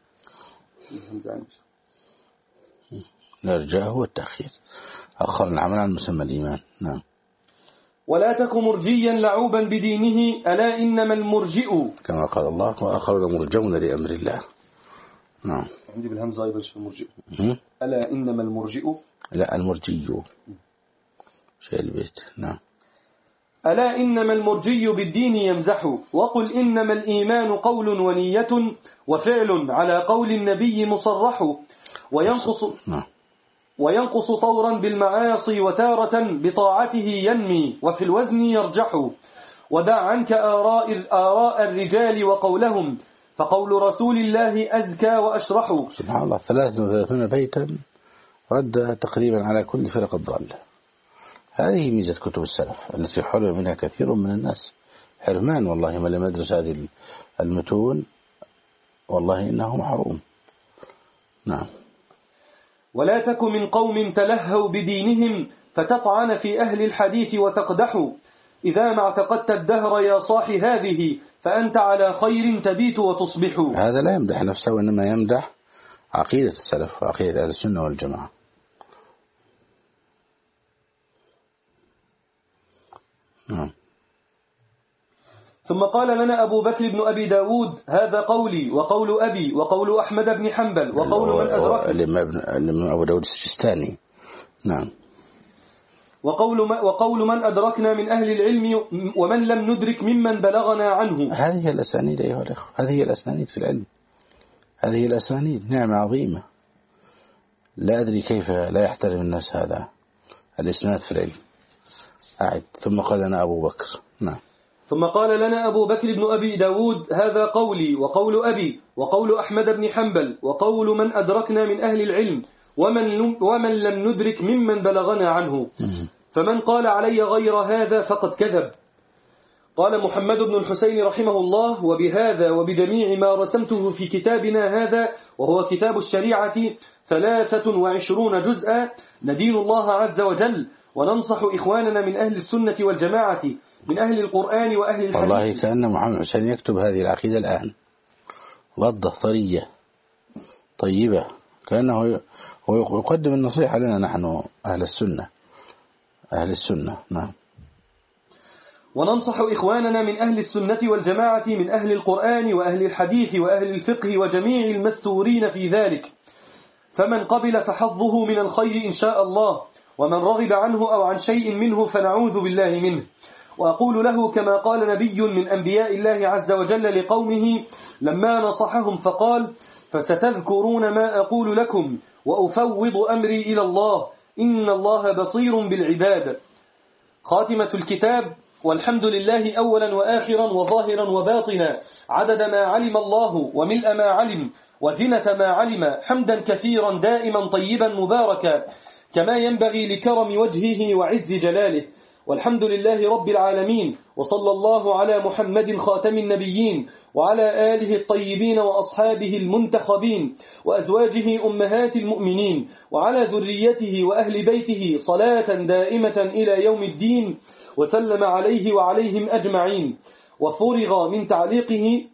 الإرجاء هو التأخير، أخر العمل عن مسمى الإيمان. نعم. ولا تك مرجيا لعوبا بدينه، ألا إنما المرجئ كما قال الله: وآخرون مرجون لأمر الله. نعم. عندي بالهمزة أيضا المرجئ. ألا إنما المرجئ. لا المرجي شيء البيت. نعم. ألا إنما المرجي بالدين يمزح. وقل إنما الإيمان قول ونية وفعل على قول النبي مصرح. وينقص نعم. وينقص طورا بالمعاصي، وتارة بطاعته ينمي، وفي الوزن يرجح. ودع عنك آراء, آراء الرجال وقولهم، فقول رسول الله أزكى وأشرح. سبحان الله. ثلاثة وثلاثون بيتا رد تقريبا على كل فرق الضالة. هذه ميزة كتب السلف التي حرم منها كثير من الناس حرمان. والله من لم يدرس هذه المتون والله إنه محروم. نعم. ولا تك من قوم تلهوا بدينهم، فتطعن في أهل الحديث وتقدحوا. إذا ما اعتقدت الدهر يا صاح هذه، فأنت على خير تبيت وتصبح. هذا لا يمدح نفسه، وإنما يمدح عقيدة السلف وعقيدة أهل السنة والجماعة. نعم. ثم قال لنا أبو بكر بن أبي داود: هذا قولي وقول أبي وقول أحمد بن حنبل وقول من أدرك. الإمام أبو داود السجستاني. نعم. وقول, وقول من أدركنا من أهل العلم ومن لم ندرك ممن بلغنا عنه. هذه الأسانيد أيها الأخوة، هذه الأسانيد في العلم، هذه الأسانيد نعمة عظيمة. لا أدري كيف لا يحترم الناس هذا الإسناد في العلم. أعد. ثم قال لنا أبو بكر. نعم. ثم قال لنا أبو بكر بن أبي داود: هذا قولي وقول أبي وقول أحمد بن حنبل وقول من أدركنا من أهل العلم ومن, ومن لم ندرك ممن بلغنا عنه، فمن قال علي غير هذا فقد كذب. قال محمد بن الحسين رحمه الله: وبهذا وبجميع ما رسمته في كتابنا هذا، وهو كتاب الشريعة ثلاثة وعشرون جزءا، ندين الله عز وجل وننصح إخواننا من أهل السنة والجماعة من أهل القرآن وأهل الحديث. والله كأن محمد حسين يكتب هذه العقيدة الآن، غضة طرية طيبة، كأنه هو يقدم النصيحة لنا نحن أهل السنة أهل السنة. نعم. وننصح إخواننا من أهل السنة والجماعة من أهل القرآن وأهل الحديث وأهل الفقه وجميع المستورين في ذلك، فمن قبل فحظه من الخير إن شاء الله، ومن رغب عنه أو عن شيء منه فنعوذ بالله منه. وأقول له كما قال نبي من أنبياء الله عز وجل لقومه لما نصحهم فقال: فستذكرون ما أقول لكم وأفوض أمري إلى الله إن الله بصير بالعباد. خاتمة الكتاب: والحمد لله أولا وآخرا وظاهرا وباطنا، عدد ما علم الله وملء ما علم وزنة ما علم، حمدا كثيرا دائما طيبا مباركا كما ينبغي لكرم وجهه وعز جلاله. والحمد لله رب العالمين، وصلى الله على محمد خاتم النبيين وعلى آله الطيبين وأصحابه المنتخبين وأزواجه أمهات المؤمنين وعلى ذريته وأهل بيته صلاة دائمة إلى يوم الدين، وسلم عليه وعليهم أجمعين. وفرغ من تعليقه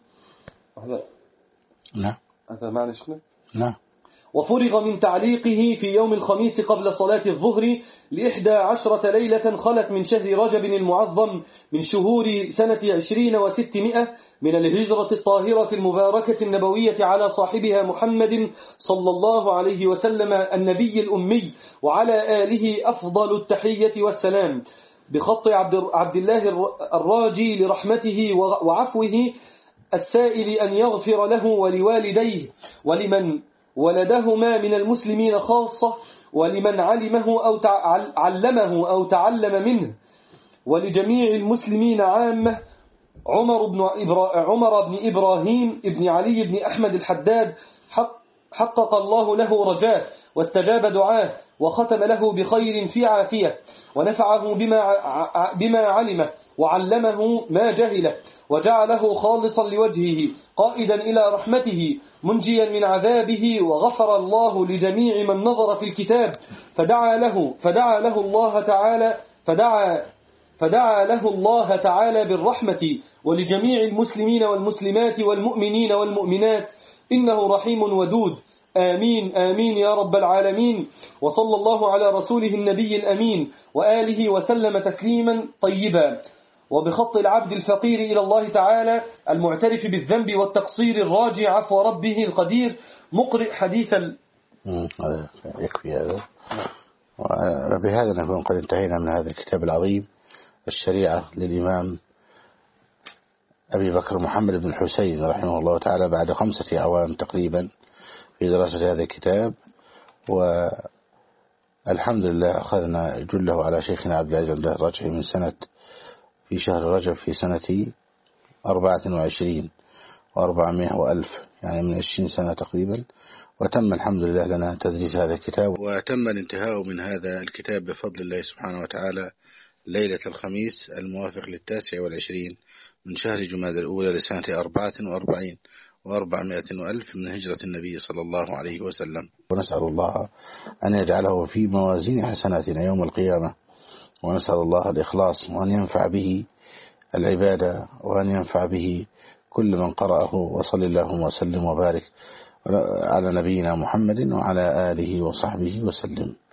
نعم هذا معنى شنو؟ نعم وفرغ من تعليقه في يوم الخميس قبل صلاة الظهر لإحدى عشرة ليلة خلت من شهر رجب المعظم من شهور سنة عشرين وستمائة من الهجرة الطاهرة المباركة النبوية على صاحبها محمد صلى الله عليه وسلم النبي الأمي وعلى آله أفضل التحية والسلام، بخط عبد الله الراجي لرحمته وعفوه السائل أن يغفر له ولوالديه ولمن ولدهما من المسلمين خاصة، ولمن علمه أو علمه أو تعلم منه، ولجميع المسلمين عامة. عمر بن, إبرا عمر بن إبراهيم بن علي بن أحمد الحداد حق حقق الله له رجاه واستجاب دعاه وختم له بخير في عافية، ونفعه بما, بما علمه وعلمه ما جهله، وجعله خالصا لوجهه قائدا إلى رحمته منجيا من عذابه. وغفر الله لجميع من نظر في الكتاب فدعا له فدعا له الله تعالى فدعا فدعا له الله تعالى بالرحمة، ولجميع المسلمين والمسلمات والمؤمنين والمؤمنات إنه رحيم ودود. آمين آمين يا رب العالمين. وصلى الله على رسوله النبي الأمين وآله وسلم تسليما طيبا. وبخط العبد الفقير إلى الله تعالى المعترف بالذنب والتقصير الراجي عفو ربه القدير مقرئ حديث ال... هذا يكفي هذا. وبهذا نكون قد انتهينا من هذا الكتاب العظيم الشريعة للإمام أبي بكر محمد بن الحسين رحمه الله تعالى بعد خمسة أعوام تقريبا في دراسة هذا الكتاب. والحمد لله أخذنا جله على شيخنا عبد العزيز الرجحي من سنة في شهر رجب في سنة أربعة وعشرين وأربعمائة وألف، يعني من عشرين سنة تقريبا. وتم الحمد لله لنا تدريس هذا الكتاب، وتم الانتهاء من هذا الكتاب بفضل الله سبحانه وتعالى ليلة الخميس الموافق للتاسع والعشرين من شهر جماد الأولى لسنة أربعة وأربعين وأربعمائة وألف من هجرة النبي صلى الله عليه وسلم. ونسأل الله أن يجعله في موازين حسناتنا يوم القيامة، ونسأل الله الإخلاص وأن ينفع به العبادة وأن ينفع به كل من قرأه. وصل اللهم وسلم وبارك على نبينا محمد وعلى آله وصحبه وسلم.